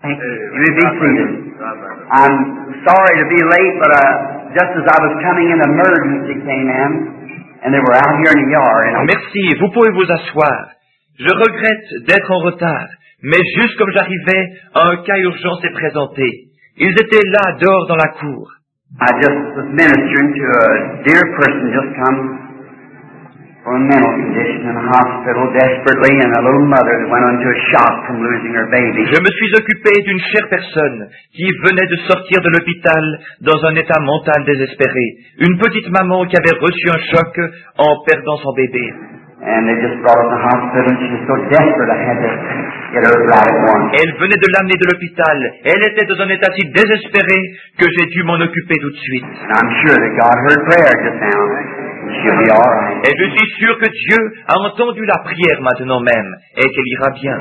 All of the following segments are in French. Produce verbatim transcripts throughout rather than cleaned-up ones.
You may be seated. I'm sorry to be late, but uh, just as I was coming in, emergency came in, and they were out here in the yard. And Merci, vous pouvez vous asseoir. Je regrette d'être en retard, mais juste comme j'arrivais, un cas urgent s'est présenté. Ils étaient là, dehors dans la cour. I just was ministering to a dear person just come for a mental condition in a hospital desperately, and a little mother that went into a shock from losing her baby. Je me suis occupé d'une chère personne qui venait de sortir de l'hôpital dans un état mental désespéré. Une petite maman qui avait reçu un choc en perdant son bébé. And they just brought her to the hospital, and she was so desperate I had to get her right at once. Elle venait de l'amener de l'hôpital. Elle était dans un état si désespéré que j'ai dû m'en occuper tout de suite. And I'm sure that God heard prayer just now. She'll be all right. Et je suis sûr que Dieu a entendu la prière maintenant même et qu'elle ira bien.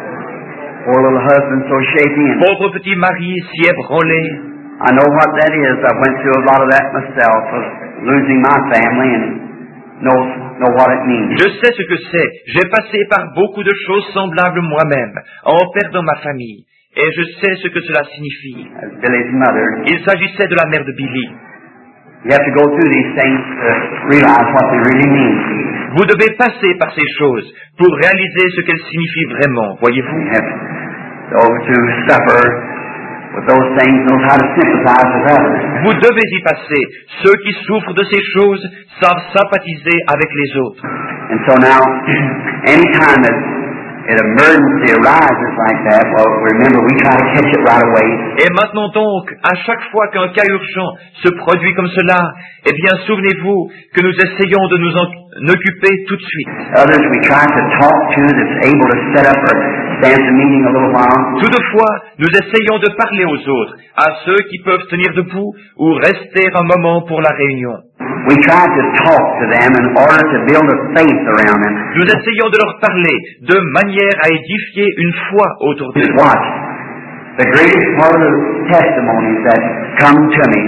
Poor little husband, so shaky. And Pauvre petit mari si ébranlé. I know what that is. I went through a lot of that myself, of losing my family, and know know what it means. Je sais ce que c'est. J'ai passé par beaucoup de choses semblables moi-même, en perdant ma famille. Et je sais ce que cela signifie. As Billy's mother, Il s'agissait de la mère de Billy. you have to go through these things to realize what they really mean. Vous devez passer par ces choses pour réaliser ce qu'elles signifient vraiment, voyez-vous. You have those who suffer with those things know how to sympathize with others. Vous devez y passer. Ceux qui souffrent de ces choses savent sympathiser avec les autres. And so now, anytime that an emergency arises like that, well, remember, we try to catch it right away. Et maintenant donc, à chaque fois qu'un cas urgent se produit comme cela, eh bien, souvenez-vous que nous essayons de nous en occuper tout de suite. Others we try to talk to that's able to set up or stand the meeting a little while. Toutefois, nous essayons de parler aux autres, à ceux qui peuvent tenir debout ou rester un moment pour la réunion. We try to talk to them in order to build a faith around them. Nous essayons de leur parler de manière à édifier une foi autour d'eux. Just watch. The greatest part of the testimonies that come to me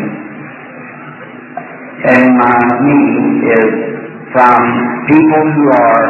in my meeting is from people who are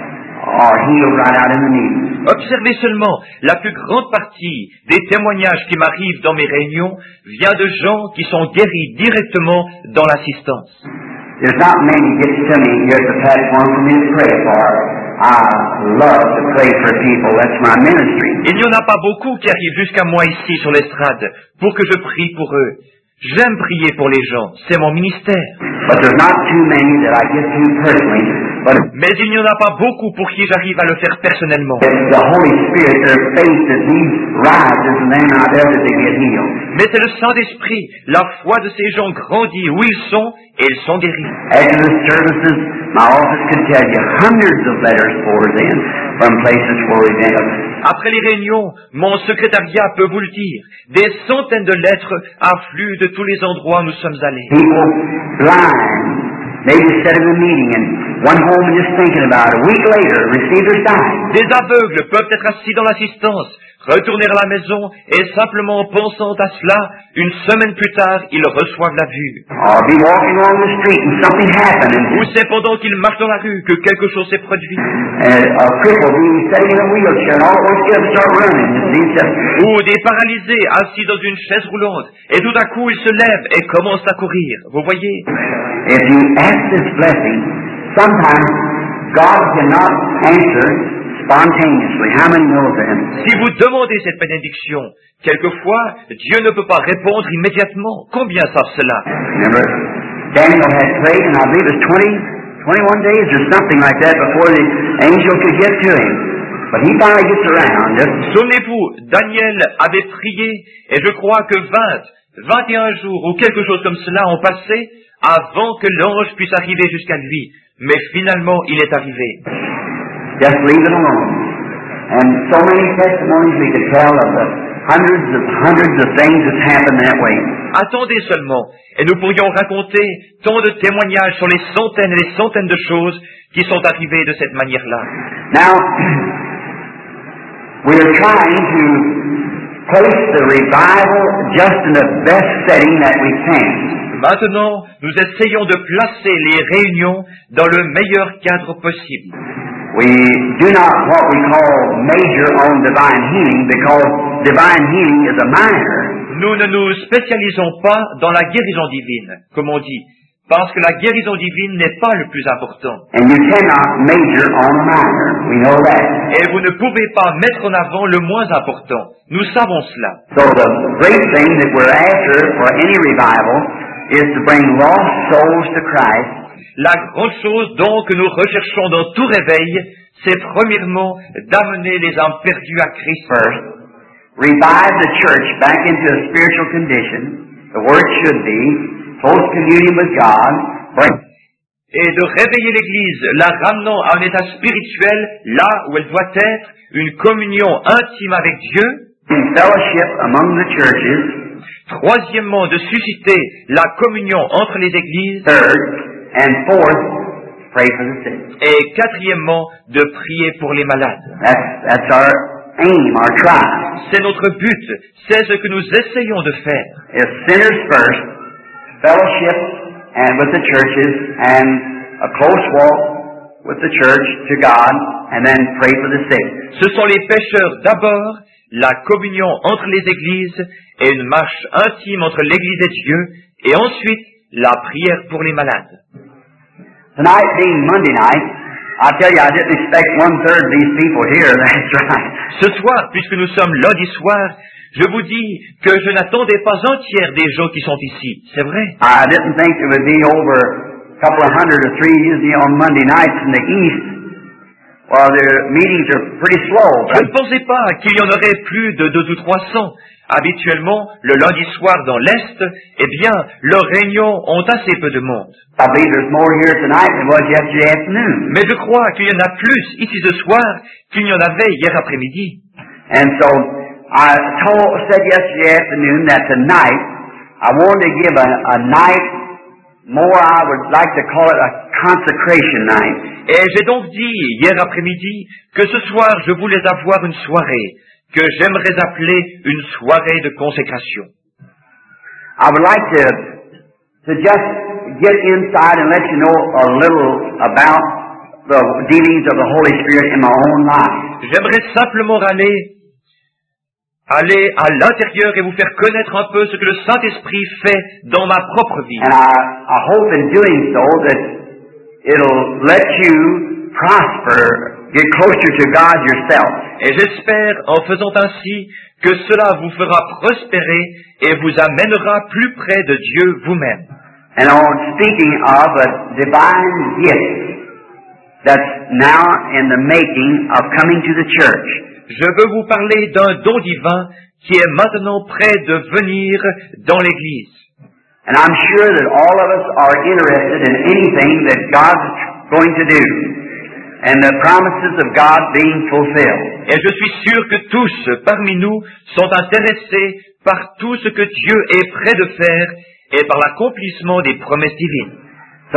are healed right out in the meeting. Observez seulement, la plus grande partie des témoignages qui m'arrivent dans mes réunions vient de gens qui sont guéris directement dans l'assistance. There's not many gets to me here at the platform for me to pray for. I love to pray for people. That's my ministry. Il n'y en a pas beaucoup qui arrivent jusqu'à moi ici sur l'estrade pour que je prie pour eux. J'aime prier pour les gens, c'est mon ministère. But there's not too many that I get to personally. But Mais il n'y en a pas beaucoup pour qui j'arrive à le faire personnellement. it's the Holy Spirit, their faith as He rises and then out there that they get healed. Mais c'est le Saint-Esprit, la foi de ces gens grandit où ils sont et ils sont guéris. After the services, my office could tell you hundreds of letters poured in from places where we've been. Après les réunions, mon secrétariat peut vous le dire, des centaines de lettres affluent de tous les endroits où nous sommes allés. People blind, maybe sat in a meeting and went home and just thinking about it. A week later, received their sight. Des aveugles peuvent être assis dans l'assistance, retourner à la maison et simplement en pensant à cela, une semaine plus tard, ils reçoivent la vue. Or be walking along the street and something happened and Ou c'est pendant qu'ils marchent dans la rue que quelque chose s'est produit. uh, a cripple be sitting in a wheelchair and all at once get up and start running. You see, just, Ou des paralysés assis dans une chaise roulante et tout à coup ils se lèvent et commencent à courir. Vous voyez? if you ask this blessing, sometimes God cannot answer spontaneously. How many know that? Si vous demandez cette bénédiction, quelquefois, Dieu ne peut pas répondre immédiatement. Combien savent cela? Remember, Daniel had prayed, and I believe it's twenty, twenty-one days or something like that before the angel could get to him. But he finally gets around. Just Souvenez-vous, Daniel avait prié et je crois que vingt, vingt et un jours ou quelque chose comme cela ont passé avant que l'ange puisse arriver jusqu'à lui. Mais finalement, il est arrivé. just leave it alone. And so many testimonies we could tell of the hundreds of hundreds of things that's happened that way. Attendez seulement, et nous pourrions raconter tant de témoignages sur les centaines et les centaines de choses qui sont arrivées de cette manière-là. Now, we are trying to place the revival just in the best setting that we can. Maintenant, nous essayons de placer les réunions dans le meilleur cadre possible. We do not what we call major on divine healing because divine healing is a minor. Nous ne nous spécialisons pas dans la guérison divine, comme on dit, parce que la guérison divine n'est pas le plus important. And you cannot major on a minor. We know that. Et vous ne pouvez pas mettre en avant le moins important. Nous savons cela. So the great thing that we're after for any revival is to bring lost souls to Christ. La grande chose donc que nous recherchons dans tout réveil, c'est premièrement d'amener les âmes perdues à Christ. First, revive the church back into a spiritual condition, the word should be, close communion with God, bring et de réveiller l'Église, la ramenant à un état spirituel, là où elle doit être, une communion intime avec Dieu. in fellowship among the churches. Troisièmement, de susciter la communion entre les Églises. Third, and fourth, pray for the sick. Et quatrièmement, de prier pour les malades. That's, that's our aim, our try. C'est notre but, c'est ce que nous essayons de faire. Is sinners first, fellowship and with the churches, and a close walk with the church to God, and then pray for the sick. Ce sont les pécheurs d'abord, la communion entre les églises et une marche intime entre l'église et Dieu, et ensuite la prière pour les malades. Tonight being Monday night, I tell you, I didn't expect one-third of these people here, that's right. Ce soir, puisque nous sommes lundi soir, je vous dis que je n'attendais pas un tiers des gens qui sont ici, c'est vrai. I didn't think there would be over a couple of hundred or three usually on Monday nights in the East. Well, the meetings are pretty slow. Je ne pensais pas qu'il y en aurait plus de deux ou trois cents. Habituellement, le lundi soir dans l'Est, eh bien, leurs réunions ont assez peu de monde. I believe there's more here tonight than was yesterday afternoon. Mais je crois qu'il y en a plus ici ce soir qu'il y en avait hier après-midi. And so, I told, said yesterday afternoon that tonight, I wanted to give a, a night more, I would like to call it a consecration night. Et j'ai donc dit hier après-midi que ce soir je voulais avoir une soirée que j'aimerais appeler une soirée de consécration. I would like to, to just get inside and let you know a little about the dealings of the Holy Spirit in my own life. J'aimerais simplement aller aller à l'intérieur et vous faire connaître un peu ce que le Saint-Esprit fait dans ma propre vie. And I, I hope in doing so that it'll let you prosper, get closer to God yourself. Et j'espère, en faisant ainsi, que cela vous fera prospérer et vous amènera plus près de Dieu vous-même. And on speaking of a divine gift that's now in the making of coming to the church. Je veux vous parler d'un don divin qui est maintenant prêt de venir dans l'Église. And I'm sure that all of us are interested in anything that God's going to do, and the promises of God being fulfilled. Et je suis sûr que tous parmi nous sont intéressés par tout ce que Dieu est prêt de faire et par l'accomplissement des promesses divines. So,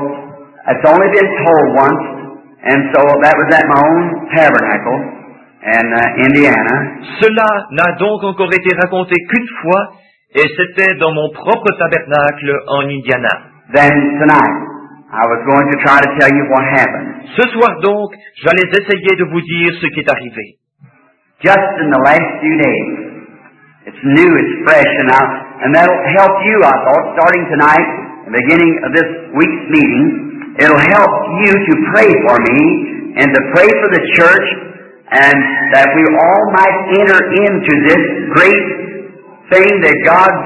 it's only been told once, and so that was at my own tabernacle in uh, Indiana. Cela n'a donc encore été raconté qu'une fois, et c'était dans mon propre tabernacle en Indiana. Then tonight, I was going to try to tell you what happened. Ce soir donc, j'allais essayer de vous dire ce qui est arrivé. Just in the last few days. It's new, it's fresh, and, I, and that'll help you, I thought, starting tonight, the beginning of this week's meeting. It'll help you to pray for me and to pray for the church, and that we all might enter into this great thing that God's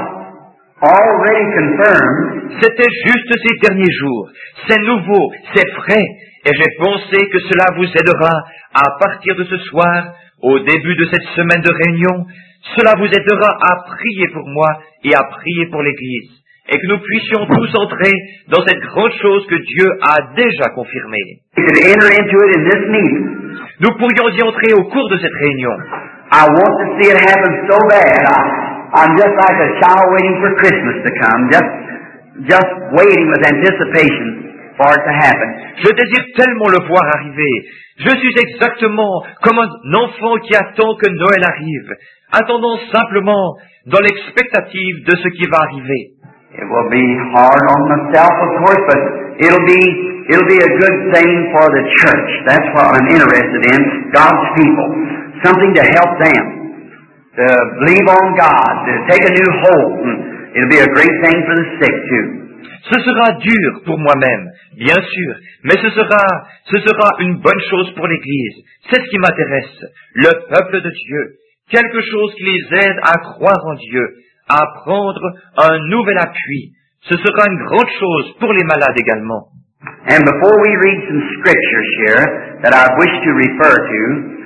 already confirmed. C'était juste ces derniers jours. C'est nouveau, c'est frais, et j'ai pensé que cela vous aidera à partir de ce soir, au début de cette semaine de réunion. Cela vous aidera à prier pour moi et à prier pour l'Église, et que nous puissions tous entrer dans cette grande chose que Dieu a déjà confirmée. We could enter into it in this meeting. Nous pourrions y entrer au cours de cette réunion. I want to see it happen so bad. I, I'm just like a child waiting for Christmas to come, just, just waiting with anticipation for it to happen. Je désire tellement le voir arriver. Je suis exactement comme un enfant qui attend que Noël arrive, attendant simplement dans l'expectative de ce qui va arriver. It will be hard on myself, of course, but it'll be it'll be a good thing for the church. That's what I'm interested in, God's people. Something to help them. to believe on God, to take a new hope. And it'll be a great thing for the sick too. Ce sera dur pour moi-même, bien sûr, mais ce sera, ce sera une bonne chose pour l'Église. C'est ce qui m'intéresse, le peuple de Dieu, quelque chose qui les aide à croire en Dieu, à prendre un nouvel appui. Ce sera une grande chose pour les malades également. And before we read some scriptures here that I wish to refer to,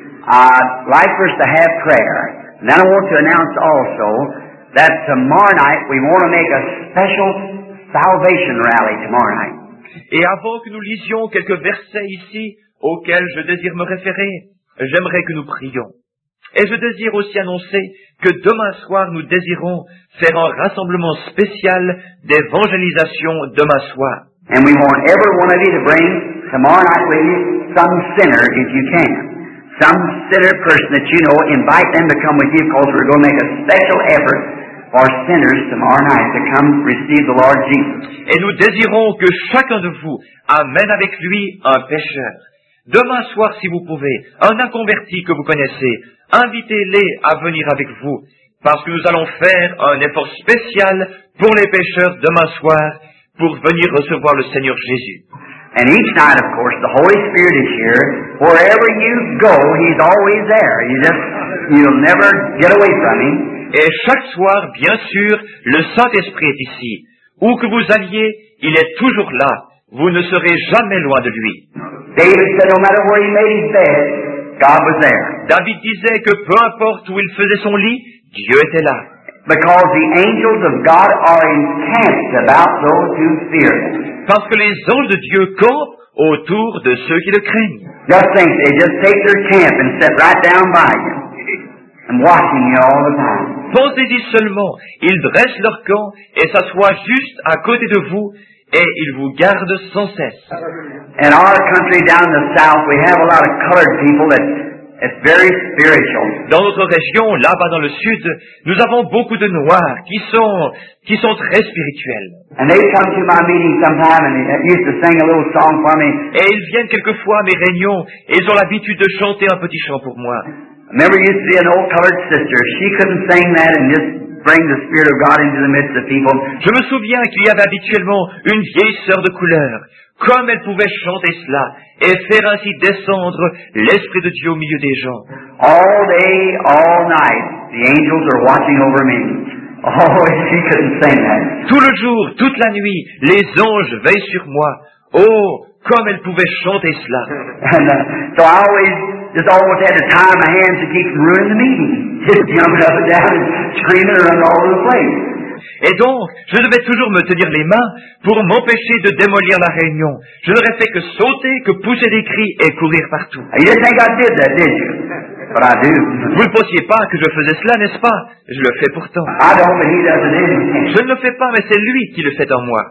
I'd like for us to have prayer. And then I want to announce also that tomorrow night we want to make a special salvation rally tomorrow night. Et avant que nous lisions quelques versets ici auxquels je désire me référer, j'aimerais que nous prions. Et je désire aussi annoncer que demain soir nous désirons faire un rassemblement spécial d'évangélisation demain soir. And we want every one of you to bring tomorrow night with you some sinner if you can. Some sinner person that you know, invite them to come with you because we're going to make a special effort for sinners tomorrow night to come receive the Lord Jesus. Et nous désirons que chacun de vous amène avec lui un pécheur. Demain soir, si vous pouvez, un inconverti que vous connaissez, invitez-les à venir avec vous, parce que nous allons faire un effort spécial pour les pécheurs demain soir, pour venir recevoir le Seigneur Jésus. And each night, of course, the Holy Spirit is here. Wherever you go, He's always there. You just, you'll never get away from Him. Et chaque soir, bien sûr, le Saint-Esprit est ici. Où que vous alliez, il est toujours là. Vous ne serez jamais loin de lui. David said no matter where he made his bed, God was there. David disait que peu importe où il faisait son lit, Dieu était là. Because the angels of God are encamped about those who fear Him. Parce que les anges de Dieu campent autour de ceux qui le craignent. Just think, they just take their camp and sit right down by you and watching you all the time. Pensez-y seulement, ils dressent leur camp et s'assoient juste à côté de vous et ils vous gardent sans cesse. In our country down in the south, we have a lot of colored people that it's very spiritual. Dans notre région, là-bas dans le sud, nous avons beaucoup de Noirs qui sont, qui sont très spirituels. And they come to my meeting sometime and they used to sing a little song for me. Et ils viennent quelquefois à mes réunions et ils ont l'habitude de chanter un petit chant pour moi. I remember used to be an old colored sister. She couldn't sing that and just bring the Spirit of God into the midst of people. Je me souviens qu'il y avait habituellement une vieille sœur de couleur. Comme elle pouvait chanter cela et faire ainsi descendre l'Esprit de Dieu au milieu des gens. All day, all night, the angels are watching over me. Oh, she couldn't sing that. Tout le jour, toute la nuit, les anges veillent sur moi. Oh, comme elle pouvait chanter cela. And uh, so I always just almost had to tie my hands to keep from ruining the meeting. Just jumping up and down and screaming and running all over the place. Et donc, je devais toujours me tenir les mains pour m'empêcher de démolir la réunion. Je n'aurais fait que sauter, que pousser des cris et courir partout. You didn't think I did that, did you? But I do. Vous ne pensiez pas que je faisais cela, n'est-ce pas? Je le fais pourtant. I don't, but he does it anyway. Je ne le fais pas, mais c'est lui qui le fait en moi.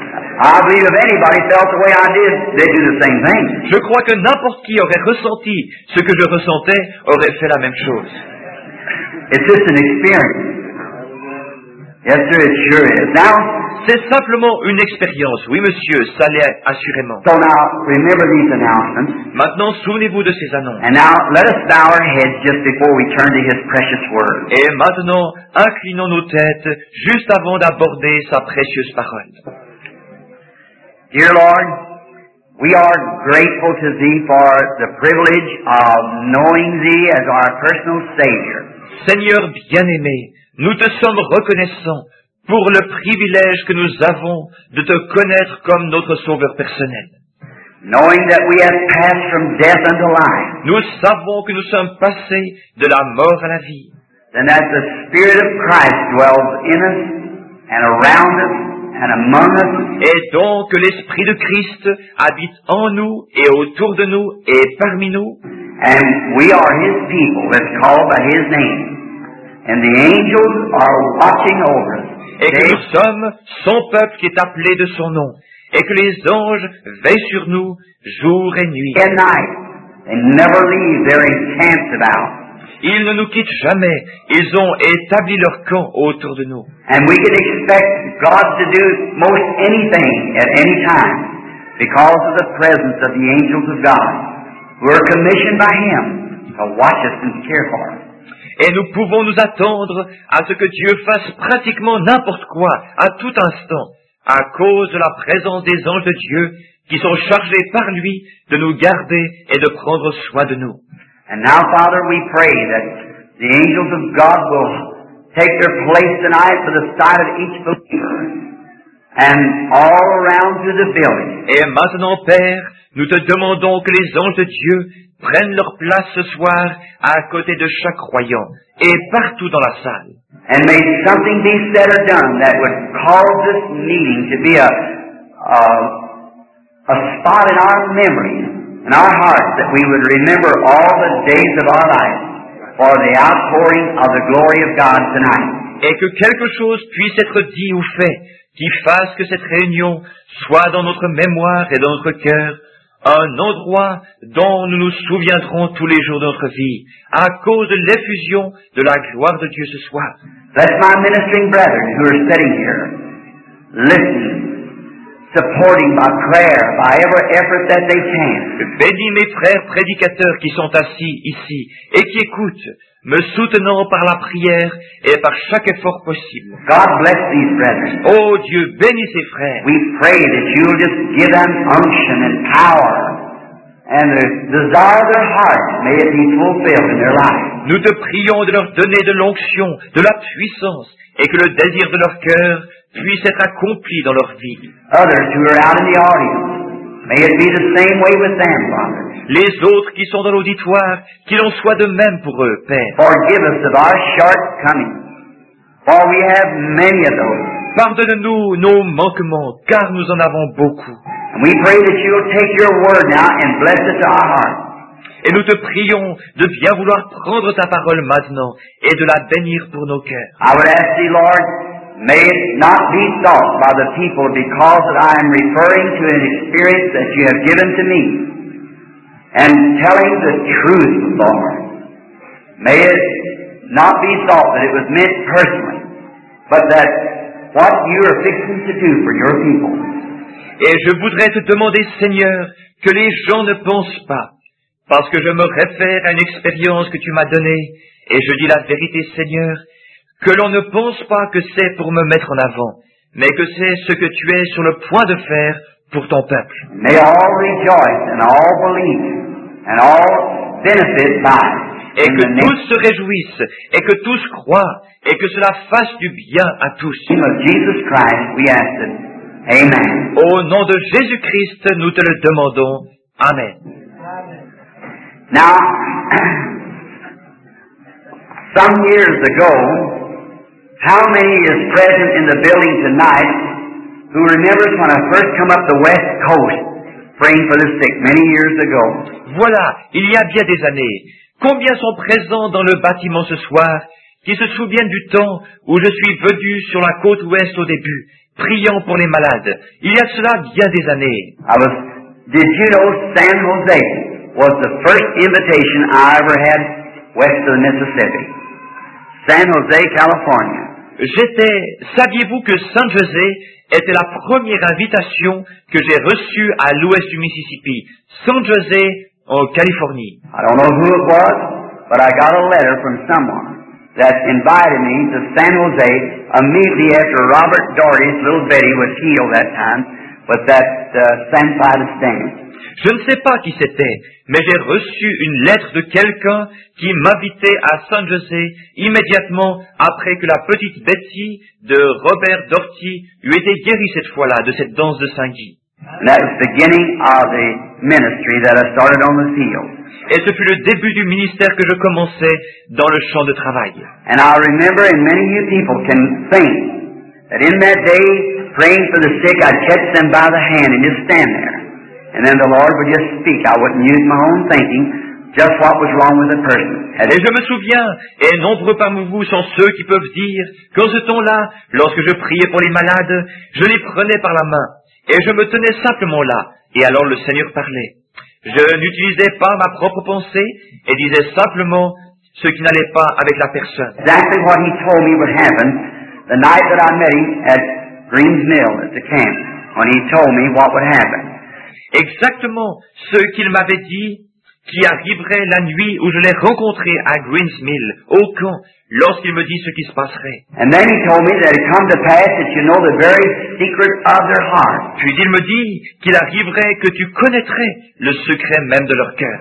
I believe if anybody felt the way I did, they'd do the same thing. Je crois que n'importe qui aurait ressenti ce que je ressentais aurait fait la même chose. It's just an experience. Yes, sir, it sure is. Now, c'est simplement une expérience. Oui, monsieur, ça l'est assurément. So now, remember these announcements. Maintenant, souvenez-vous de ces annonces. And now, let us bow our heads just before we turn to His precious Word. Et maintenant, inclinons nos têtes juste avant d'aborder sa précieuse parole. Dear Lord, we are grateful to Thee for the privilege of knowing Thee as our personal Savior. Seigneur bien-aimé, nous te sommes reconnaissants pour le privilège que nous avons de te connaître comme notre sauveur personnel. Knowing that we have passed from death unto life. Nous savons que nous sommes passés de la mort à la vie. And that the Spirit of Christ dwells in us and around us and among us. Et donc que l'Esprit de Christ habite en nous et autour de nous et parmi nous. And we are His people that's called by His name. And the angels are watching over us. Et que nous sommes son peuple qui est appelé de son nom. Et que les anges veillent sur nous jour et nuit. At night, they never leave their encamped about. Ils ne nous quittent jamais. Ils ont établi leur camp autour de nous. And we can expect God to do most anything at any time because of the presence of the angels of God who are commissioned by Him to watch us and care for us. Et nous pouvons nous attendre à ce que Dieu fasse pratiquement n'importe quoi, à tout instant, à cause de la présence des anges de Dieu qui sont chargés par lui de nous garder et de prendre soin de nous. And now, Father, we pray that the angels of God will take their place tonight for the sight of each believer and all around through the building. Et maintenant, Père, nous te demandons que les anges de Dieu prennent leur place ce soir à côté de chaque croyant et partout dans la salle. And may something be said or done that would cause this meeting to be a, a, a spot in our memory, in our hearts, that we would remember all the days of our life for the outpouring of the glory of God tonight. Et que quelque chose puisse être dit ou fait qui fasse que cette réunion soit dans notre mémoire et dans notre cœur un endroit dont nous nous souviendrons tous les jours de notre vie, à cause de l'effusion de la gloire de Dieu ce soir. Let my ministering brethren who are sitting here, listening, supporting by prayer, by every effort that they can. Bénis mes frères prédicateurs qui sont assis ici et qui écoutent, me soutenant par la prière et par chaque effort possible. God bless these brethren. Oh Dieu, bénis ces frères. We pray that you will just give them unction and power, and the desire of their hearts may it be fulfilled in their life. Nous te prions de leur donner de l'onction, de la puissance, et que le désir de leur cœur puisse être accompli dans leur vie. Others who are out in the audience, may it be the same way with them, Father. Les autres qui sont dans l'auditoire, qu'il en soit de même pour eux, Père. Forgive us of our shortcomings, for we have many of those. Pardonne-nous nos manquements, car nous en avons beaucoup. And we pray that you will take your word now and bless it to our hearts. Et nous te prions de bien vouloir prendre ta parole maintenant et de la bénir pour nos cœurs. I would ask thee, Lord, may it not be thought by the people because that I am referring to an experience that you have given to me and telling the truth, Lord. May it not be thought that it was meant personally, but that what you are fixing to do for your people. Et je voudrais te demander, Seigneur, que les gens ne pensent pas, parce que je me réfère à une expérience que tu m'as donnée, et je dis la vérité, Seigneur, que l'on ne pense pas que c'est pour me mettre en avant, mais que c'est ce que tu es sur le point de faire pour ton peuple. May all rejoice and all believe and all benefit by it. Et que tous se réjouissent, et que tous croient, et que cela fasse du bien à tous. In the name of Jesus Christ, we ask it. Amen. Au nom de Jésus-Christ, nous te le demandons. Amen. Now, some years ago, how many is present in the building tonight who remembers when I first come up the West Coast praying for the sick many years ago? Voilà, il y a bien des années. Combien sont présents dans le bâtiment ce soir qui se souviennent du temps où je suis venu sur la côte ouest au début, priant pour les malades? Il y a cela bien des années. I was, did you know San Jose was the first invitation I ever had west of the Mississippi? San Jose, California. J'étais, saviez-vous que San José était la première invitation que j'ai reçue à l'ouest du Mississippi, San José, en Californie. I don't know who it was, but I got a letter from someone that invited me to San Jose immediately after Robert Doherty's little Betty was healed that time with that uh, sinusitis damage. Je ne sais pas qui c'était, mais j'ai reçu une lettre de quelqu'un qui m'invitait à San José immédiatement après que la petite Betty de Robert Doherty eut été guérie cette fois-là de cette danse de Saint-Guy. And that was the beginning of the ministry that I started on the field. Et ce fut le début du ministère que je commençais dans le champ de travail. And I remember, and many of you people can think, that in that day, praying for the sick, I'd catch them by the hand and just stand there. And then the Lord would just speak. I wouldn't use my own thinking, just what was wrong with the person. Et je me souviens, et nombreux parmi vous sont ceux qui peuvent dire qu'en ce temps-là, lorsque je priais pour les malades, je les prenais par la main, et je me tenais simplement là, et alors le Seigneur parlait. Je n'utilisais pas ma propre pensée, et disais simplement ce qui n'allait pas avec la personne. Exactly what he told me would happen the night that I met him at Green's Mill at the camp, when he told me what would happen. Exactement ce qu'il m'avait dit qui arriverait la nuit où je l'ai rencontré à Greens Mill, au camp, lorsqu'il me dit ce qui se passerait. And then he told me that it come to pass that you know the very secret of their heart. Puis il me dit qu'il arriverait que tu connaîtrais le secret même de leur cœur.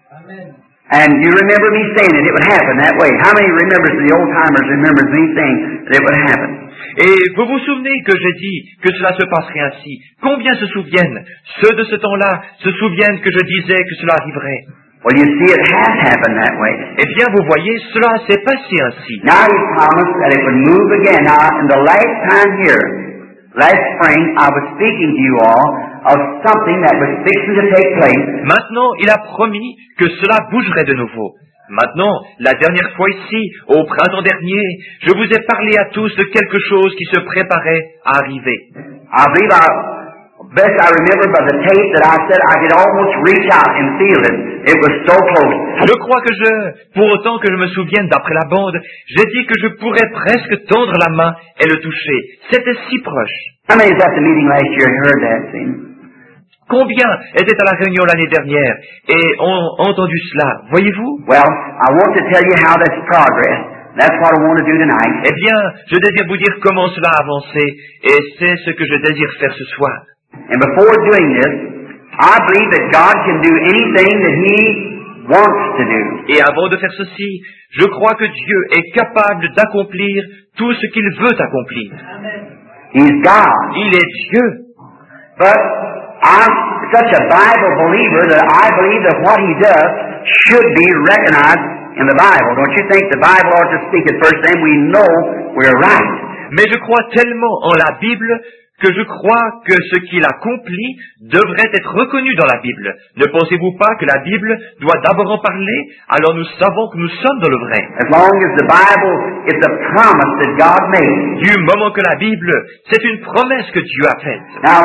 And you remember me saying that it would happen that way. How many remembers the old timers remembers me saying that it would happen? Et vous vous souvenez que j'ai dit que cela se passerait ainsi? Combien se souviennent, ceux de ce temps-là, se souviennent que je disais que cela arriverait? Well, you see, it has happened that way. Eh bien, vous voyez, cela s'est passé ainsi. Now he promised that it would move again. Now, in the last time here, last spring, I was speaking to you all of something that was fixing to take place. Maintenant, il a promis que cela bougerait de nouveau. Maintenant, la dernière fois ici, au printemps dernier, je vous ai parlé à tous de quelque chose qui se préparait à arriver. I believe I, best I remember by the tape that I said I could almost reach out and feel it. It was so close. Je crois que je, pour autant que je me souvienne d'après la bande, j'ai dit que je pourrais presque tendre la main et le toucher. C'était si proche. How many was at the meeting last year and heard that thing? Combien étaient à la réunion l'année dernière et ont entendu cela? Voyez-vous? Well, I want to tell you how that's progressed. That's what I want to do tonight. Eh bien, je désire vous dire comment cela a avancé et c'est ce que je désire faire ce soir. And before doing this, I believe that God can do anything that He wants to do. Et avant de faire ceci, je crois que Dieu est capable d'accomplir tout ce qu'il veut accomplir. He's God. Il est Dieu. But I'm such a Bible believer that I believe that what He does should be recognized in the Bible. Don't you think the Bible ought to speak it first, then we know we're right? Mais je crois tellement en la Bible que je crois que ce qu'il accomplit devrait être reconnu dans la Bible. Ne pensez-vous pas que la Bible doit d'abord en parler? Alors nous savons que nous sommes dans le vrai. As long as the Bible is a promise that God made. Du moment que la Bible, c'est une promesse que Dieu a faite. Now,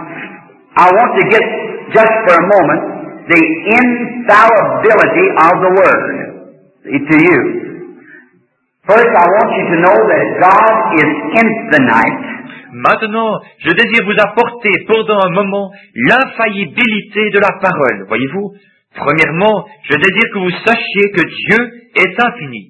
I want to get, just for a moment, the infallibility of the Word to you. First, I want you to know that God is infinite. Maintenant, je désire vous apporter pendant un moment l'infaillibilité de la parole, voyez-vous. Premièrement, je désire que vous sachiez que Dieu est infini.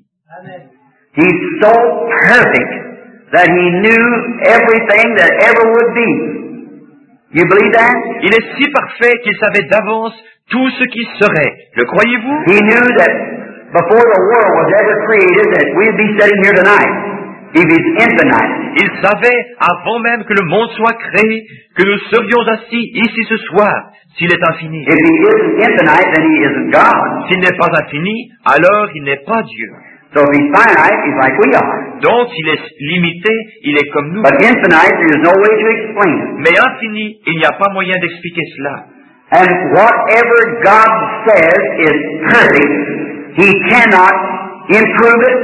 He's so perfect that He knew everything that ever would be. You believe that? Il est si parfait qu'il savait d'avance tout ce qui serait. Le croyez-vous? He knew that before the world was ever created that we'd be sitting here tonight. If He's infinite. Il savait, avant même que le monde soit créé, que nous serions assis ici ce soir, s'il est infini. If He isn't infinite, then He isn't God. S'il n'est pas infini, alors il n'est pas Dieu. So if He's finite, He's like we are. Donc, s'il est limité, il est comme nous. But infinite, there's no way to explain it. Mais infini, il n'y a pas moyen d'expliquer cela. And whatever God says is perfect, He cannot improve it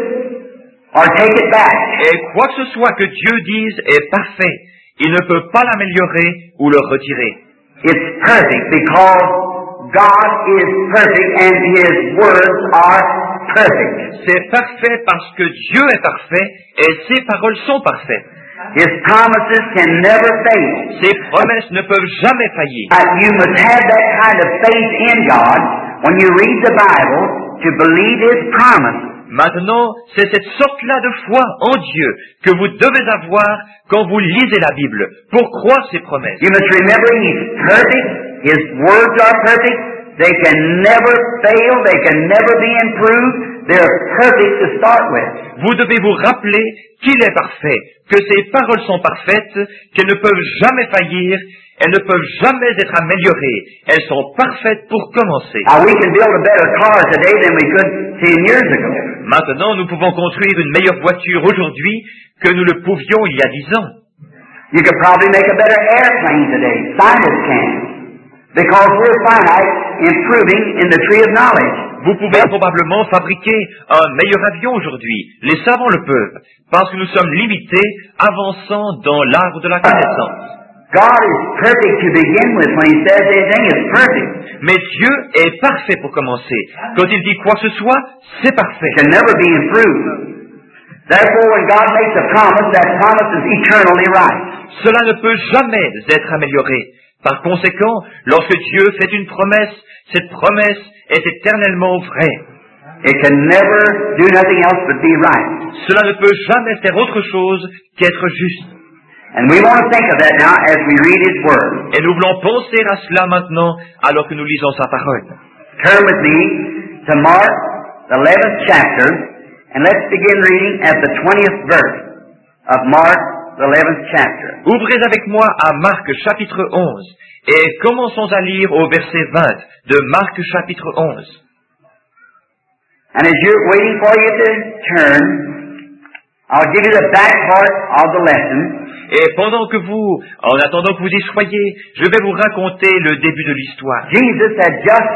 or take it back. Et quoi que ce soit que Dieu dise est parfait. Il ne peut pas l'améliorer ou le retirer. It's perfect because God is perfect and His words are perfect. C'est parfait parce que Dieu est parfait et ses paroles sont parfaites. His promises can never fail. Ses promesses ne peuvent jamais faillir. Uh, you must have that kind of faith in God when you read the Bible to believe His promise. Maintenant, c'est cette sorte-là de foi en Dieu que vous devez avoir quand vous lisez la Bible pour croire ses promesses. You must remember He's perfect. His words are perfect. They can never fail. They can never be improved. They're perfect to start with. Vous devez vous rappeler qu'il est parfait, que ses paroles sont parfaites, qu'elles ne peuvent jamais faillir, elles ne peuvent jamais être améliorées. Elles sont parfaites pour commencer. Now we can build a better car today than we could ten years ago. Maintenant, nous pouvons construire une meilleure voiture aujourd'hui que nous le pouvions il y a dix ans. You could probably make a better airplane today. Scientists can. Because we're finite, improving in the tree of knowledge. Vous pouvez probablement fabriquer un meilleur avion aujourd'hui. Les savants le peuvent, parce que nous sommes limités, avançant dans l'arbre de la connaissance. God is perfect to begin with. When He says anything, it's perfect. Mais Dieu est parfait pour commencer. Quand il dit quoi que ce soit, c'est parfait. It can never be improved. Therefore, when God makes a promise, that promise is eternally right. Cela ne peut jamais être amélioré. Par conséquent, lorsque Dieu fait une promesse, cette promesse est éternellement vraie. It can never do nothing else but be right. Cela ne peut jamais faire autre chose qu'être juste. And we want to think of that now as we read His Word. Et nous voulons penser à cela maintenant alors que nous lisons sa parole. Turn with me to Mark, the eleventh chapter, and let's begin reading at the twentieth verse of Mark, the eleventh chapter. Ouvrez avec moi à Marc chapitre onze et commençons à lire au verset vingt de Marc chapitre onze. And as you're waiting for you to turn, I'll give you the back part of the lesson. Et pendant que vous, en attendant que vous y soyez, je vais vous raconter le début de l'histoire. Jesus had just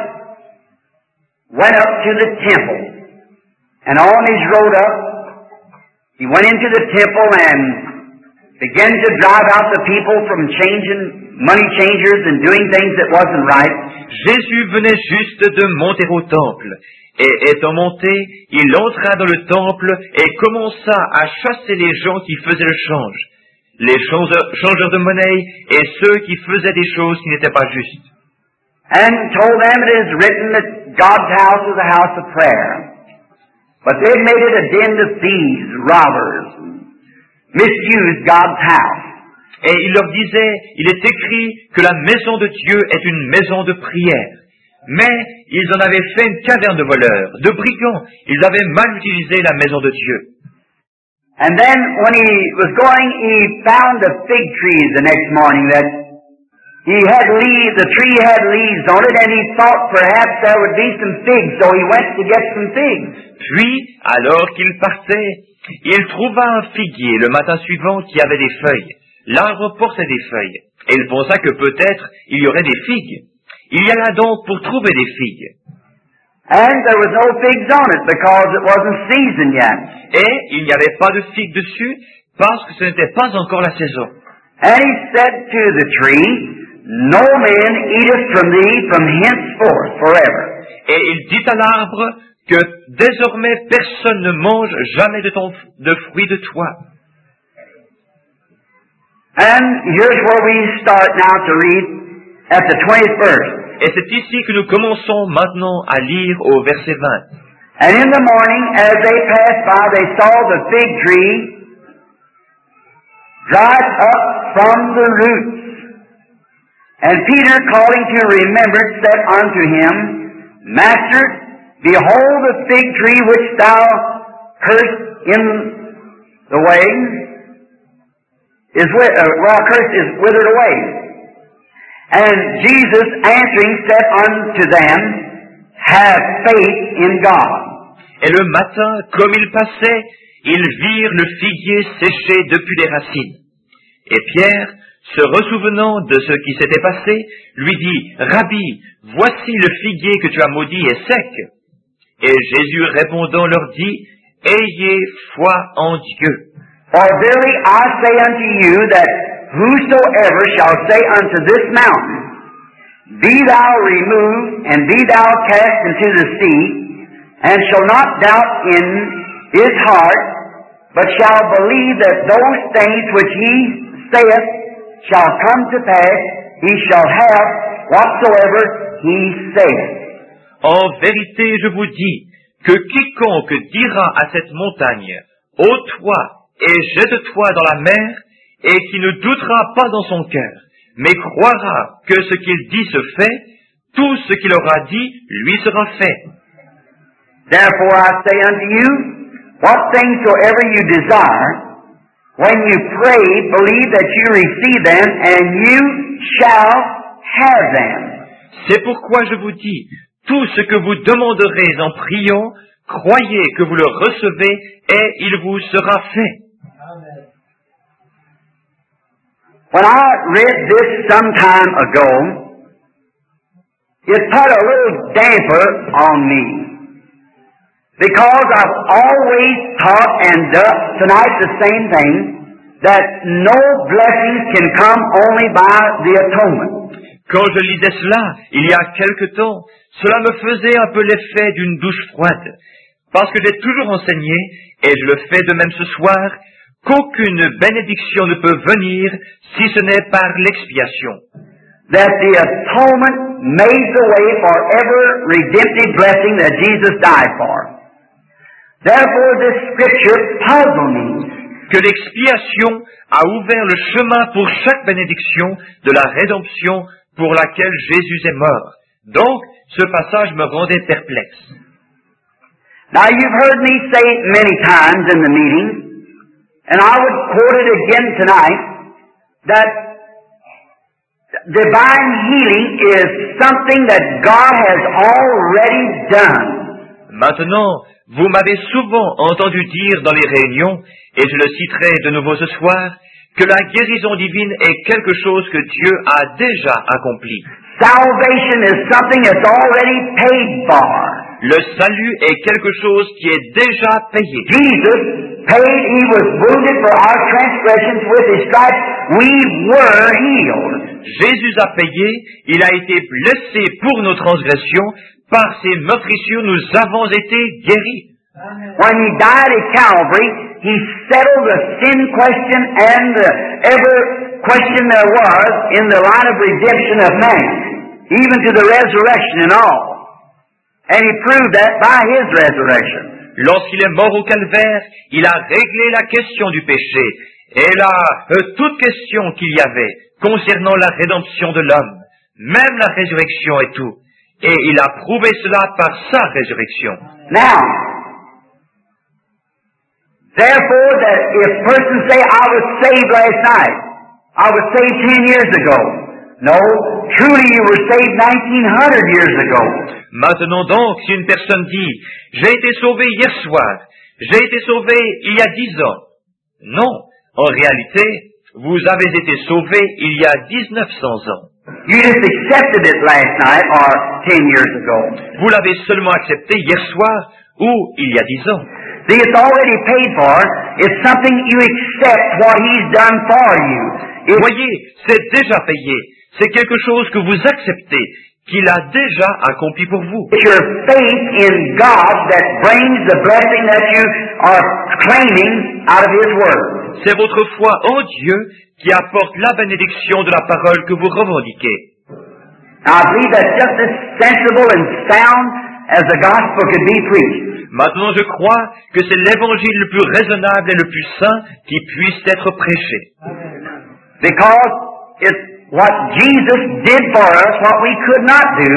went up to the temple, and on his road up, he went into the temple and began to drive out the people from changing money changers and doing things that wasn't right. Jésus venait juste de monter au temple, et étant monté, il entra dans le temple et commença à chasser les gens qui faisaient le change, les changeurs de monnaie et ceux qui faisaient des choses qui n'étaient pas justes. And told them it is written that God's house is a house of prayer. But they made it a den of thieves, robbers, misused God's house. Et il leur disait, il est écrit que la maison de Dieu est une maison de prière. Mais ils en avaient fait une caverne de voleurs, de brigands. Ils avaient mal utilisé la maison de Dieu. And then when he was going, he found a fig tree the next morning that he had leaves, the tree had leaves on it, and he thought perhaps there would be some figs, so he went to get some figs. Puis, alors qu'il partait, il trouva un figuier le matin suivant qui avait des feuilles. L'arbre portait des feuilles, et il pensa que peut-être il y aurait des figues. Il y alla donc pour trouver des figues. And there was no figs on it because it wasn't season yet. Et il n'y avait pas de figues dessus parce que ce n'était pas encore la saison. And he said to the tree, No man eateth from thee from henceforth forever. Et il dit à l'arbre que désormais personne ne mange jamais de ton de fruit de toi. And here's where we start now to read at the twentieth verse. Et c'est ici que nous commençons maintenant à lire au verset vingt. And in the morning, as they passed by, they saw the fig tree dried up from the roots. And Peter, calling to remembrance, said unto him, Master, behold the fig tree which thou cursed in the way, is wi- uh, well, cursed is withered away. And Jesus answering said unto them, Have faith in God. Et le matin, comme ils passaient, ils virent le figuier séché depuis les racines. Et Pierre, se ressouvenant de ce qui s'était passé, lui dit, Rabbi, voici le figuier que tu as maudit est sec. Et Jésus répondant leur dit, Ayez foi en Dieu. For verily I say unto you that whosoever shall say unto this mountain, Be thou removed, and be thou cast into the sea, and shall not doubt in his heart, but shall believe that those things which he saith shall come to pass, he shall have whatsoever he saith. En vérité, je vous dis que quiconque dira à cette montagne, ôte-toi et jette-toi dans la mer, et qui ne doutera pas dans son cœur, mais croira que ce qu'il dit se fait, tout ce qu'il aura dit lui sera fait. Therefore I say unto you, what things soever you desire, when you pray, believe that you receive them, and you shall have them. C'est pourquoi je vous dis, tout ce que vous demanderez en priant, croyez que vous le recevez, et il vous sera fait. When I read this some time ago, it put a little damper on me. Because I've always taught and done tonight the same thing, that no blessings can come only by the atonement. Quand je lisais cela, il y a quelque temps, cela me faisait un peu l'effet d'une douche froide. Parce que j'ai toujours enseigné, et je le fais de même ce soir, qu'aucune bénédiction ne peut venir si ce n'est par l'expiation. that the atonement made the way for every redemptive blessing that Jesus died for. Therefore, this scripture puzzled me. Que l'expiation a ouvert le chemin pour chaque bénédiction de la rédemption pour laquelle Jésus est mort. Donc, ce passage me rendait perplexe. Now, you've heard me say it many times in the meeting, and I would quote it again tonight, that divine healing is something that God has already done. Maintenant, vous m'avez souvent entendu dire dans les réunions, et je le citerai de nouveau ce soir, que la guérison divine est quelque chose que Dieu a déjà accompli. Salvation is something that's already paid for. Le salut est quelque chose qui est déjà payé. Jesus paid, He was wounded for our transgressions, with His stripes we were healed. Jésus a payé, il a été blessé pour nos transgressions, par ses meurtrissures nous avons été guéris. When He died at Calvary, He settled the sin question and the every question there was in the line of redemption of man, even to the resurrection and all. And He proved that by His resurrection. Lorsqu'il est mort au calvaire, il a réglé la question du péché et la euh, toute question qu'il y avait concernant la rédemption de l'homme, même la résurrection et tout. Et il a prouvé cela par sa résurrection. Now, therefore, that if persons say, I was saved last night, I was saved ten years ago. No, truly you were saved nineteen hundred years ago. Maintenant donc, si une personne dit, j'ai été sauvé hier soir, j'ai été sauvé il y a dix ans. Non, en réalité, vous avez été sauvé il y a dix-neuf cents ans. You just accepted it last night or ten years ago. Vous l'avez seulement accepté hier soir ou il y a dix ans. See, it's already paid for. It's something you accept what He's done for you. It's, Voyez, c'est déjà payé. C'est quelque chose que vous acceptez, qu'il a déjà accompli pour vous. it's your faith in God that brings the blessing that you are claiming out of His Word. C'est votre foi en Dieu qui apporte la bénédiction de la parole que vous revendiquez. Now, I believe that's just as sensible and sound as the gospel could be preached. Maintenant, je crois que c'est l'évangile le plus raisonnable et le plus saint qui puisse être prêché. Because it's what Jesus did for us, what we could not do.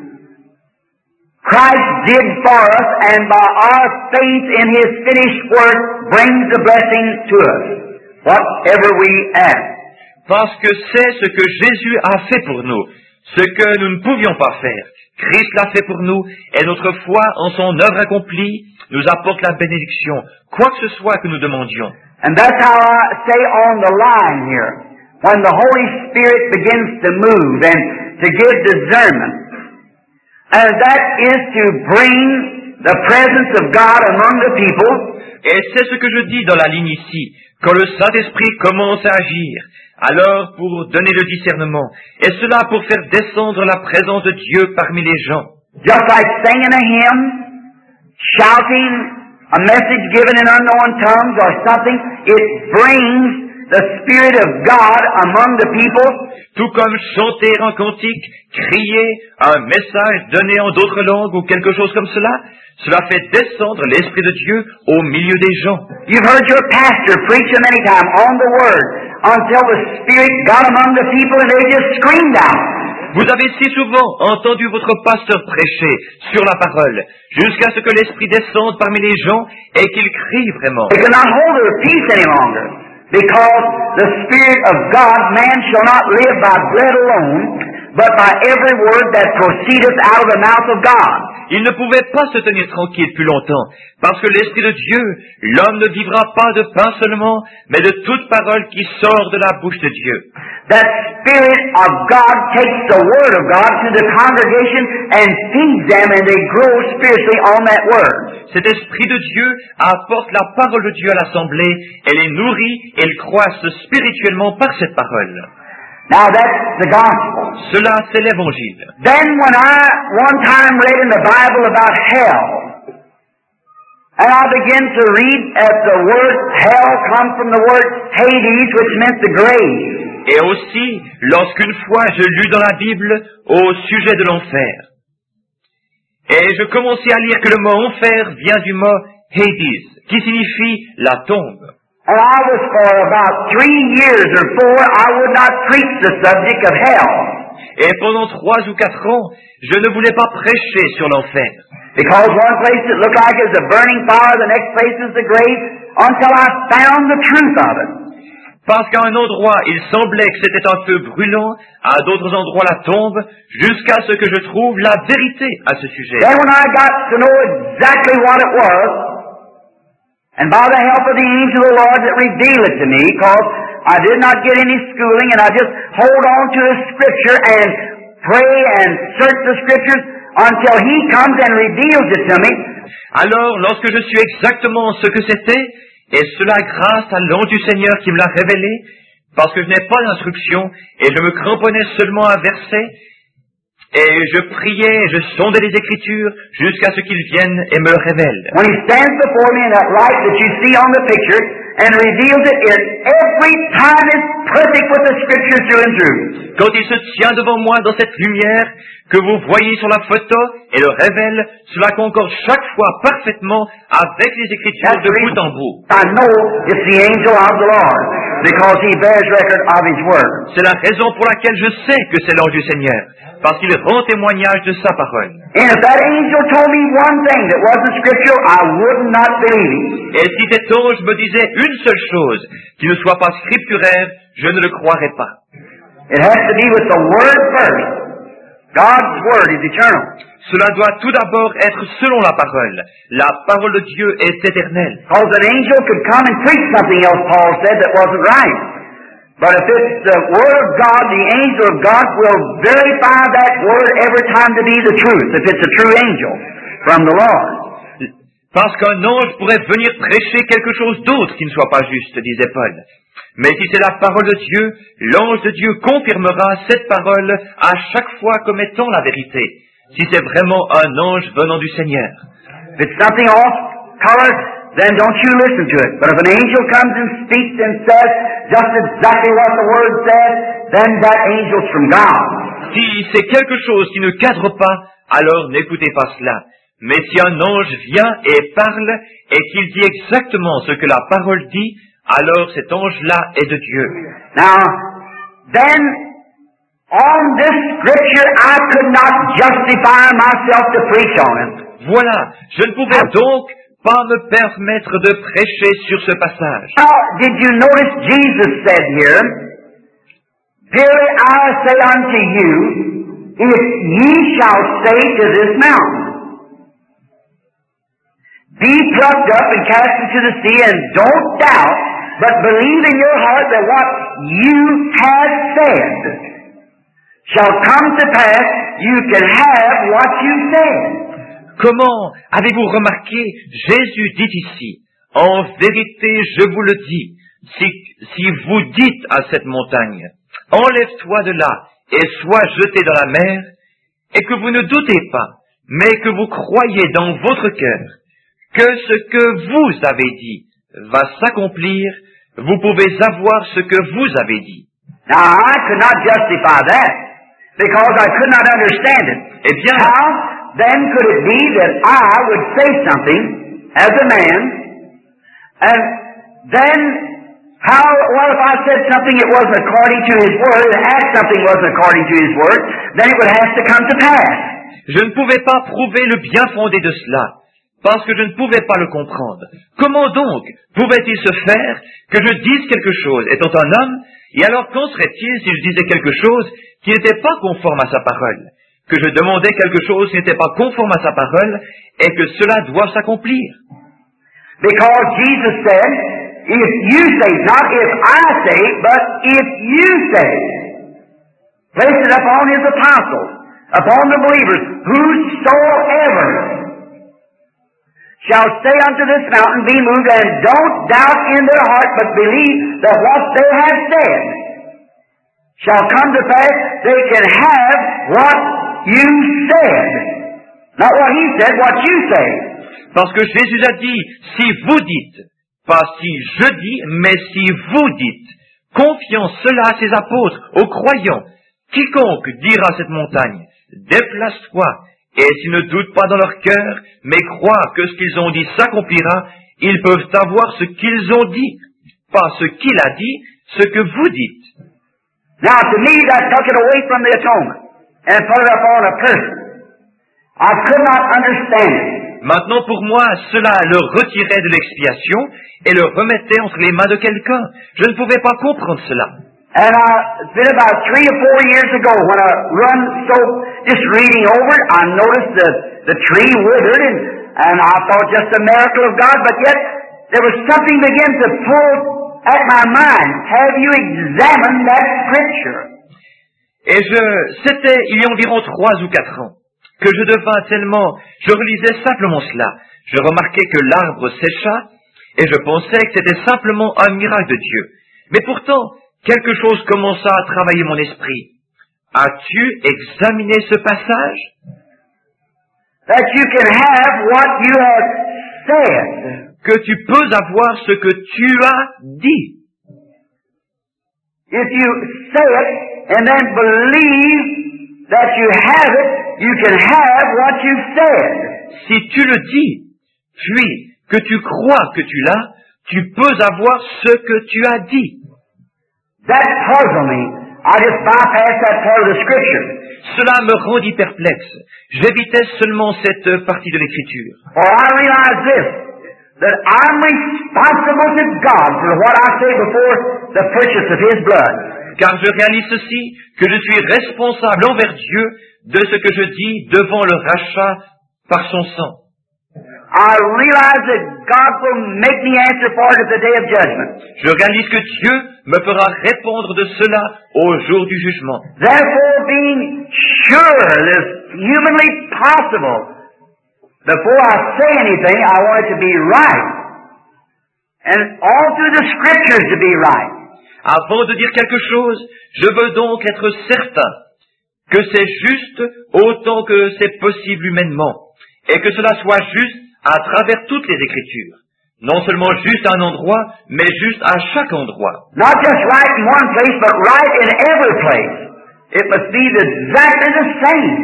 Christ did for us, and by our faith in His finished work brings the blessing to us, whatever we ask. Parce que c'est ce que Jésus a fait pour nous, ce que nous ne pouvions pas faire. Christ l'a fait pour nous, et notre foi en son œuvre accomplie nous apporte la bénédiction, quoi que ce soit que nous demandions. And that's how I say on the line here, when the Holy Spirit begins to move and to give discernment, and that is to bring the presence of God among the people. Et c'est ce que je dis dans la ligne ici, quand le Saint-Esprit commence à agir, alors pour donner le discernement, et cela pour faire descendre la présence de Dieu parmi les gens. Just like singing a hymn, shouting a message given in unknown tongues or something, it brings the Spirit of God among the people. Tout comme chanter un cantique, crier un message donné en d'autres langues ou quelque chose comme cela, cela fait descendre l'Esprit de Dieu au milieu des gens. You've heard your pastor preach a many times on the Word until the Spirit got among the people and they just screamed out. Vous avez si souvent entendu votre pasteur prêcher sur la parole, jusqu'à ce que l'Esprit descende parmi les gens et qu'il crie vraiment. They cannot hold their peace any longer, because the Spirit of God, man shall not live by bread alone, but by every word that proceedeth out of the mouth of God. Il ne pouvait pas se tenir tranquille plus longtemps, parce que l'Esprit de Dieu, l'homme ne vivra pas de pain seulement, mais de toute parole qui sort de la bouche de Dieu. That Spirit of God takes the Word of God to the congregation and feeds them, and they grow spiritually on that Word. Cet Esprit de Dieu apporte la parole de Dieu à l'Assemblée, elle les nourrit et ils croissent spirituellement par cette parole. Now that's the gospel. Cela, c'est l'Évangile. Then when I one time read in the Bible about hell, And I began to read as the word hell come from the word Hades, which meant the grave. Et aussi, lorsqu'une fois je lus dans la Bible au sujet de l'enfer. Et je commençai à lire que le mot enfer vient du mot Hades, qui signifie la tombe. And I was for about three years or four, I would not preach the subject of hell. Et pendant trois ou quatre ans, je ne voulais pas prêcher sur l'enfer. Because one place it looked like it was a burning fire, the next place was the grave, until I found the truth of it. Parce qu'à un endroit, il semblait que c'était un feu brûlant, à d'autres endroits la tombe, jusqu'à ce que je trouve la vérité à ce sujet. Then when I got to know exactly what it was, and by the help of the angel of the Lord that revealed it to me, because I did not get any schooling, and I just hold on to the Scripture and pray and search the Scriptures until He comes and reveals it to me. Alors, lorsque je suis exactement ce que c'était, et cela grâce à l'ange du Seigneur qui me l'a révélé, parce que je n'ai pas d'instruction, et je me cramponnais seulement à un verset, et je priais, je sondais les Écritures, jusqu'à ce qu'il vienne et me le révèle. When He stands before me in that light that you see on the picture, and reveals it, in every time it's perfect with the Scriptures through and through. Quand il se tient devant moi dans cette lumière que vous voyez sur la photo et le révèle, cela concorde chaque fois parfaitement avec les Écritures de bout en bout. I know it's the angel of the Lord, because He bears record of His word. C'est la raison pour laquelle je sais que c'est l'ange du Seigneur, parce qu'il rend témoignage de sa parole. And if that angel told me one thing that wasn't scriptural, I would not believe it. Et si cet ange me disait une seule chose qui ne soit pas scripturaire, je ne le croirais pas. It has to be with the Word first. God's Word is eternal. Cela doit tout d'abord être selon la parole. La parole de Dieu est éternelle. Because an angel could come and preach something else, Paul said, that wasn't right. But if it's the Word of God, the angel of God will verify that Word every time to be the truth, if it's a true angel from the Lord. Parce qu'un ange pourrait venir prêcher quelque chose d'autre qui ne soit pas juste, disait Paul. Mais si c'est la parole de Dieu, l'ange de Dieu confirmera cette parole à chaque fois comme étant la vérité, si c'est vraiment un ange venant du Seigneur. If it's something off color, then don't you listen to it. But if an angel comes and speaks and says just exactly what the Word says, then that angel's from God. Si c'est quelque chose qui ne cadre pas, alors n'écoutez pas cela. Mais si un ange vient et parle, et qu'il dit exactement ce que la parole dit, alors cet ange-là est de Dieu. Now, then, on this scripture, I could not justify myself to preach on it. Voilà, je ne pouvais donc pas me permettre de prêcher sur ce passage. Now, did you notice Jesus said here, Verily I say unto you, if ye shall say to this mountain, be plucked up and cast into the sea, and don't doubt, but believe in your heart that what you have said shall come to pass, you can have what you said. Comment avez-vous remarqué, Jésus dit ici, en vérité je vous le dis, si, si vous dites à cette montagne, enlève-toi de là et sois jeté dans la mer, et que vous ne doutez pas, mais que vous croyez dans votre cœur, que ce que vous avez dit va s'accomplir, vous pouvez avoir ce que vous avez dit. Now, I could not justify that, because I could not understand it. Eh bien, How then could it be that I would say something as a man, and then how, well, if I said something that wasn't according to His Word, and asked something wasn't according to His Word, then it would have to come to pass. je ne pouvais pas prouver le bien fondé de cela, parce que je ne pouvais pas le comprendre. Comment donc pouvait-il se faire que je dise quelque chose étant un homme, et alors qu'en serait-il si je disais quelque chose qui n'était pas conforme à sa parole, que je demandais quelque chose qui n'était pas conforme à sa parole, et que cela doit s'accomplir? Because Jesus said, if you say, not if I say, but if you say, place it upon His apostles, upon the believers, whosoever shall say unto this mountain, be moved, and don't doubt in their heart, but believe that what they have said shall come to pass, they can have what you said. Not what He said, what you say. Parce que Jésus a dit, si vous dites, pas si je dis, mais si vous dites, confiant cela à ses apôtres, aux croyants, quiconque dira à cette montagne, déplace-toi, et s'ils ne doutent pas dans leur cœur, mais croient que ce qu'ils ont dit s'accomplira, ils peuvent avoir ce qu'ils ont dit, pas ce qu'il a dit, ce que vous dites. Now, to me, that took it away from the atonement and put it upon a person. I could not understand it. Maintenant, pour moi, cela le retirait de l'expiation et le remettait entre les mains de quelqu'un. Je ne pouvais pas comprendre cela. And uh, it's been about three or four years ago when I run so, just reading over it, I noticed the, the tree withered and, and I thought just a miracle of God, but yet there was something began to pull at my mind. Have you examined that scripture? Et je, c'était il y a environ trois ou quatre ans que je devins tellement, je relisais simplement cela. Je remarquais que l'arbre sécha et je pensais que c'était simplement un miracle de Dieu. Mais pourtant, quelque chose commença à travailler mon esprit. As-tu examiné ce passage? That you can have what you have said. Que tu peux avoir ce que tu as dit. If you say it and then believe that you have it, you can have what you said. Si tu le dis, puis que tu crois que tu l'as, tu peux avoir ce que tu as dit. That puzzled me. I just bypassed that part of the scripture. Cela me rendit perplexe. J'évitais seulement cette partie de l'Écriture. For I realize this, that I'm responsible to God for what I say before the purchase of His blood. Car je réalise ceci, que je suis responsable envers Dieu de ce que je dis devant le rachat par son sang. I realize that God will make me answer for it at the day of judgment. Je réalise que Dieu me fera répondre de cela au jour du jugement. Therefore, being sure that it's humanly possible, before I say anything, I want it to be right. And all through the Scriptures to be right. Avant de dire quelque chose, je veux donc être certain que c'est juste autant que c'est possible humainement, et que cela soit juste à travers toutes les Écritures. Non seulement juste à un endroit, mais juste à chaque endroit. Not just right in one place, but right in every place. It must be exactly the same.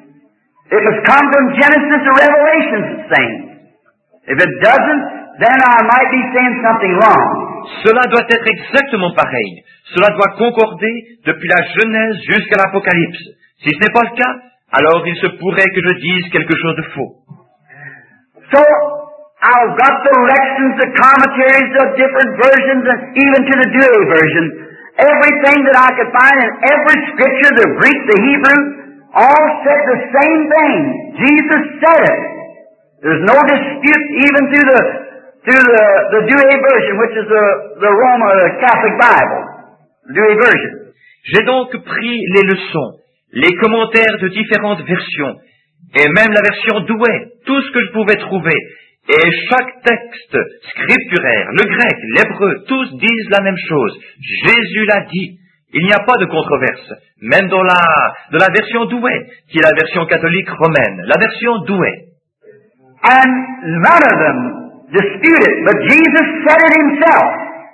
It must come from Genesis to Revelation the same. If it doesn't, then I might be saying something wrong. Cela doit être exactement pareil. Cela doit concorder depuis la Genèse jusqu'à l'Apocalypse. Si ce n'est pas le cas, alors il se pourrait que je dise quelque chose de faux. So, I've got the lections, the commentaries of different versions, and even to the Douay version. Everything that I could find in every scripture, the Greek, the Hebrew, all said the same thing. Jesus said it. There's no dispute even through the through the, the Douay version, which is the, the Roman the Catholic Bible, the Douay version. J'ai donc pris les leçons, les commentaires de différentes versions, et même la version Douay, tout ce que je pouvais trouver. Et chaque texte scripturaire, le grec, l'hébreu, tous disent la même chose. Jésus l'a dit. Il n'y a pas de controverse. Même dans la, de la version Douay, qui est la version catholique romaine, la version Douay. And none of them dispute it, but Jesus said it Himself.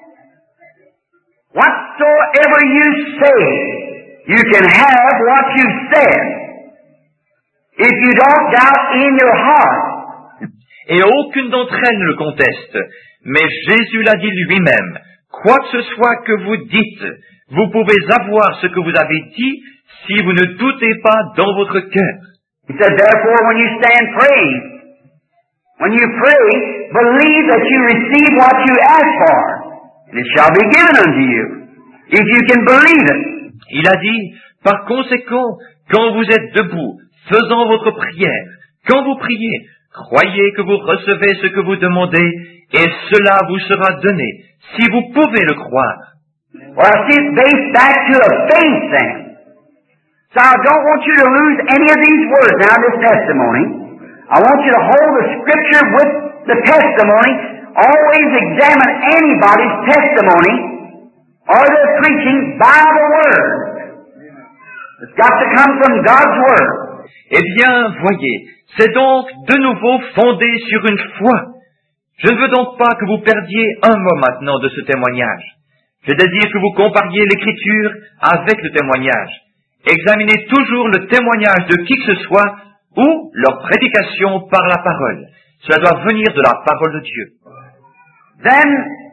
Whatsoever you say, you can have what you said. If you don't doubt in your heart. Et aucune d'entre elles ne le conteste. Mais Jésus l'a dit lui-même. Quoi que ce soit que vous dites, vous pouvez avoir ce que vous avez dit si vous ne doutez pas dans votre cœur. He said, therefore, when you stand praying, when you pray, believe that you receive what you ask for, and it shall be given unto you, if you can believe it. Il a dit, par conséquent, quand vous êtes debout, faisant votre prière, quand vous priez, croyez que vous recevez ce que vous demandez, et cela vous sera donné, si vous pouvez le croire. Well, I see it based back to a faith thing. So I don't want you to lose any of these words now in this testimony. I want you to hold the Scripture with the testimony. Always examine anybody's testimony or their preaching by the Word. It's got to come from God's Word. Eh bien, voyez, c'est donc de nouveau fondé sur une foi. Je ne veux donc pas que vous perdiez un mot maintenant de ce témoignage. Je désire que vous compariez l'Écriture avec le témoignage. Examinez toujours le témoignage de qui que ce soit ou leur prédication par la parole. Cela doit venir de la parole de Dieu. Then,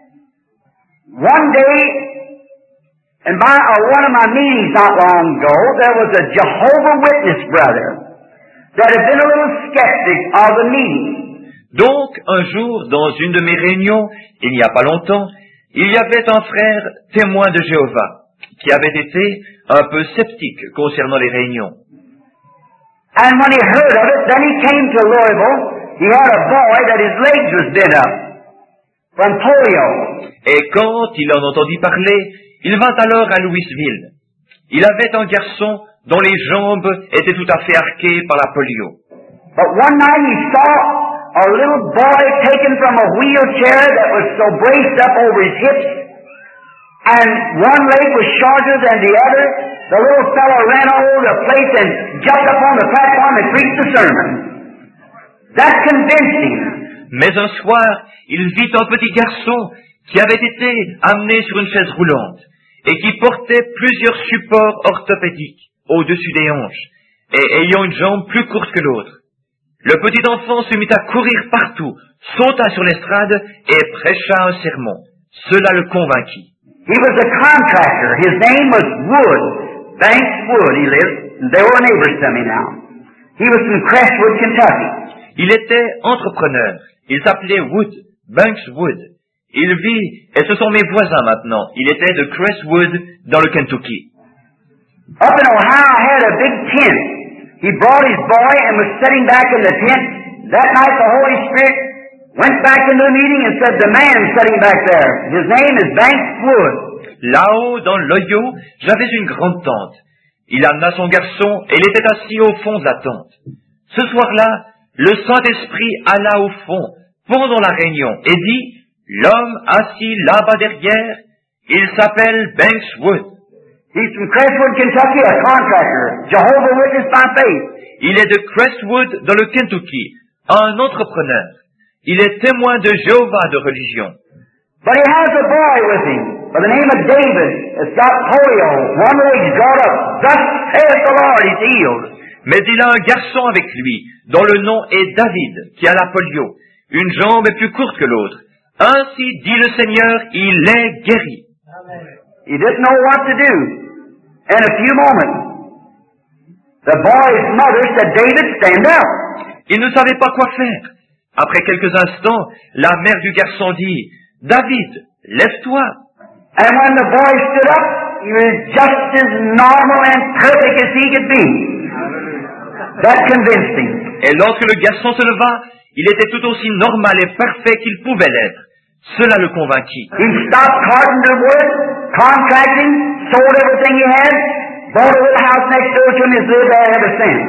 one day, and by uh, one of my meetings not long ago, there was a Jehovah Witness brother that had been a little skeptic of the meeting. Donc, un jour, dans une de mes réunions, il n'y a pas longtemps, il y avait un frère témoin de Jéhovah qui avait été un peu sceptique concernant les réunions. And when he heard of it, then he came to Louisville. He had a boy that his legs was bent up from polio. Et quand il en entendit parler, il vint alors à Louisville. Il avait un garçon dont les jambes étaient tout à fait arquées par la polio. But one night he saw a little boy taken from a wheelchair that was so braced up over his hips, and one leg was shorter than the other. The little fellow ran all over the place and jumped up on the platform and preached the sermon. That convinced him. Mais un soir, il vit un petit garçon qui avait été amené sur une chaise roulante et qui portait plusieurs supports orthopédiques au-dessus des hanches et ayant une jambe plus courte que l'autre. Le petit enfant se mit à courir partout, sauta sur l'estrade et prêcha un sermon. Cela le convainquit. He was a contractor. His name was Wood, Banks Wood. He lived, and they were neighbors to me now. He was from Crestwood, Kentucky. Il était entrepreneur. Il s'appelait Wood, Banks Wood. Il vit, et ce sont mes voisins maintenant. Il était de Crestwood, dans le Kentucky. Up in Ohio, I had a big tent. He brought his boy and was sitting back in the tent. That night the Holy Spirit went back into the meeting and said, the man sitting back there, his name is Banks Wood. Là-haut, dans l'Ohio, j'avais une grande tente. Il amena son garçon et il était assis au fond de la tente. Ce soir-là, le Saint-Esprit alla au fond, pendant la réunion, et dit, l'homme assis là-bas derrière, il s'appelle Banks Wood. He's from Crestwood, Kentucky, a contractor, Jehovah Witness by faith. Il est de Crestwood, dans le Kentucky, un entrepreneur. Il est témoin de Jéhovah de religion. But he has a boy with him, by the name of David, that's got polio, one leg's drawn up. Thus saith the Lord, he's healed. Mais il a un garçon avec lui, dont le nom est David, qui a la polio. Une jambe est plus courte que l'autre. Ainsi dit le Seigneur, il est guéri. He didn't know what to do. In a few moments, the boy's mother said, David, stand up. Il ne savait pas quoi faire. Après quelques instants, la mère du garçon dit, David, lève-toi. And when the boy stood up, he was just as normal and perfect as he could be. That convinced him. Et lorsque le garçon se leva, il était tout aussi normal et parfait qu'il pouvait l'être. Cela le convainquit. He stopped carpenter wood, contracting, sold everything he had, bought a little house next door to him, and has lived there ever since.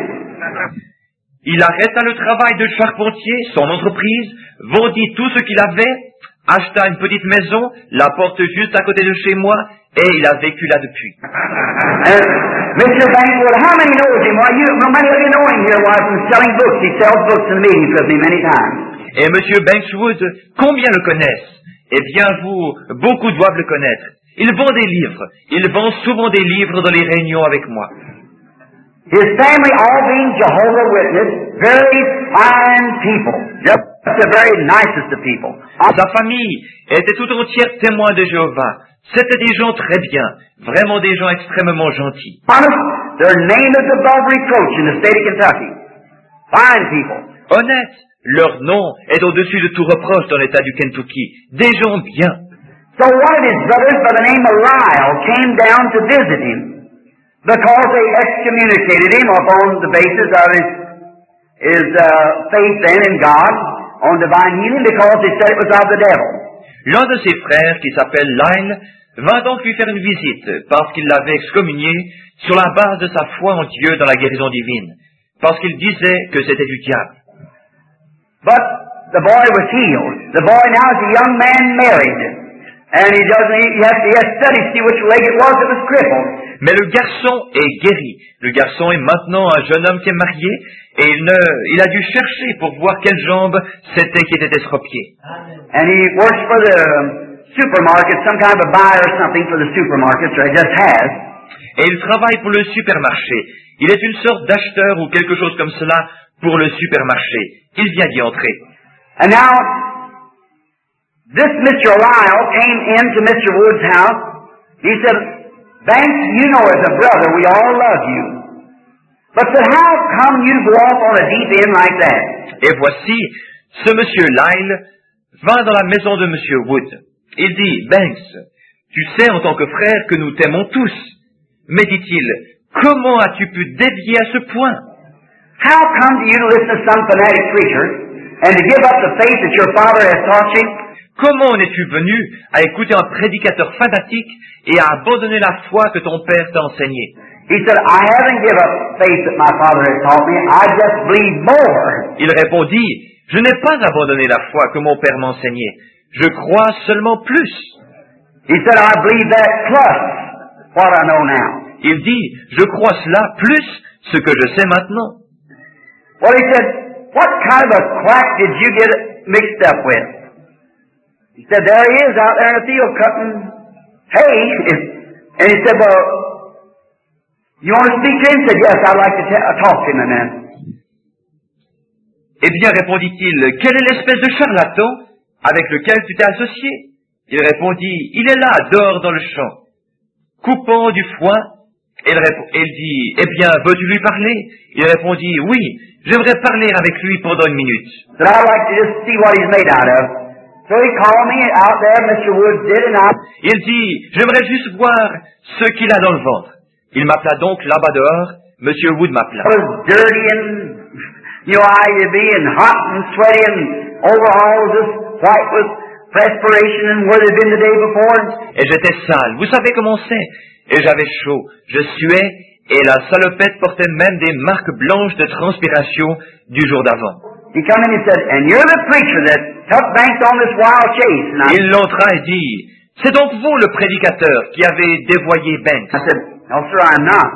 Il arrêta le travail de charpentier, son entreprise, vendit tout ce qu'il avait, acheta une petite maison, la porte juste à côté de chez moi, et il a vécu là depuis. And Mister Bankwood, how many knows him? Why, you, many of you know him here. Why, from selling books, he sells books in the meetings with me many times. Et Monsieur Bankswood, combien le connaissent? Eh bien, vous, beaucoup doivent le connaître. Il vend des livres. Il vend souvent des livres dans les réunions avec moi. His family all being Jehovah Witness, very fine people. Just the very nicest of people. Sa famille était tout entière témoin de Jéhovah. C'était des gens très bien, vraiment des gens extrêmement gentils. Honest, their name is above reproach in the state of Kentucky. Fine people. Honnête, leur nom est au-dessus de tout reproche dans l'État du Kentucky. Des gens bien. So one of his brothers by the name of Lyle came down to visit him because they excommunicated him upon the basis of his, his uh, faith then in God on divine healing because they said it was of the devil. L'un de ses frères, qui s'appelle Lyle, vint donc lui faire une visite parce qu'il l'avait excommunié sur la base de sa foi en Dieu dans la guérison divine, parce qu'il disait que c'était du diable. But the boy was healed. The boy now is a young man married. And he doesn't, he has, he has studied to see which leg it was that was crippled. Mais le garçon est guéri. Le garçon est maintenant un jeune homme qui est marié, et il, ne, il a dû chercher pour voir quelle jambe c'était qui était estropiée. And he works for the supermarket, some kind of a buyer or something for the supermarket, so he just has. Et il travaille pour le supermarché. Il est une sorte d'acheteur ou quelque chose comme cela pour le supermarché. Il vient d'y entrer. And now, this Mister Lyle came into Mister Wood's house. He said, Banks, you know as a brother we all love you. But said, how come you go off on a deep end like that? Et voici, ce monsieur Lyle vint dans la maison de monsieur Wood. Il dit, Banks, tu sais en tant que frère que nous t'aimons tous. Mais dit-il, comment as-tu pu dévier à ce point? How come do you to listen to some fanatic preacher and to give up the faith that your father has taught you? Comment en es-tu venu à écouter un prédicateur fanatique et à abandonner la foi que ton père t'a enseignée? He said, I haven't given up faith that my father has taught me. I just believe more. Il répondit, je n'ai pas abandonné la foi que mon père m'enseignait. Je crois seulement plus. He said, I believe that plus what I know now. Il dit, je crois cela plus ce que je sais maintenant. Well, he said, what kind of a quack did you get mixed up with? He said, there he is out there in the field cutting hay. And he said, well, you want to speak to him? He said, yes, I'd like to t- talk to him a minute. Eh bien, répondit-il, quelle est l'espèce de charlatan avec lequel tu t'es associé? Il répondit, il est là, dehors dans le champ, coupant du foin. Et il, rép- il dit, eh bien, veux-tu lui parler? Il répondit, oui, j'aimerais parler avec lui pendant une minute. Said, I'd like to just see what he's made out of. So he called me out there, Mister Woods did, and I... Il dit, j'aimerais juste voir ce qu'il a dans le ventre. Il m'appela donc là-bas dehors. Monsieur Wood m'appela. I was dirty and, you know, how you'd be, and hot and sweaty, and overalls just white with perspiration and where they'd been the day before. Et j'étais sale. Vous savez comment c'est? Et j'avais chaud. Je suais, et la salopette portait même des marques blanches de transpiration du jour d'avant. He come in and said, and you're the preacher that took Banks on this wild chase. And I, Il l'entra et dit, c'est donc vous le prédicateur qui avez dévoyé Banks. I said, no sir, I'm not.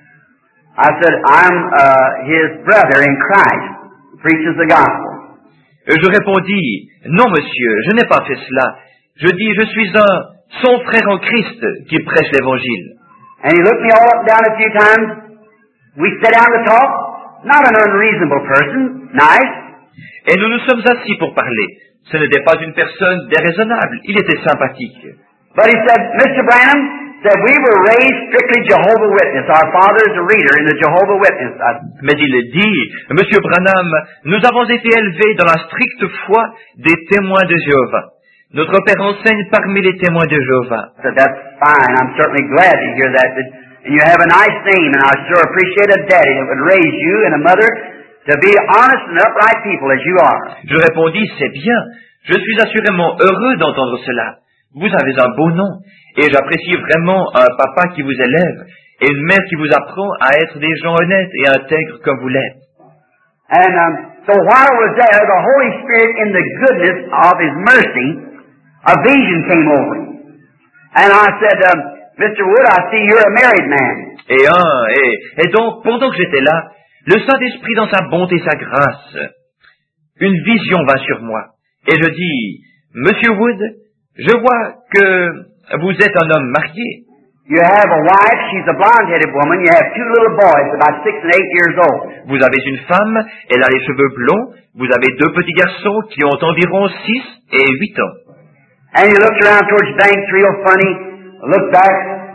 I said, I'm uh, his brother in Christ, who preaches the gospel. Et je répondis, non monsieur, je n'ai pas fait cela. Je dis, je suis un, son frère en Christ qui prêche l'évangile. And he looked me all up and down a few times. We sat down to talk. Not an unreasonable person, nice. Et nous nous sommes assis pour parler. Ce n'était pas une personne déraisonnable, il était sympathique. But he said, Mister Branham, said we were raised strictly Jehovah Witness. Our father is a reader in the Jehovah Witness. I, Mais il dit, Monsieur Branham, nous avons été élevés dans la stricte foi des témoins de Jéhovah. Notre père enseigne parmi les témoins de Jéhovah. said, that's fine. I'm certainly glad to hear that. But, and you have a nice name, and I sure appreciate a daddy that would raise you and a mother to be honest and upright people as you are. Je répondis, c'est bien. Je suis assurément heureux d'entendre cela. Vous avez un beau nom, et j'apprécie vraiment un papa qui vous élève, et une mère qui vous apprend à être des gens honnêtes et intègres comme vous l'êtes. And um, so while I was there, the Holy Spirit, in the goodness of His mercy, a vision came over me. And I said, um, Mister Wood, I see you're a married man. Et un, et, et donc, pendant que j'étais là, le Saint-Esprit dans sa bonté et sa grâce, une vision vint sur moi. Et je dis, Monsieur Wood, je vois que vous êtes un homme marié. You have a wife, she's a blonde-headed woman. You have two little boys, about six and eight years old. Vous avez une femme, elle a les cheveux blonds. Vous avez deux petits garçons qui ont environ six et huit ans. And he looked around towards Banks real funny, looked back.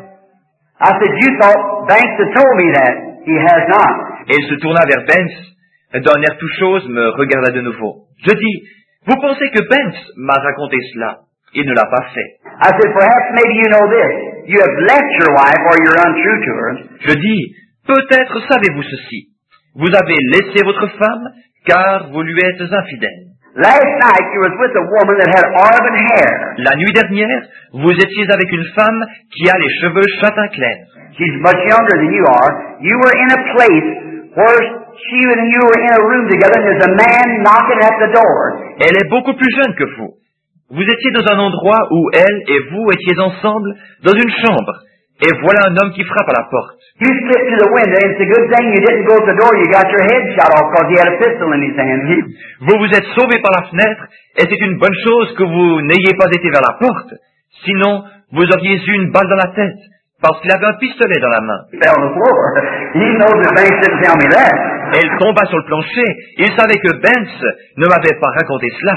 I said, you thought Banks had told me that. He has not. Et il se tourna vers Banks, d'un air tout chose, me regarda de nouveau. Je dis, vous pensez que Banks m'a raconté cela? Il ne l'a pas fait. I said, perhaps maybe you know this. You have left your wife or you're untrue to her. Je dis, peut-être savez-vous ceci. Vous avez laissé votre femme, car vous lui êtes infidèle. Last night you was with a woman that had auburn hair. La nuit dernière, vous étiez avec une femme qui a les cheveux châtain clair. She's much younger than you are. You were in a place where she and you were in a room together and there's a man knocking at the door. Elle est beaucoup plus jeune que vous. Vous étiez dans un endroit où elle et vous étiez ensemble dans une chambre, Et voilà un homme qui frappe à la porte. You slipped to the window, and it's a good thing you didn't go to the door. You got your head shot off because he had a pistol in his hand. Vous vous êtes sauvé par la fenêtre, et c'est une bonne chose que vous n'ayez pas été vers la porte. Sinon, vous auriez eu une balle dans la tête, parce qu'il avait un pistolet dans la main. Fell on the floor. He knows that Banks didn't tell me that. Et il tomba sur le plancher. Il savait que Banks ne m'avait pas raconté cela.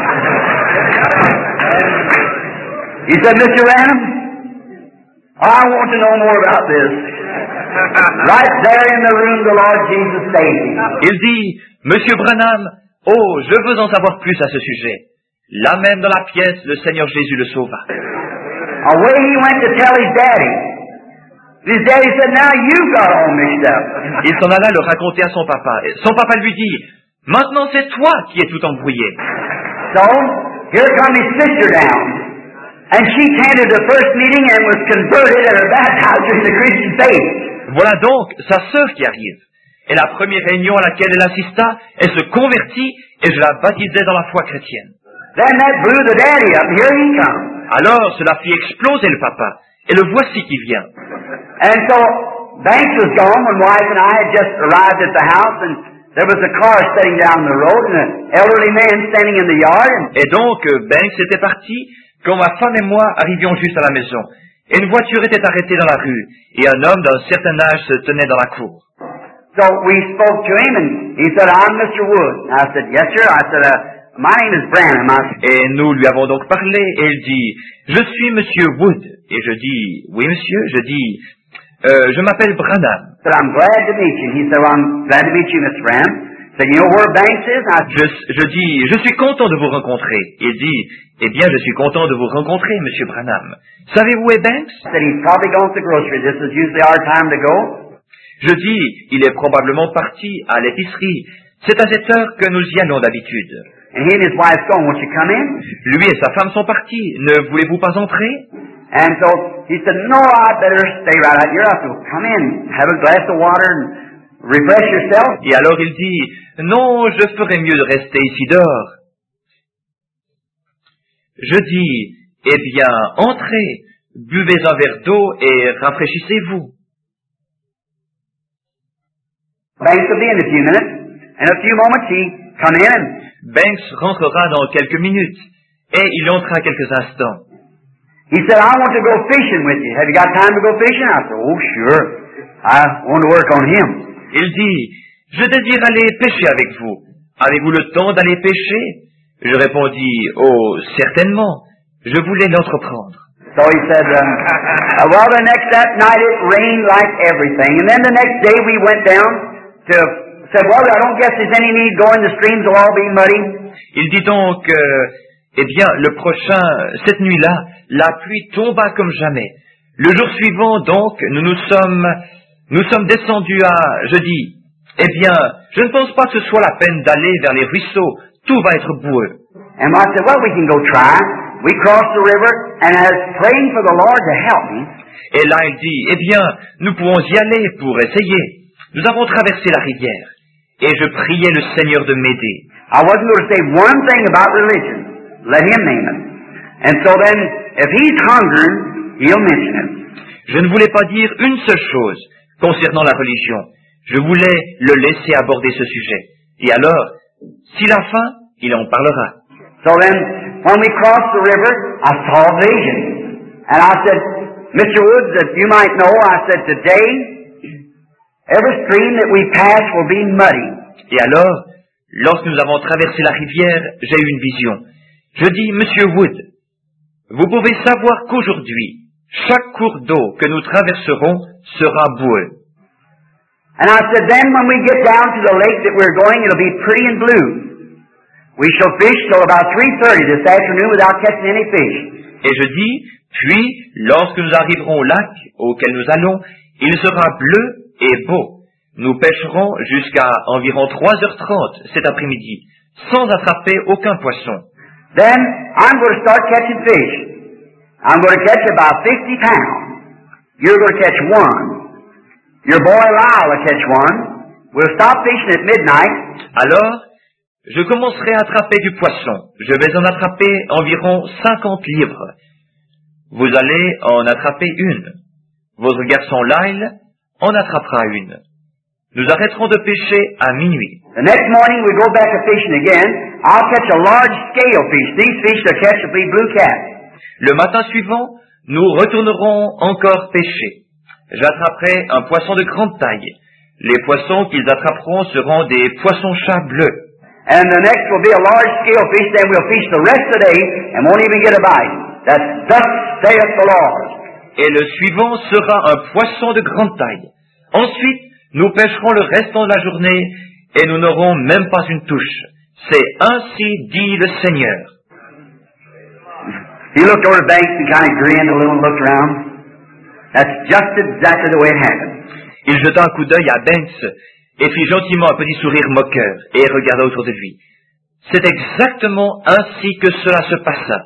He said, Mister Branham, I want to know more about this. Right there in the room, the Lord Jesus saved him. Il dit, Monsieur Branham, oh, je veux en savoir plus à ce sujet. Là même dans la pièce, le Seigneur Jésus le sauva. Away he went to tell his daddy. His daddy said, now you got all mixed up. Il s'en alla le raconter à son papa. Et son papa lui dit, maintenant c'est toi qui es tout embrouillé. So, here come his sister down. And she attended the first meeting and was converted and was baptized in the Christian faith. Voilà donc sa sœur qui arrive. Et la première réunion à laquelle elle assista, elle se convertit et je la baptisai dans la foi chrétienne. Then that blew the daddy up. Here he comes. Alors cela fit exploser le papa. Et le voici qui vient. And so Banks was gone when wife and I had just arrived at the house, and there was a car sitting down the road and an elderly man standing in the yard. And Et donc Banks était parti quand ma femme et moi arrivions juste à la maison. Et une voiture était arrêtée dans la rue, et un homme d'un certain âge se tenait dans la cour. so we spoke to him, and he said, I'm Mister Wood. And I said, yes, sir. I said, uh, my name is Branham. I said, Et nous lui avons donc parlé, et il dit, je suis Monsieur Wood. Et je dis, oui monsieur, je dis, euh, je m'appelle Branham. I said, I'm glad to meet you. He said, well, I'm glad to meet you, Mister Branham. I said, you know where Banks is? I said, Je, je dis, je suis content de vous rencontrer. Il dit, eh bien, je suis content de vous rencontrer, Monsieur Branham. Savez-vous où est Banks? I said, he's probably gone to the grocery. This is usually our time to go. Je dis, il est probablement parti à l'épicerie. C'est à cette heure que nous y allons d'habitude. And he and his wife gone. Won't you come in? Lui et sa femme sont partis. Ne voulez-vous pas entrer? And so he said, no, I'd better stay right out here. I said, well, come in, have a glass of water and refresh yourself. Et alors il dit, non, je ferais mieux de rester ici dehors. Je dis, eh bien, entrez, buvez un verre d'eau et rafraîchissez-vous. Banks will be in a few minutes. In a few moments, he come in and Banks rentrera dans quelques minutes, et il entra quelques instants. he said, I want to go fishing with you. Have you got time to go fishing? I said, oh, sure. I want to work on him. Il dit, je désire aller pêcher avec vous. Avez-vous le temps d'aller pêcher? Je répondis, oh, certainement. Je voulais l'entreprendre. So he said, um, uh, well, the next that night it rained like everything. And then the next day we went down to, said, well, I don't guess there's any need going. The streams will all be muddy. Il dit donc, euh, eh bien, le prochain, cette nuit-là, la pluie tomba comme jamais. Le jour suivant, donc, nous nous sommes, nous sommes descendus à, je dis, eh bien, je ne pense pas que ce soit la peine d'aller vers les ruisseaux. Tout va être boueux. And I said, well, we can go try. We crossed the river, and I was praying for the Lord to help me. Et là, il dit, eh bien, nous pouvons y aller pour essayer. Nous avons traversé la rivière, et je priais le Seigneur de m'aider. I wasn't going to say one thing about religion. Let him name it. And so then, if he's hungering, he'll mention it. Je ne voulais pas dire une seule chose concernant la religion. Je voulais le laisser aborder ce sujet. Et alors, s'il a faim, il en parlera. So then, when we crossed the river, I saw a vision. And I said, Mister Woods, that you might know, I said, today, every stream that we pass will be muddy. Et alors, lorsque nous avons traversé la rivière, j'ai eu une vision. Je dis, Monsieur Wood, vous pouvez savoir qu'aujourd'hui, chaque cours d'eau que nous traverserons sera boueux. And I said, then when we get down to the lake that we're going, it'll be pretty and blue. We shall fish till about three thirty this afternoon without catching any fish. Et je dis, puis, lorsque nous arriverons au lac auquel nous allons, il sera bleu et beau. Nous pêcherons jusqu'à environ trois heures trente cet après-midi, sans attraper aucun poisson. Then I'm going to start catching fish. I'm going to catch about fifty pounds. You're going to catch one. Your boy Lyle will catch one. We'll stop fishing at midnight. Alors, je commencerai à attraper du poisson. Je vais en attraper environ cinquante livres. Vous allez en attraper une. Votre garçon Lyle en attrapera une. Nous arrêterons de pêcher à minuit. The next morning we go back to fishing again. I'll catch a large scale fish. These fish will catch will be blue cat. Le matin suivant, nous retournerons encore pêcher. J'attraperai un poisson de grande taille. Les poissons qu'ils attraperont seront des poissons-chats bleus. And the next will be a large scale fish. Then we'll fish the rest of the day and won't even get a bite. That's thus saith the Lord. Et le suivant sera un poisson de grande taille. Ensuite, nous pêcherons le restant de la journée et nous n'aurons même pas une touche. C'est ainsi dit le Seigneur. He looked over the banks and kind of grinned a little and looked around. That's just exactly the way it happened. Il jeta un coup d'œil à Banks et fit gentiment un petit sourire moqueur et regarda autour de lui. C'est exactement ainsi que cela se passa.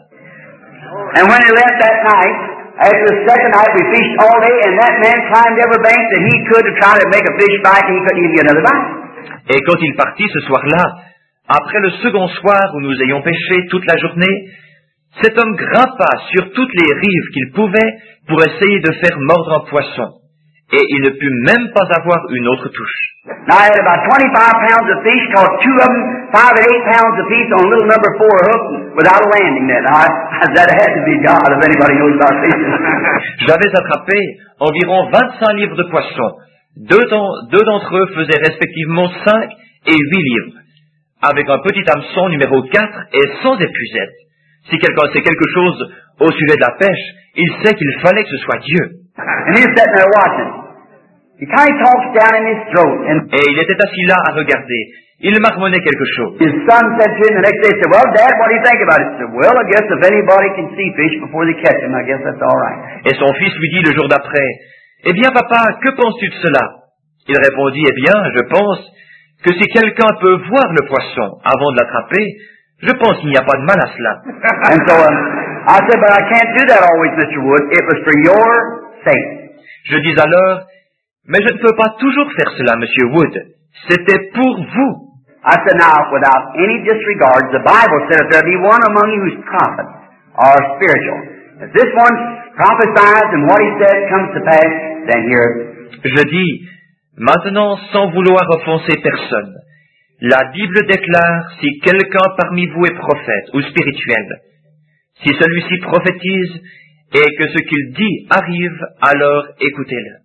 And when he left that night, after the second night we fished all day and that man climbed every bank that he could to try to make a fish bite and he couldn't even get another bite. Et quand il partit ce soir-là, après le second soir où nous ayons pêché toute la journée, cet homme grimpa sur toutes les rives qu'il pouvait pour essayer de faire mordre un poisson. Et il ne put même pas avoir une autre touche. Now I had about twenty-five pounds of fish, caught two of them, five and eight pounds apiece on a little number four hook without a landing net. Now, I, that had to be God if anybody knows about fishing. J'avais attrapé environ vingt-cinq livres de poissons. Deux, deux d'entre eux faisaient respectivement cinq et huit livres, avec un petit hameçon numéro quatre et sans épuisette. Si quelqu'un sait quelque chose au sujet de la pêche, il sait qu'il fallait que ce soit Dieu. And he was sitting there watching. He kind of talks down in his throat. And Et il était assis là à regarder. Il marmonnait quelque chose. his son said to him the next day, he said, well, Dad, what do you think about it? He said, well, I guess if anybody can see fish before they catch them, I guess that's all right. Et son fils lui dit le jour d'après, « Eh bien, papa, que penses-tu de cela ?» Il répondit, « Eh bien, je pense que si quelqu'un peut voir le poisson avant de l'attraper, je pense qu'il n'y a pas de mal à cela. » And so um, I said, but I can't do that always, Mister Wood. It was for your sake. Je dis alors, « Mais je ne peux pas toujours faire cela, Monsieur Wood. C'était pour vous. » I said, now, without any disregard, the Bible said, if there be one among you who's prophet or spiritual, if this one prophesies and what he said comes to pass, then hear it. Je dis, maintenant, sans vouloir offenser personne, la Bible déclare si quelqu'un parmi vous est prophète ou spirituel, si celui-ci prophétise et que ce qu'il dit arrive, alors écoutez-le.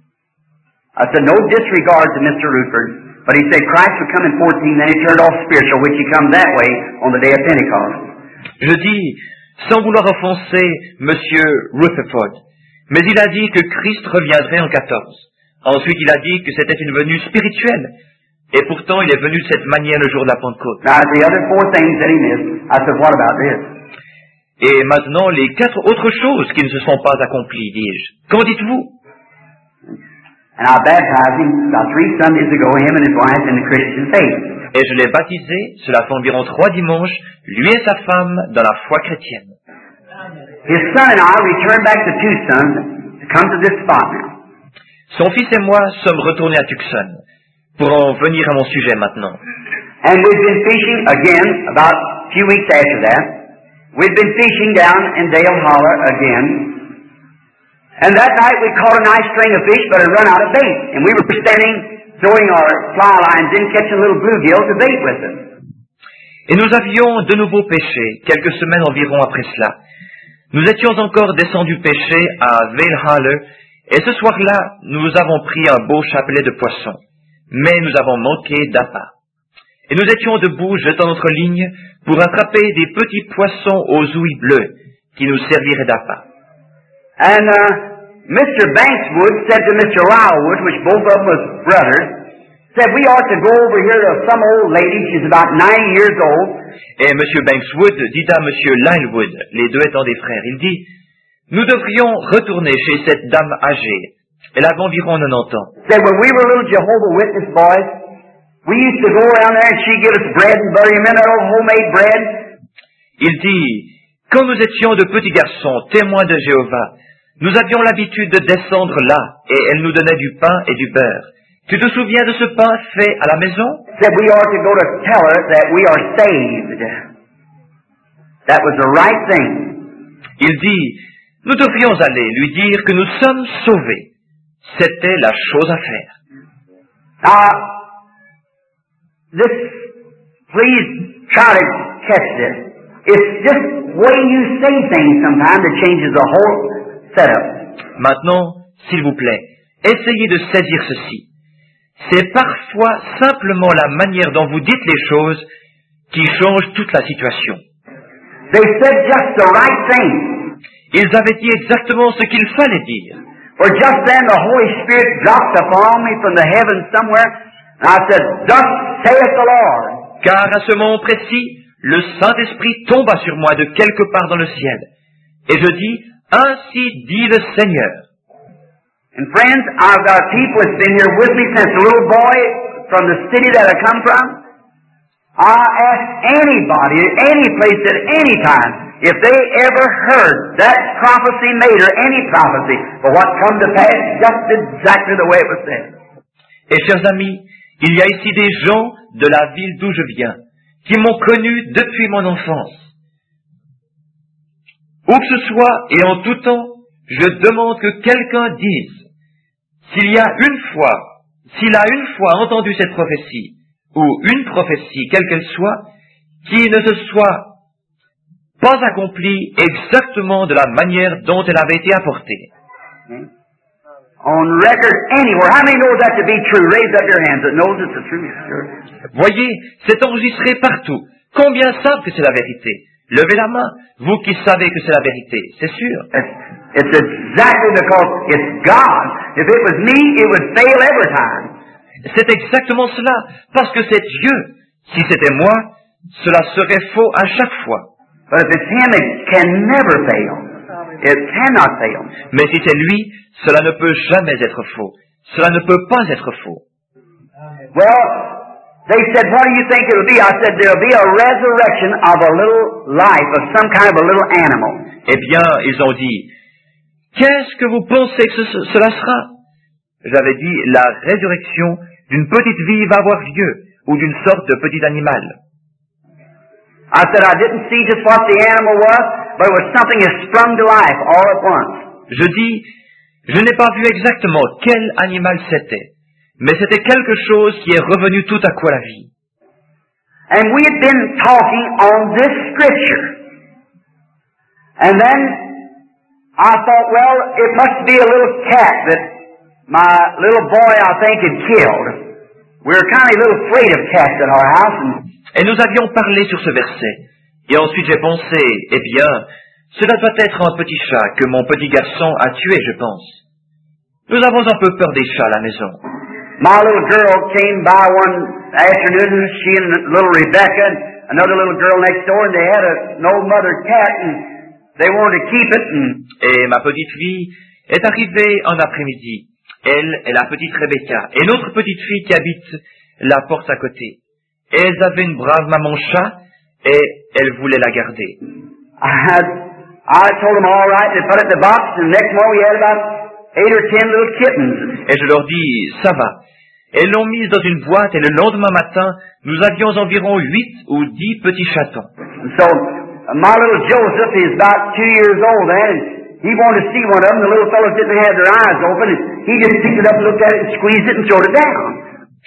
I said, no disregard to Mister Rutherford, but he said Christ would come in fourteen, then he turned all spiritual, which he come that way on the day of Pentecost. Je dis, sans vouloir offenser Monsieur Rutherford, mais il a dit que Christ reviendrait en quatorze. Ensuite, il a dit que c'était une venue spirituelle. Et pourtant, il est venu de cette manière le jour de la Pentecôte. Now, the other four things that he missed, I said, what about this? Et maintenant, les quatre autres choses qui ne se sont pas accomplies, dis-je. Qu'en dites-vous? And I baptized him about three Sundays ago, him and his wife, in the Christian faith. Et je l'ai baptisé, cela fait environ trois dimanches, lui et sa femme, dans la foi chrétienne. His son and I returned back to Tucson to come to this spot now. Son fils et moi sommes retournés à Tucson, pour en venir à mon sujet maintenant. And we've been fishing again about a few weeks after that. We've been fishing down in Dale Holler again. And that night we caught a nice string of fish, but it run out of bait. And we were standing, throwing our fly lines in, catching little bluegill to bait with them. Et nous avions de nouveau pêché, quelques semaines environ après cela. Nous étions encore descendus pêcher à Vale Holler, et ce soir-là, nous avons pris un beau chapelet de poissons. Mais nous avons manqué d'appât. Et nous étions debout, jetant notre ligne, pour attraper des petits poissons aux ouïes bleues, qui nous serviraient d'appât. And uh, Mister Bankswood said to Mister Rylewood, which both of them was brothers, said we ought to go over here to some old lady, she's about ninety years old. Et M. Bankswood dit à M. Linewood, les deux étant des frères, il dit, nous devrions retourner chez cette dame âgée. Elle avait environ quatre-vingt-dix ans. Said when we were little Jehovah Witness boys, we used to go around there and she'd give us bread and butter. You remember that old homemade bread? Il dit, quand nous étions de petits garçons, témoins de Jéhovah, nous avions l'habitude de descendre là, et elle nous donnait du pain et du beurre. Tu te souviens de ce pain fait à la maison? Said we ought to go to tell her that we are saved. That was the right thing. Il dit, Nous devrions aller lui dire que nous sommes sauvés. C'était la chose à faire. Now, this, please try to catch this. It's just way you say things sometimes that changes the whole setup. Maintenant, s'il vous plaît, essayez de saisir ceci. C'est parfois simplement la manière dont vous dites les choses qui change toute la situation. They said just the right thing. Ils avaient dit exactement ce qu'il fallait dire. For just then the Holy Spirit dropped upon me from the heavens somewhere, and I said, "Thus saith the Lord." Car à ce moment précis, le Saint-Esprit tomba sur moi de quelque part dans le ciel. Et je dis, ainsi dit le Seigneur. And friends, I've got people that's been here with me since a little boy from the city that I come from. I ask anybody, any place at any time, if they ever heard that prophecy made or any prophecy, but what come to pass just exactly the way it was said. Et chers amis, il y a ici des gens de la ville d'où je viens, qui m'ont connu depuis mon enfance. Où que ce soit et en tout temps, je demande que quelqu'un dise, s'il y a une fois, s'il a une fois entendu cette prophétie, ou une prophétie, quelle qu'elle soit, qui ne se soit pas accomplie exactement de la manière dont elle avait été apportée. On record anywhere. How many know that to be true? Raise up your hands that knows it's the truth. Voyez, c'est enregistré partout. Combien savent que c'est la vérité? Levez la main, vous qui savez que c'est la vérité, c'est sûr. It's, it's exactly because it's God. If it was me, it would fail every time. C'est exactement cela, parce que c'est Dieu. Si c'était moi, cela serait faux à chaque fois. But if it's Him, it can never fail. It cannot fail. Mais si c'est lui, cela ne peut jamais être faux. Cela ne peut pas être faux. Well, they said, what do you think it will be? I said, there will be a resurrection of a little life, of some kind of a little animal. Eh bien, ils ont dit, qu'est-ce que vous pensez que ce, cela sera? J'avais dit, la résurrection d'une petite vie va avoir lieu, ou d'une sorte de petit animal. I said, I didn't see just what the animal was, but it was something that sprung to life all at once. Je dis, je n'ai pas vu exactement quel animal c'était, mais c'était quelque chose qui est revenu tout à coup à la vie. And we had been talking on this scripture. And then I thought, well, it must be a little cat that my little boy, I think, had killed. We were kind of a little afraid of cats at our house. And Et nous avions parlé sur ce verset. Et ensuite j'ai pensé, eh bien, cela doit être un petit chat que mon petit garçon a tué, je pense. Nous avons un peu peur des chats à la maison. my little girl came by one afternoon, she and little Rebecca, and another little girl next door, and they had a, an old mother cat, and they wanted to keep it. And Et ma petite fille est arrivée un après-midi. Elle est la petite Rebecca. Et notre petite fille qui habite la porte à côté. Et elles avaient une brave maman chat, et elles voulaient la garder. I had, I told them all right, they put it in the box, and the next morning we had about eight or ten little kittens. Et je leur dis, ça va. Elles l'ont mise dans une boîte, et le lendemain matin, nous avions environ huit ou dix petits chatons. And so, my little Joseph is about two years old then, and he wanted to see one of them. The little fellows didn't have their eyes open, and he just picked it up, looked at it, and squeezed it, and threw it down.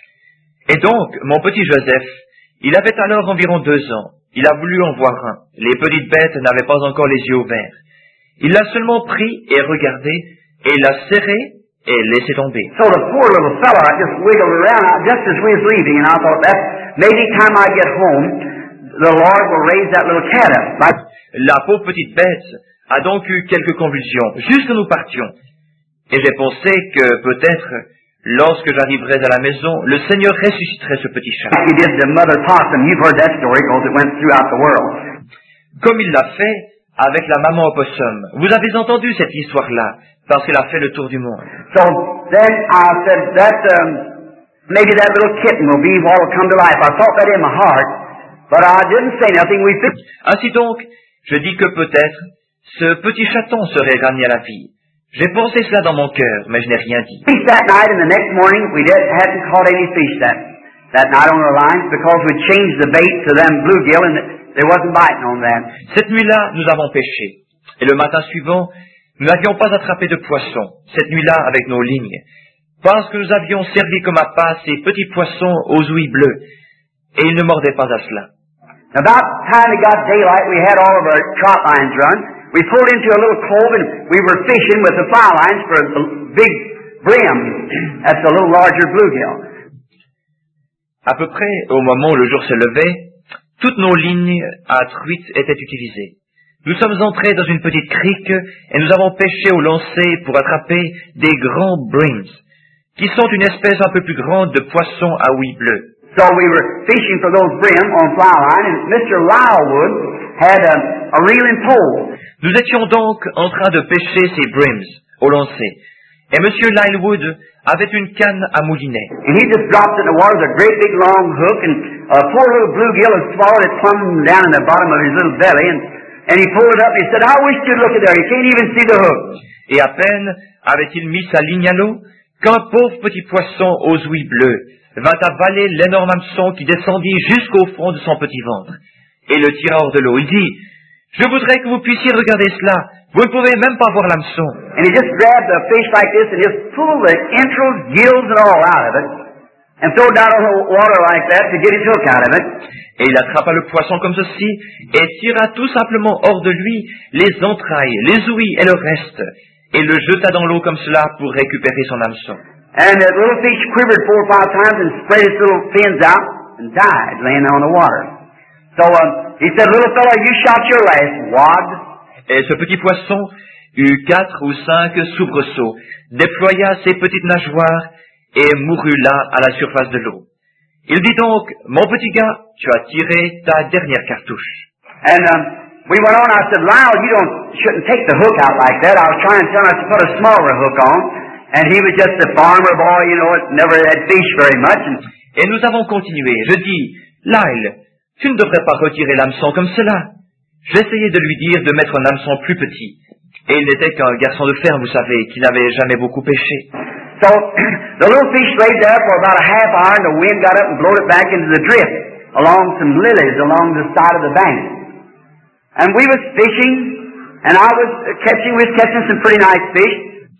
Et donc, mon petit Joseph, il avait alors environ deux ans. Il a voulu en voir un. Les petites bêtes n'avaient pas encore les yeux ouverts. Il l'a seulement pris et regardé, et il l'a serré et laissé tomber. So the poor little fellow, I just wiggled around just as we was leaving, and I thought that maybe time I get home, the Lord will raise that little cat up. Like, La pauvre petite bête a donc eu quelques convulsions, jusque nous partions. Et j'ai pensé que peut-être, lorsque j'arriverais à la maison, le Seigneur ressusciterait ce petit chat. he did the mother possum. You've heard that story because it went throughout the world. Comme il l'a fait avec la maman opossum. Vous avez entendu cette histoire-là, parce qu'elle a fait le tour du monde. So then I said that um, maybe that little kitten will be what will come to life. I thought that in my heart, but I didn't say nothing. We fixed. Ainsi donc, je dis que peut-être, ce petit chaton serait ramené à la vie. J'ai pensé cela dans mon cœur, mais je n'ai rien dit. Fish that night, and the next morning we did, hadn't caught any fish that that night on the lines because we changed the bait to them bluegill, and they wasn't biting on that. Cette nuit-là, nous avons pêché. Et le matin suivant, Nous n'avions pas attrapé de poissons cette nuit-là avec nos lignes, parce que nous avions servi comme appât ces petits poissons aux ouïes bleues, et ils ne mordaient pas à cela. About the time it got daylight, we had all of our trot lines run. We pulled into a little cove and we were fishing with the fly lines for a big brim. That's a little larger bluegill. À peu près au moment où le jour se levait, toutes nos lignes à truite étaient utilisées. Nous sommes entrés dans une petite crique et nous avons pêché au lancer pour attraper des grands brims, qui sont une espèce un peu plus grande de poisson à ouïes bleues. So we were fishing for those brim on fly line, and Mister Lylewood had a, a reeling pole. Nous étions donc en train de pêcher ces brims au lancer, et Monsieur Lylewood avait une canne à moulinet. And he just dropped it in the water with a great big long hook, and a poor little bluegill had swallowed it plumb down in the bottom of his little belly, and, and he pulled it up and he said, "I wish you'd look at there, you can't even see the hook." Et à peine avait-il mis sa ligne à l'eau qu'un pauvre petit poisson aux ouïes bleues vint avaler l'énorme hameçon qui descendit jusqu'au fond de son petit ventre. Et le tira hors de l'eau. Il dit, « Je voudrais que vous puissiez regarder cela. Vous ne pouvez même pas voir l'hameçon. » And he just grabbed a fish like this and just pulled the entrails, gills and all out of it, and threw it down in the water like that to get his hook out of it. Et il attrapa le poisson comme ceci et tira tout simplement hors de lui les entrailles, les ouïes et le reste, et le jeta dans l'eau comme cela pour récupérer son hameçon. And the little fish quivered four or five times and spread its little fins out and died laying on the water. So um, he said, "Little fellow, you shot your last wad." Et ce petit poisson eut quatre ou cinq soubresauts, déploya ses petites nageoires et mourut là à la surface de l'eau. Il dit donc, mon petit gars, tu as tiré ta dernière cartouche. And um, we went on. I said, Lyle, you don't shouldn't take the hook out like that. I was trying to tell him to put a smaller hook on, and he was just a farmer boy, you know, never had fish very much. And et nous avons continué. Je dis, Lyle, tu ne devrais pas retirer l'hameçon comme cela. J'essayais de lui dire de mettre un hameçon plus petit. Et il n'était qu'un garçon de ferme, vous savez, qui n'avait jamais beaucoup pêché. So the little fish laid there for about a half hour, and the wind got up and blowed it back into the drift along some lilies along the side of the bank. And we was fishing, and I was catching, we was catching some pretty nice fish.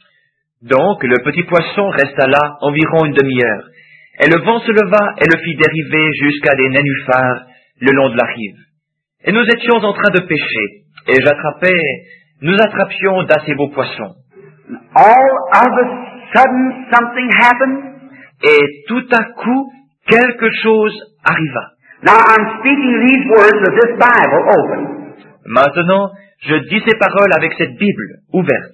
Donc le petit poisson resta là environ une demi-heure, et le vent se leva et le fit dériver jusqu'à des nénuphars le long de la rive. Et nous étions en train de pêcher, et j'attrapais, nous attrapions d'assez beaux poissons. All of a sudden something happened. Et tout à coup, quelque chose arriva. Now I'm speaking these words with this Bible open. Maintenant, je dis ces paroles avec cette Bible ouverte.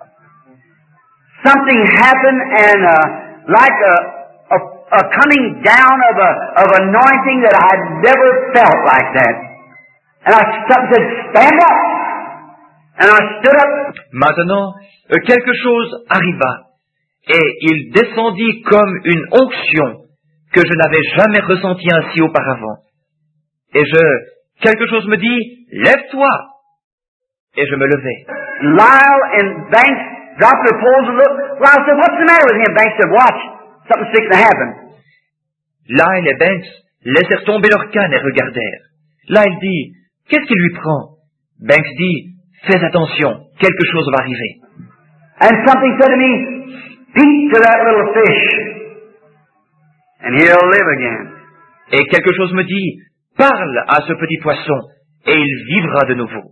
Something happened, and uh, like a, a, a coming down of a of anointing that I'd never felt like that. And I said, "Stand up!" And I stood up. Maintenant, euh, quelque chose arriva, et il descendit comme une onction que je n'avais jamais ressentie ainsi auparavant. Et je, quelque chose me dit, lève-toi! Et je me levai. Lyle and Banks dropped their poles and looked. Lyle said, "What's the matter with him?" Banks said, "Watch, something's fixing to happen." Lyle et Banks laissèrent tomber leurs cannes et regardèrent. Lyle dit, qu'est-ce qui lui prend? Banks dit, fais attention, quelque chose va arriver. And something said to me, "Speak to that little fish, and he'll live again." Et quelque chose me dit, parle à ce petit poisson, et il vivra de nouveau.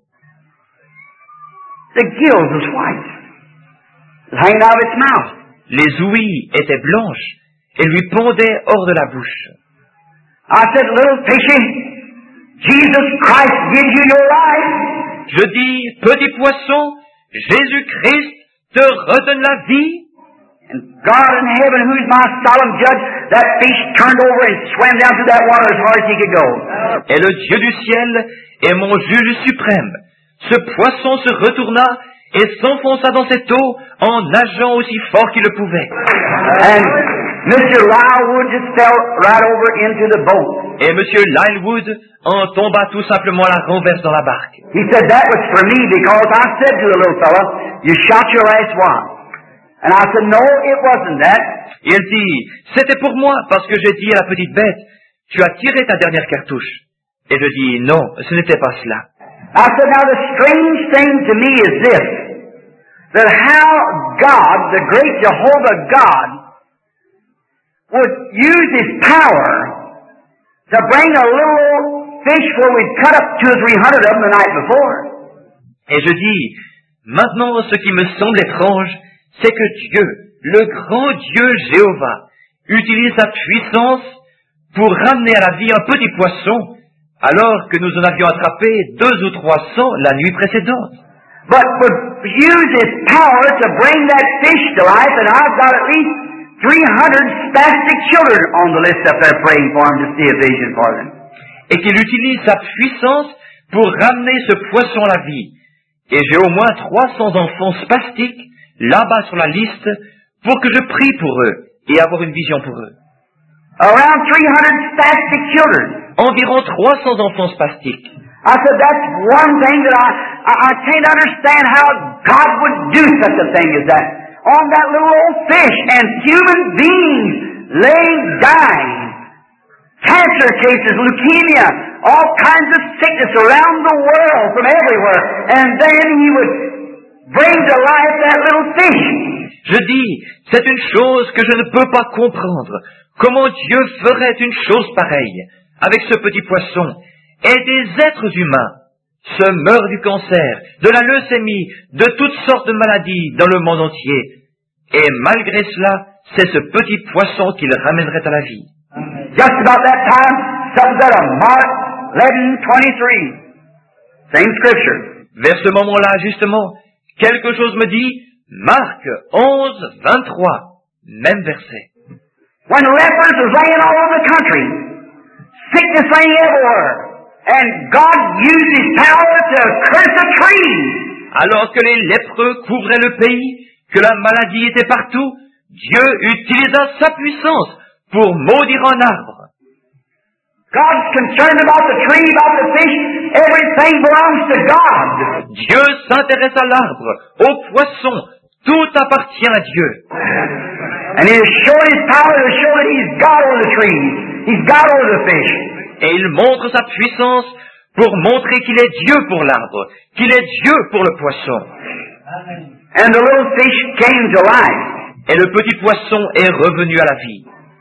The gills was white, hanging out of its mouth. Les ouïes étaient blanches, et lui pendaient hors de la bouche. I said, "Little fishy, Jesus Christ gives you your life." Je dis, petit poisson, Jésus-Christ te redonne la vie. And God in heaven, who's my solemn judge, that fish turned over and swam down through that water as hard as he could go. Et le Dieu du ciel est mon juge suprême. Ce poisson se retourna et s'enfonça dans cette eau en nageant aussi fort qu'il le pouvait. And Mister Lylewood just fell right over into the boat. Et Monsieur Lylewood en tomba tout simplement à la renverse dans la barque. He said that was for me because I said to the little fella, "You shot your last one." And I said, "No, it wasn't that." Et il dit, c'était pour moi parce que j'ai dit à la petite bête, tu as tiré ta dernière cartouche. Et je dis, non, ce n'était pas cela. I said, "Now the strange thing to me is this. that how God, the great Jehovah God, would use His power to bring a little fish where we'd cut up two or three hundred of them the night before. Et je dis, maintenant ce qui me semble étrange, c'est que Dieu, le grand Dieu Jéhovah, utilise sa puissance pour ramener à la vie un petit poisson, alors que nous en avions attrapé deux ou trois cents la nuit précédente. But would use His power to bring that fish to life, and I've got at least three hundred spastic children on the list up there praying for Him to see a vision for them. Et qu'il utilise sa puissance pour ramener ce poisson à la vie. Et j'ai au moins trois cents enfants spastiques là-bas sur la liste pour que je prie pour eux et avoir une vision pour eux. Around three hundred spastic children. Environ trois cents enfants spastiques. I said, that's one thing that I, I, I can't understand how God would do such a thing as that. On that little old fish, and human beings laying dying. Cancer cases, leukemia, all kinds of sickness around the world from everywhere. And then He would bring to life that little fish. Je dis, c'est une chose que je ne peux pas comprendre. Comment Dieu ferait une chose pareille avec ce petit poisson et des êtres humains se meurent du cancer, de la leucémie, de toutes sortes de maladies dans le monde entier. Et malgré cela, c'est ce petit poisson qu'il ramènerait à la vie. Just about that time, something's out of Mark eleven twenty-three. Same scripture. Vers ce moment-là, justement, quelque chose me dit, Marc onze vingt-trois, même verset. When lepers was laying all over the country, sickness laying everywhere, and God used His power to curse a tree. Alors que les lépreux couvraient le pays, que la maladie était partout, Dieu utilisa sa puissance pour maudire un arbre. God's concerned about the tree, about the fish, everything belongs to God. Dieu s'intéresse à l'arbre, au poisson, tout appartient à Dieu. And He has shown His power to show that He's God over the trees, He's God over the fish. Et il montre sa puissance pour montrer qu'il est Dieu pour l'arbre, qu'il est Dieu pour le poisson. And the little fish came to life. Et le petit poisson est revenu à la vie.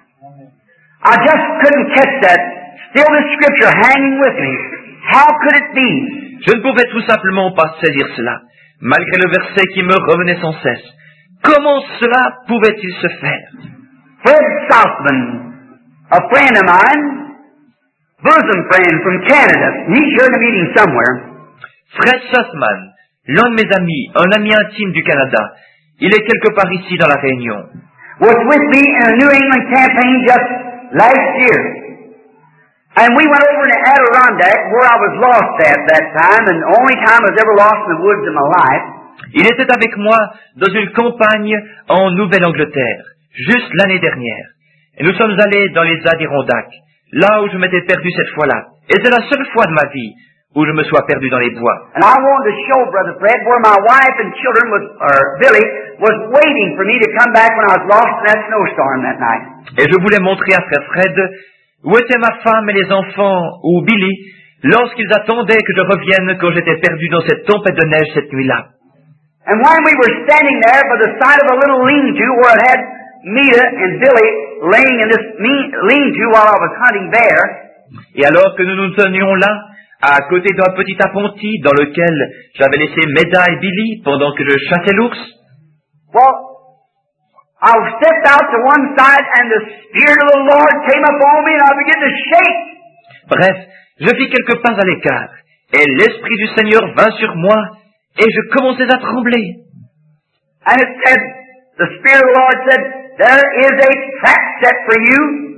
I just couldn't catch that. Still the scripture hanging with me. How could it be? Je ne pouvais tout simplement pas saisir cela, malgré le verset qui me revenait sans cesse. Comment cela pouvait-il se faire? Fred Southman, a friend of mine, bosom friend from Canada, he's here in a meeting somewhere. Fred Southman, l'un de mes amis, un ami intime du Canada, il est quelque part ici dans la Réunion. Was with me in a New England campaign just last year. And we went over to Adirondack, where I was lost at that time, and the only time I was ever lost in the woods in my life. Il était avec moi dans une campagne en Nouvelle-Angleterre, juste l'année dernière. Et nous sommes allés dans les Adirondacks, là où je m'étais perdu cette fois-là. Et c'est la seule fois de ma vie où je me sois perdu dans les bois. And I wanted to show Brother Fred where my wife and children was, or Billy, was waiting for me to come back when I was lost in that snowstorm that night. Et je voulais montrer à Frère Fred où étaient ma femme et les enfants, ou Billy, lorsqu'ils attendaient que je revienne quand j'étais perdu dans cette tempête de neige cette nuit-là. And when we were standing there by the side of a little lean-to where it had Mita and Billy laying in this lean-to while I was hunting bear. Et alors que nous nous tenions là, à côté d'un petit appentis dans lequel j'avais laissé Meda et Billy pendant que je chassais l'ours, well, I stepped out to one side and the Spirit of the Lord came upon me and I began to shake. Bref, je fis quelques pas à l'écart, et l'Esprit du Seigneur vint sur moi, et je commençais à trembler. And it said, the Spirit of the Lord said, there is a trap set for you,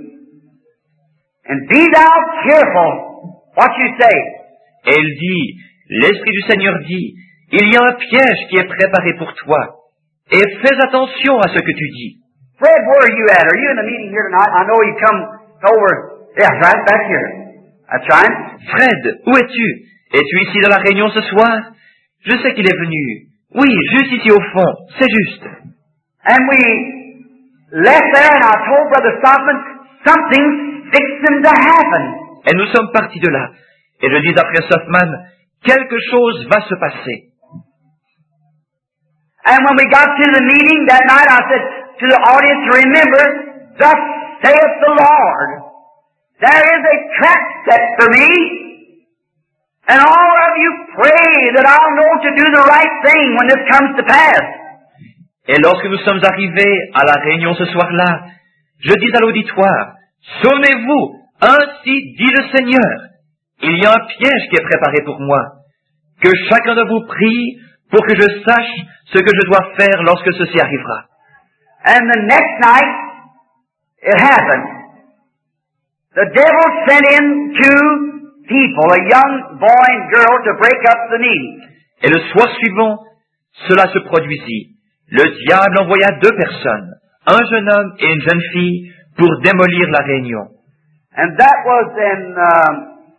and be thou careful what you say. Et il dit, l'Esprit du Seigneur dit, il y a un piège qui est préparé pour toi, et fais attention à ce que tu dis. Fred, where are you at? Are you in the meeting here tonight? I know you come over. Yeah, right back here. That's right. Fred, où es-tu? Es-tu ici dans la réunion ce soir? Je sais qu'il est venu. Oui, juste ici au fond. C'est juste. And we left there and I told Brother Stockman, something's fixing to happen. Et nous sommes partis de là. Et je dis à Frère Softman, quelque chose va se passer. And when we got to the meeting that night, I said to the audience, remember, thus saith the Lord, there is a trap set for me, and all of you pray that I'll know to do the right thing when this comes to pass. Et lorsque nous sommes arrivés à la réunion ce soir-là, je dis à l'auditoire, souvenez-vous, ainsi dit le Seigneur, il y a un piège qui est préparé pour moi, que chacun de vous prie pour que je sache ce que je dois faire lorsque ceci arrivera. And the next night, it happened. The devil sent in two people, a young boy and girl, to break up the meeting. Et le soir suivant, cela se produisit. Le diable envoya deux personnes, un jeune homme et une jeune fille, pour démolir la réunion. And that was in, um,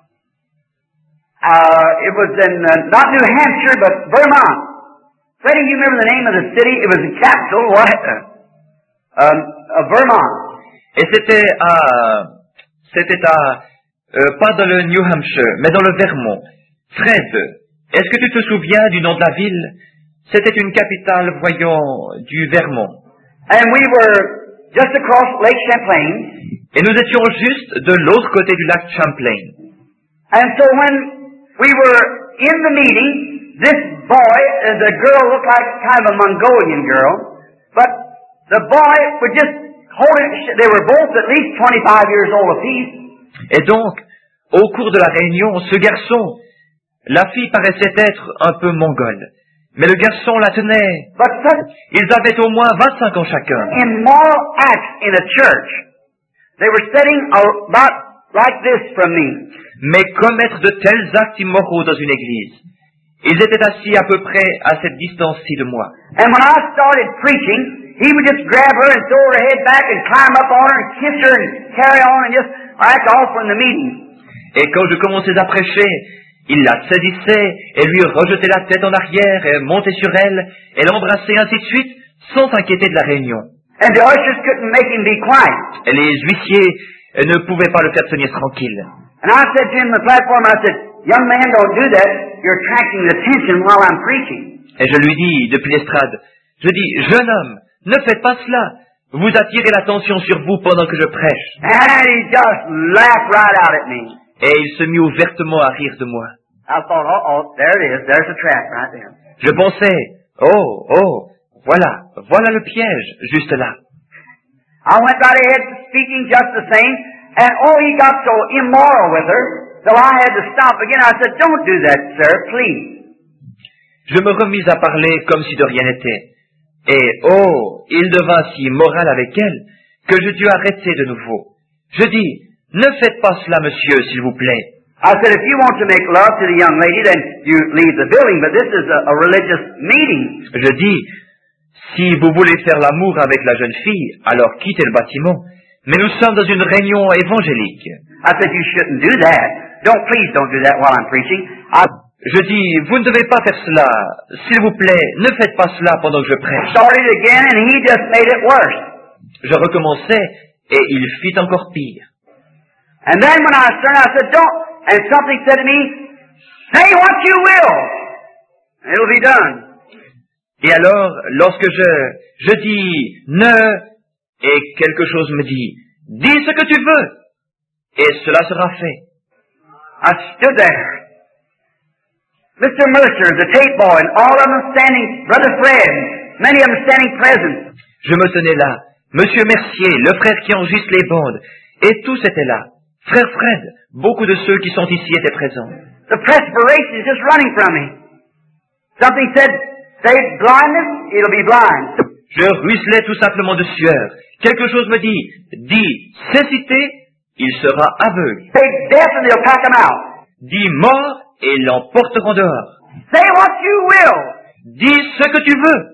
uh, it was in, uh, not New Hampshire, but Vermont. Freddie, you remember the name of the city? It was the capital, what? Uh, um, uh, Vermont. Et c'était à, c'était à, euh, pas dans le New Hampshire, mais dans le Vermont. Fred, est-ce que tu te souviens du nom de la ville? C'était une capitale, voyons, du Vermont. And we were just across Lake Champlain. Et nous étions juste de l'autre côté du lac Champlain. And so when we were in the meeting, this boy, uh, the girl looked like kind of a Mongolian girl, but the boy would just hold it, they were both at least twenty-five years old apiece. Et donc, au cours de la réunion, ce garçon, la fille paraissait être un peu mongole. Mais le garçon la tenait. But such Ils avaient au moins vingt-cinq ans chacun. immoral acts in a church, they were sitting about like this from me. Mais commettre de tels actes immoraux dans une église, ils étaient assis à peu près à cette distance-ci de moi. And when I started preaching, he would just grab her and throw her head back and climb up on her and kiss her and carry on and just act off from the meeting. Et quand je commençais à prêcher, il la saisissait et lui rejetait la tête en arrière et montait sur elle et l'embrassait ainsi de suite sans s'inquiéter de la réunion. And the ushers couldn't make him be quiet. Et les huissiers ne pouvaient pas le faire tenir tranquille. And I said to him on the platform, I said, young man, don't do that. You're attracting attention while I'm preaching. Et je lui dis, depuis l'estrade, je dis, jeune homme, ne faites pas cela. Vous attirez l'attention sur vous pendant que je prêche. And he just laughed right out at me. Et il se mit ouvertement à rire de moi. I thought, uh-oh, there it is. There's a trap right there. Je pensais, oh, oh, voilà, voilà le piège, juste là. I went right ahead speaking just the same, and oh, he got so immoral with her, so I had to stop again. I said, don't do that, sir, please. Je me remis à parler comme si de rien n'était. Et oh, il devint si moral avec elle que je dus arrêter de nouveau. Je dis, ne faites pas cela, monsieur, s'il vous plaît. I said, if you want to make love to the young lady, then you leave the building, but this is a, a religious meeting. Je dis, si vous voulez faire l'amour avec la jeune fille, alors quittez le bâtiment. Mais nous sommes dans une réunion évangélique. I said, you shouldn't do that. Don't, please don't do that while I'm preaching. I Je dis, vous ne devez pas faire cela. S'il vous plaît, ne faites pas cela pendant que je prêche. started again, and he just made it worse. Je recommençais, et il fit encore pire. And then when I was turned, I said, don't, and something said to me, say what you will, and it'll be done. Et alors, lorsque je, je dis ne, et quelque chose me dit, dis ce que tu veux, et cela sera fait. I stood there. Mister Mercer, the tape boy, and all of them standing, Brother Fred, many of them standing present. Je me tenais là, Monsieur Mercier, le frère qui enregistre les bandes, et tous étaient là. Frère Fred, beaucoup de ceux qui sont ici étaient présents. The perspiration is just running from me. Something said, say blindness, it'll be blind. Je ruisselais tout simplement de sueur. Quelque chose me dit, dis cécité, il sera aveugle. Say death and they'll pack him out. Dis mort, et ils l'emporteront dehors. Say what you will. Dis ce que tu veux.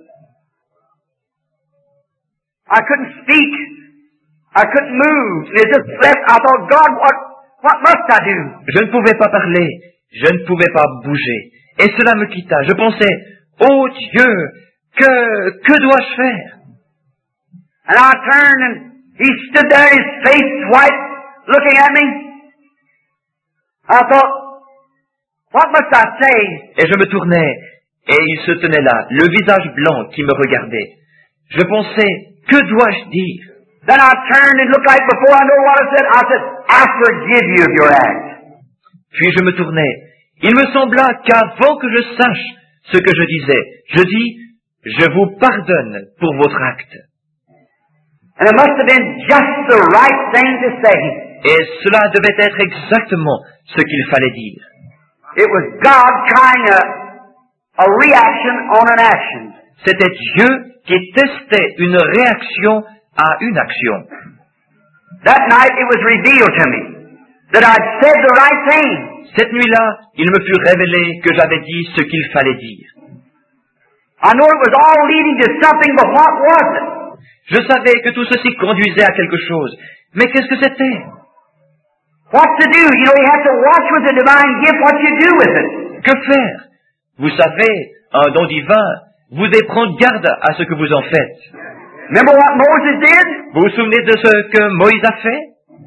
I couldn't speak. I couldn't move. It just left. I thought, God, what, what must I do? Je ne pouvais pas parler. Je ne pouvais pas bouger. Et cela me quitta. Je pensais, oh Dieu, que, que dois-je faire? And I turned and he stood there, his face white, looking at me. I thought, what must I say? Et je me tournais, Et il se tenait là, le visage blanc qui me regardait. Je pensais, que dois-je dire? Then I turned and looked like before I know what I said. I said, I forgive you of your act. Puis je me tournai. Il me sembla qu'avant que je sache ce que je disais, je dis, je vous pardonne pour votre acte. And it must have been just the right thing to say. Et cela devait être exactement ce qu'il fallait dire. It was God trying a, a reaction on an action. C'était Dieu qui testait une réaction à une action. That night it was revealed to me that I'd said the right thing. Cette nuit-là, il me fut révélé que j'avais dit ce qu'il fallait dire. I know it was all leading to something, but what was it? Je savais que tout ceci conduisait à quelque chose. Mais qu'est-ce que c'était? What to do? You know, you have to watch with the divine gift what you do with it. Que faire? Vous savez, un don divin, vous devez prendre garde à ce que vous en faites. Remember what Moses did? Vous vous souvenez de ce que Moïse a fait?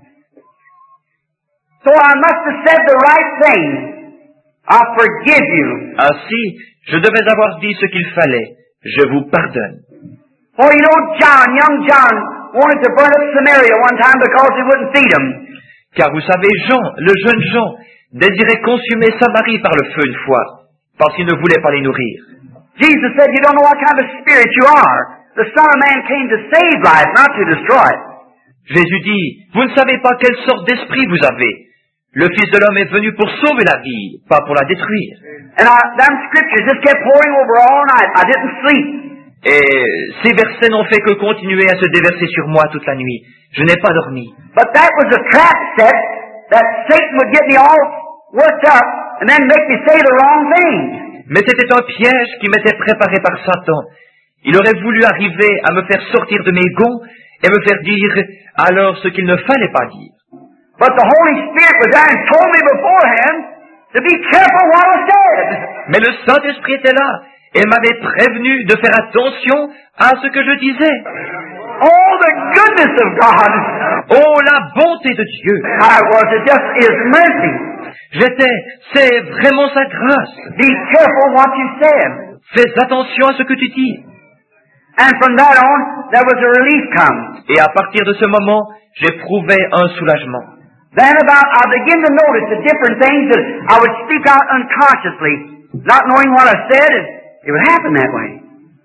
So I must have said the right thing. I forgive you. Ainsi, je devais avoir dit ce qu'il fallait. Je vous pardonne. For you know, John, young John, wanted to burn up Samaria one time because he wouldn't feed them. Car vous savez, Jean, le jeune Jean, désirait consumer Samarie par le feu une fois, parce qu'il ne voulait pas les nourrir. Jesus said, you don't know what kind of spirit you are. The Son of Man came to save life, not to destroy it. Jésus dit, vous ne savez pas quelle sorte d'esprit vous avez. Le Fils de l'homme est venu pour sauver la vie, pas pour la détruire. And I, them scriptures just kept pouring over all night. I didn't sleep. Et ces versets n'ont fait que continuer à se déverser sur moi toute la nuit. Je n'ai pas dormi. But that was a trap set that Satan would get me all worked up and then make me say the wrong thing. Mais c'était un piège qui m'était préparé par Satan. Il aurait voulu arriver à me faire sortir de mes gonds et me faire dire alors ce qu'il ne fallait pas dire. But the Holy Spirit was there and told me beforehand to be careful what I said. Mais le Saint-Esprit était là et m'avait prévenu de faire attention à ce que je disais. Oh, the goodness of God. Oh, la bonté de Dieu. I was. It just His mercy. J'étais, c'est vraiment sa grâce. Be careful what you said. Fais attention à ce que tu dis. And from that on, there was a relief come. Et à partir de ce moment, j'éprouvais un soulagement. Then about, I began to notice the different things that I would speak out unconsciously, not knowing what I said, and it would happen that way.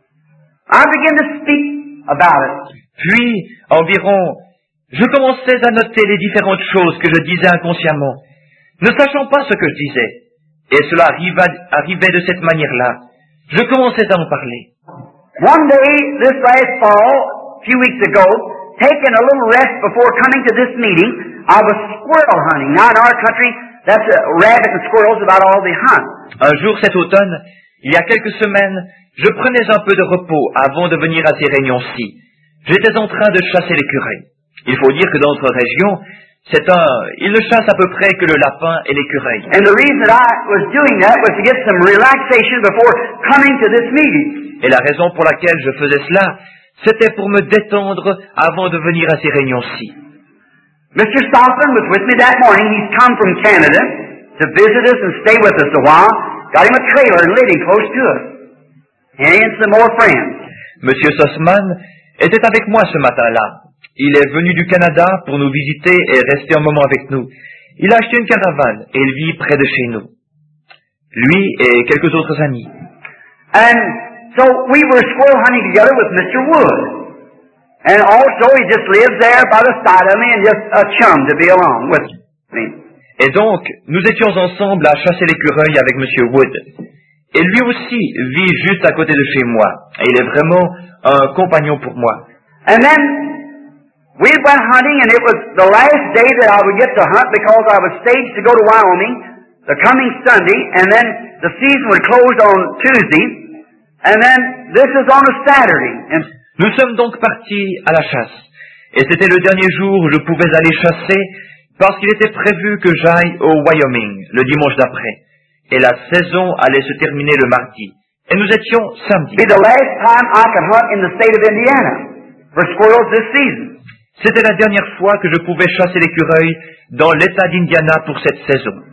I began to speak about it. Puis, environ, je commençais à noter les différentes choses que je disais inconsciemment, ne sachant pas ce que je disais. Et cela arriva, arrivait de cette manière-là. Je commençais à en parler. One day, this last fall, a few weeks ago, taking a little rest before coming to this meeting, I was squirrel hunting. Now in our country, that's a rabbit and squirrels about all they hunt. Un jour cet automne, il y a quelques semaines, je prenais un peu de repos avant de venir à ces réunions-ci. J'étais en train de chasser l'écureuil. Il faut dire que dans notre région, c'est un, ils ne chassent à peu près que le lapin et l'écureuil. And the reason that I was doing that was to get some relaxation before coming to this meeting. Et la raison pour laquelle je faisais cela, c'était pour me détendre avant de venir à ces réunions-ci. Mister Stockman was with me that morning. He's come from Canada to visit us and stay with us a while. Got him a trailer and living close to us. And he and some more friends. Monsieur Sussman était avec moi ce matin-là. Il est venu du Canada pour nous visiter et rester un moment avec nous. Il a acheté une caravane et il vit près de chez nous. Lui et quelques autres amis. And so we were squirrel hunting together with Mister Wood. And also he just lives there by the side of me and just a chum to be along with me. Et donc, nous étions ensemble à chasser l'écureuil avec Monsieur Wood. Et lui aussi vit juste à côté de chez moi. Et il est vraiment un compagnon pour moi. And then we went hunting, and it was the last day that I would get to hunt because I was staged to go to Wyoming the coming Sunday, and then the season would close on Tuesday, and then this is on a Saturday. And nous sommes donc partis à la chasse. Et c'était le dernier jour où je pouvais aller chasser parce qu'il était prévu que j'aille au Wyoming le dimanche d'après. Et la saison allait se terminer le mardi. Et nous étions samedi. be the last time I could hunt in the state of Indiana for squirrels this season. C'était la dernière fois que je pouvais chasser l'écureuil dans l'État d'Indiana pour cette saison.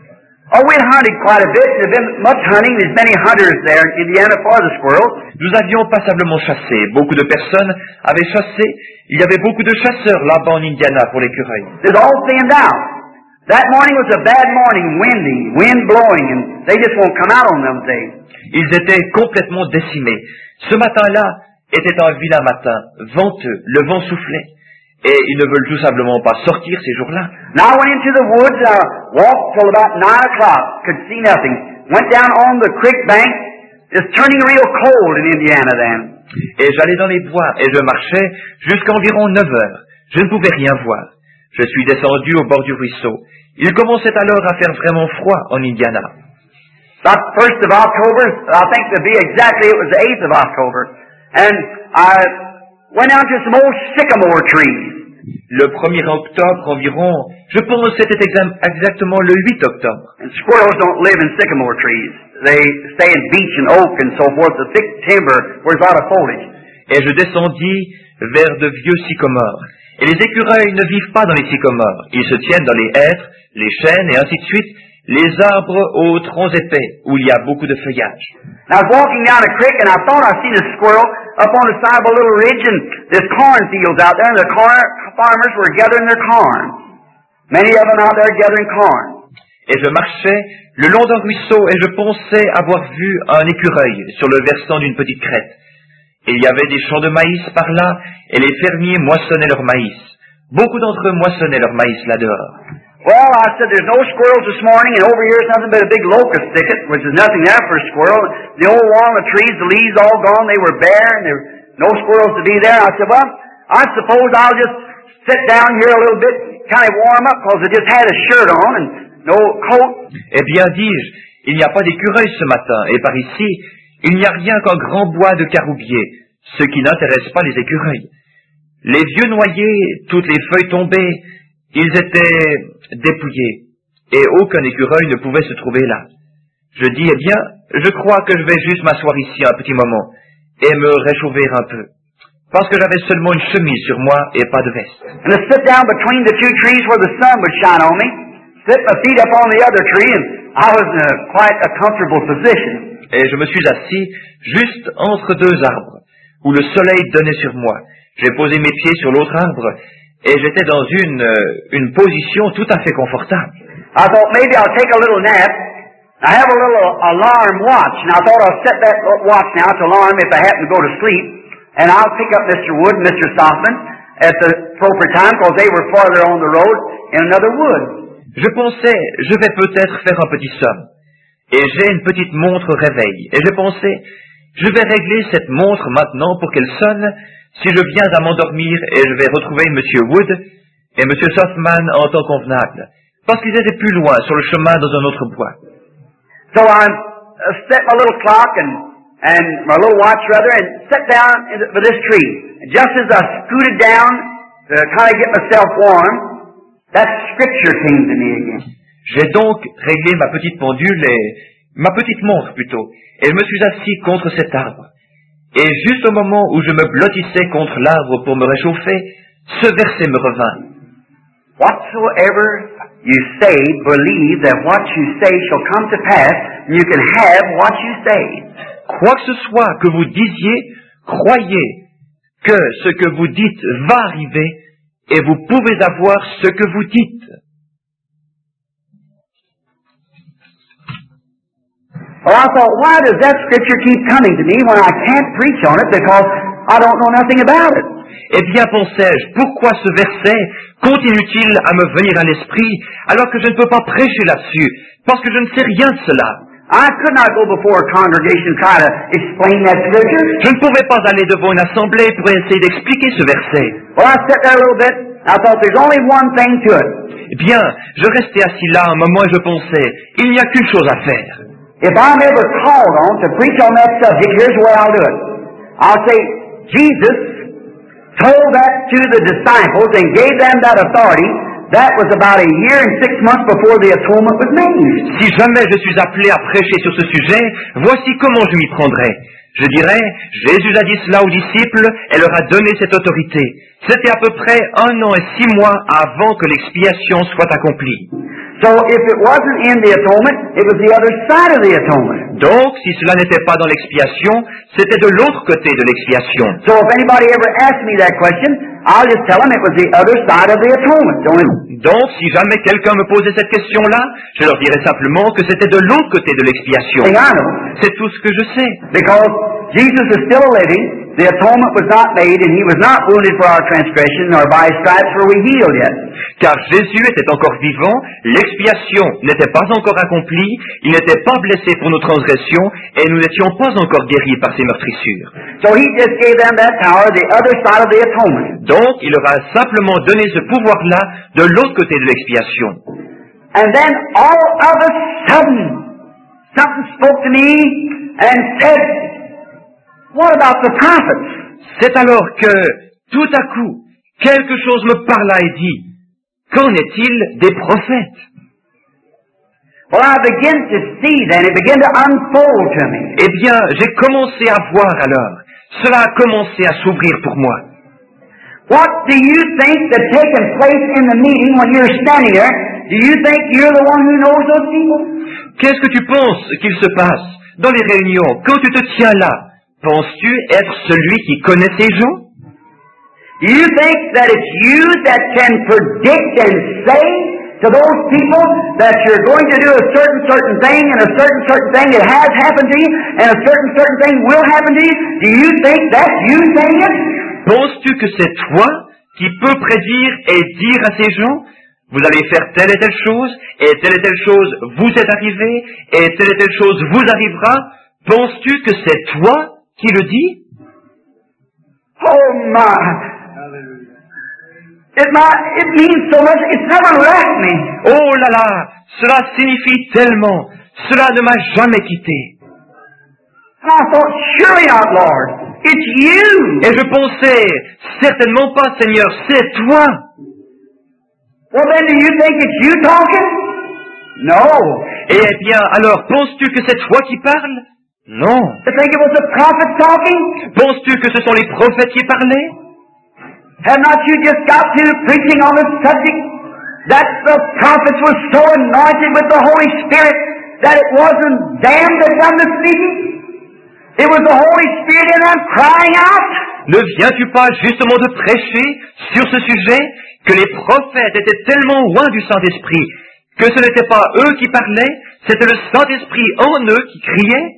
Oh, we hunted quite a bit. There's been much hunting. There's many hunters there in Indiana for the squirrels. Nous avions passablement chassé. Beaucoup de personnes avaient chassé. Il y avait beaucoup de chasseurs là-bas en Indiana pour l'écureuil. They're all thinned out. That morning was a bad morning, windy, wind blowing, and they just won't come out on them days. Ils étaient complètement décimés. Ce matin-là était un vilain matin, venteux, le vent soufflait. Et ils ne veulent tout simplement pas sortir ces jours-là. Now I went into the woods and I walked till about nine o'clock, could see nothing. Went down on the creek bank, it's turning real cold in Indiana then. Et j'allais dans les bois et je marchais jusqu'à environ neuf heures. Je ne pouvais rien voir. Je suis descendu au bord du ruisseau. Il commençait alors à faire vraiment froid en Indiana. About the first of October, I think to be exactly, it was the eighth of October. And I went down to some old sycamore trees. Le premier octobre environ, je pense que c'était exactement le huit octobre. And squirrels don't live in sycamore trees. They stay in beech and oak and so forth, the thick timber where there's a lot of foliage. Et je descendis vers de vieux sycomores. Et les écureuils ne vivent pas dans les sycomores. Ils se tiennent dans les hêtres, les chênes et ainsi de suite, les arbres aux troncs épais, où il y a beaucoup de feuillage. I was walking down a creek and I thought I seen a squirrel up on the side of a little ridge, and there's cornfields out there, and the corn farmers were gathering their corn. Many of them out there gathering corn. Et je marchais le long d'un ruisseau et je pensais avoir vu un écureuil sur le versant d'une petite crête. Et il y avait des champs de maïs par là, et les fermiers moissonnaient leur maïs. Beaucoup d'entre eux moissonnaient leur maïs là dehors. Well, I said, there's no squirrels this morning, and over here is nothing but a big locust thicket, which is nothing there for a squirrel. The old walnut trees, the leaves all gone, they were bare, and there were no squirrels to be there. I said, well, I suppose I'll just sit down here a little bit, kind of warm up, because I just had a shirt on and no coat. Eh bien, dis-je, il n'y a pas d'écureuil ce matin, et par ici, il n'y a rien qu'un grand bois de caroubier, ce qui n'intéresse pas les écureuils. Les vieux noyers, toutes les feuilles tombées, ils étaient dépouillés, et aucun écureuil ne pouvait se trouver là. Je dis, eh bien, je crois que je vais juste m'asseoir ici un petit moment, et me réchauffer un peu, parce que j'avais seulement une chemise sur moi et pas de veste. And I sit down between the two trees where the sun would shine on me, slip my feet up on the other tree, and I was in a, quite a comfortable position. Et je me suis assis juste entre deux arbres, où le soleil donnait sur moi. J'ai posé mes pieds sur l'autre arbre, et j'étais dans une, euh, une position tout à fait confortable. I thought maybe I'll take a little nap. I have a little alarm watch, and I thought I'll set that watch now to alarm if I happen to go to sleep, and I'll pick up Mister Wood and Mister Softman at the appropriate time, because they were farther on the road in another wood. Je pensais, je vais peut-être faire un petit somme, et j'ai une petite montre réveil, et je pensais, je vais régler cette montre maintenant pour qu'elle sonne, si je viens à m'endormir et je vais retrouver Monsieur Wood et Monsieur Softman en temps convenable, parce qu'ils étaient plus loin sur le chemin dans un autre bois. So I uh, set my little clock and, and my little watch rather, and sat down in the, for this tree. And just as I scooted down to kind of get myself warm, that scripture came to me again. J'ai donc réglé ma petite pendule et ma petite montre plutôt, et je me suis assis contre cet arbre. Et juste au moment où je me blottissais contre l'arbre pour me réchauffer, ce verset me revint. Whatsoever you say, believe that what you say shall come to pass, and you can have what you say. Quoi que ce soit que vous disiez, croyez que ce que vous dites va arriver, et vous pouvez avoir ce que vous dites. Well, I thought, why does that scripture keep coming to me when I can't preach on it because I don't know nothing about it? Eh bien, pensais-je, pourquoi ce verset continue-t-il à me venir à l'esprit alors que je ne peux pas prêcher là-dessus, parce que je ne sais rien de cela? I could not go before a congregation and try to explain that scripture. Je ne pouvais pas aller devant une assemblée pour essayer d'expliquer ce verset. Well, I sat there a little bit. I thought there's only one thing to it. Eh bien, je restais assis là un moment et je pensais, il n'y a qu'une chose à faire. If I'm ever called on to preach on that subject, here's the way I'll do it. I'll say, Jesus told that to the disciples and gave them that authority. That was about a year and six months before the atonement was made. Si jamais je suis appelé à prêcher sur ce sujet, voici comment je m'y prendrai. Je dirais, Jésus a dit cela aux disciples et leur a donné cette autorité. C'était à peu près un an et six mois avant que l'expiation soit accomplie. So if it wasn't in the atonement, it was the other side of the atonement. Donc, si cela n'était pas dans l'expiation, c'était de l'autre côté de l'expiation. So if anybody ever asks me that question, I'll just tell them it was the other side of the atonement. Don't you? Donc, si jamais quelqu'un me posait cette question-là, je leur dirais simplement que c'était de l'autre côté de l'expiation. Thing I know. C'est tout ce que je sais. Because Jesus is still living, the atonement was not made, and he was not wounded for our transgression, nor by his stripes were we healed yet. Car Jésus était encore vivant, l'expiation n'était pas encore accomplie, il n'était pas blessé pour nos transgressions, et nous n'étions pas encore guéris par ses meurtrissures. So he just gave them that power, the other side of the atonement. Donc, il leur a simplement donné ce pouvoir-là de l'autre côté de l'expiation. And then all of a sudden, something spoke to me and said, what about the prophets? C'est alors que, tout à coup, quelque chose me parla et dit, qu'en est-il des prophètes? Well, I began to see then, it began to unfold to me. Eh bien, j'ai commencé à voir alors. Cela a commencé à s'ouvrir pour moi. What do you think that's taking place in the meeting when you're standing there? Do you think you're the one who knows those people? Qu'est-ce que tu penses qu'il se passe dans les réunions quand tu te tiens là? Penses-tu être celui qui connaît ces gens? Do you think that it's you that can predict and say to those people that you're going to do a certain, certain thing and a certain, certain thing that has happened to you and a certain, certain thing will happen to you? Do you think that's you saying it? Penses-tu que c'est toi qui peux prédire et dire à ces gens, vous allez faire telle et telle chose, et telle et telle chose vous est arrivée, et telle et telle chose vous arrivera? Penses-tu que c'est toi qui le dit? Oh my! It, my, it means so much, it's never left me. Oh là là, cela signifie tellement, cela ne m'a jamais quitté. And I thought, surely not, Lord. It's you. Et je pensais, certainement pas, Seigneur, c'est toi. Well, then do you think it's you talking? No. Eh bien, alors, penses-tu que c'est toi qui parles? Non. You think it was the prophet talking? Penses-tu que ce sont les prophètes qui parlaient? Have not you just got to preaching on the subject that the prophets were so anointed with the Holy Spirit that it wasn't them that done the speaking? It was the Holy Spirit in them crying out. Ne viens-tu pas justement de prêcher sur ce sujet que les prophètes étaient tellement loin du Saint-Esprit que ce n'était pas eux qui parlaient, c'était le Saint-Esprit en eux qui criait?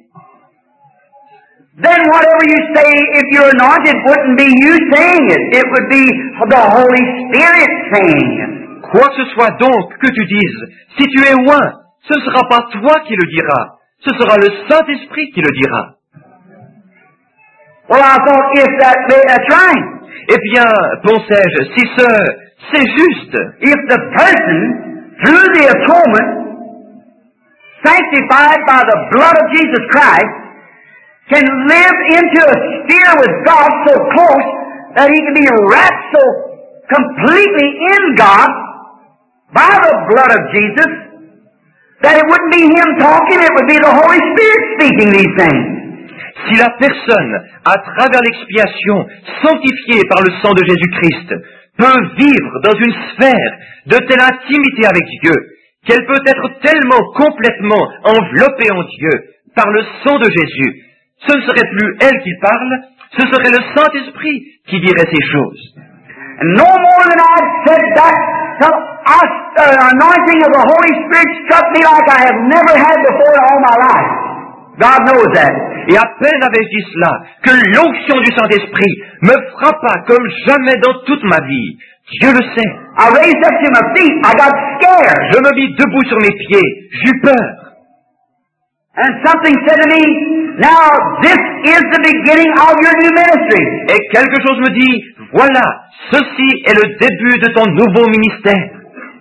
Then whatever you say, if you're anointed, wouldn't be you saying it. It would be the Holy Spirit saying it. Quoi que ce soit donc que tu dises, si tu es loin, ce ne sera pas toi qui le diras, ce sera le Saint-Esprit qui le dira. Well, I thought, if that, that's right. Eh bien, pensais-je, si ce, c'est juste. If the person, through the atonement, sanctified by the blood of Jesus Christ, can live into a sphere with God so close that he can be wrapped so completely in God by the blood of Jesus that it wouldn't be him talking, it would be the Holy Spirit speaking these things. Si la personne, à travers l'expiation, sanctifiée par le sang de Jésus-Christ, peut vivre dans une sphère de telle intimité avec Dieu, qu'elle peut être tellement complètement enveloppée en Dieu par le sang de Jésus, ce ne serait plus elle qui parle, ce serait le Saint-Esprit qui dirait ces choses. And no more than I've said that, the uh, anointing of the Holy Spirit struck me like I have never had before in all my life. God knows that. Et à peine avais-je dit cela, que l'onction du Saint-Esprit me frappa comme jamais dans toute ma vie. Dieu le sait. I raised up to my feet, I got scared. Je me mis debout sur mes pieds, j'eus peur. And something said to me, now this is the beginning of your new ministry. Et quelque chose me dit, voilà, ceci est le début de ton nouveau ministère.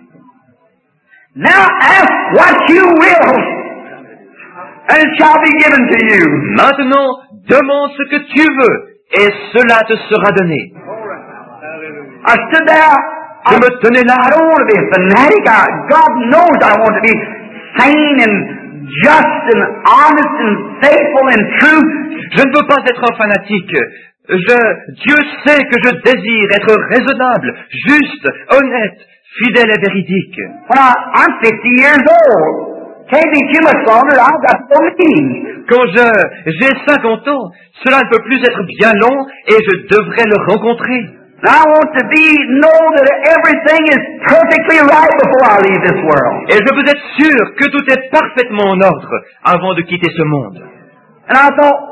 Now ask what you will, and it shall be given to you. Maintenant, demande ce que tu veux, et cela te sera donné. I stood there, Je I, me tenais là. I don't want to be a fanatic. I, God knows I want to be sane and just and honest and faithful and true. Je ne veux pas être un fanatique. Je, Dieu sait que je désire être raisonnable, juste, honnête, fidèle et véridique. When I, I'm fifty years old, can't be too much longer. I've got so many. Quand je, j'ai cinquante ans, cela ne peut plus être bien long et je devrais le rencontrer. And I want to be, know that everything is perfectly right before I leave this world. Et je veux être sûr que tout est parfaitement en ordre avant de quitter ce monde. And I thought,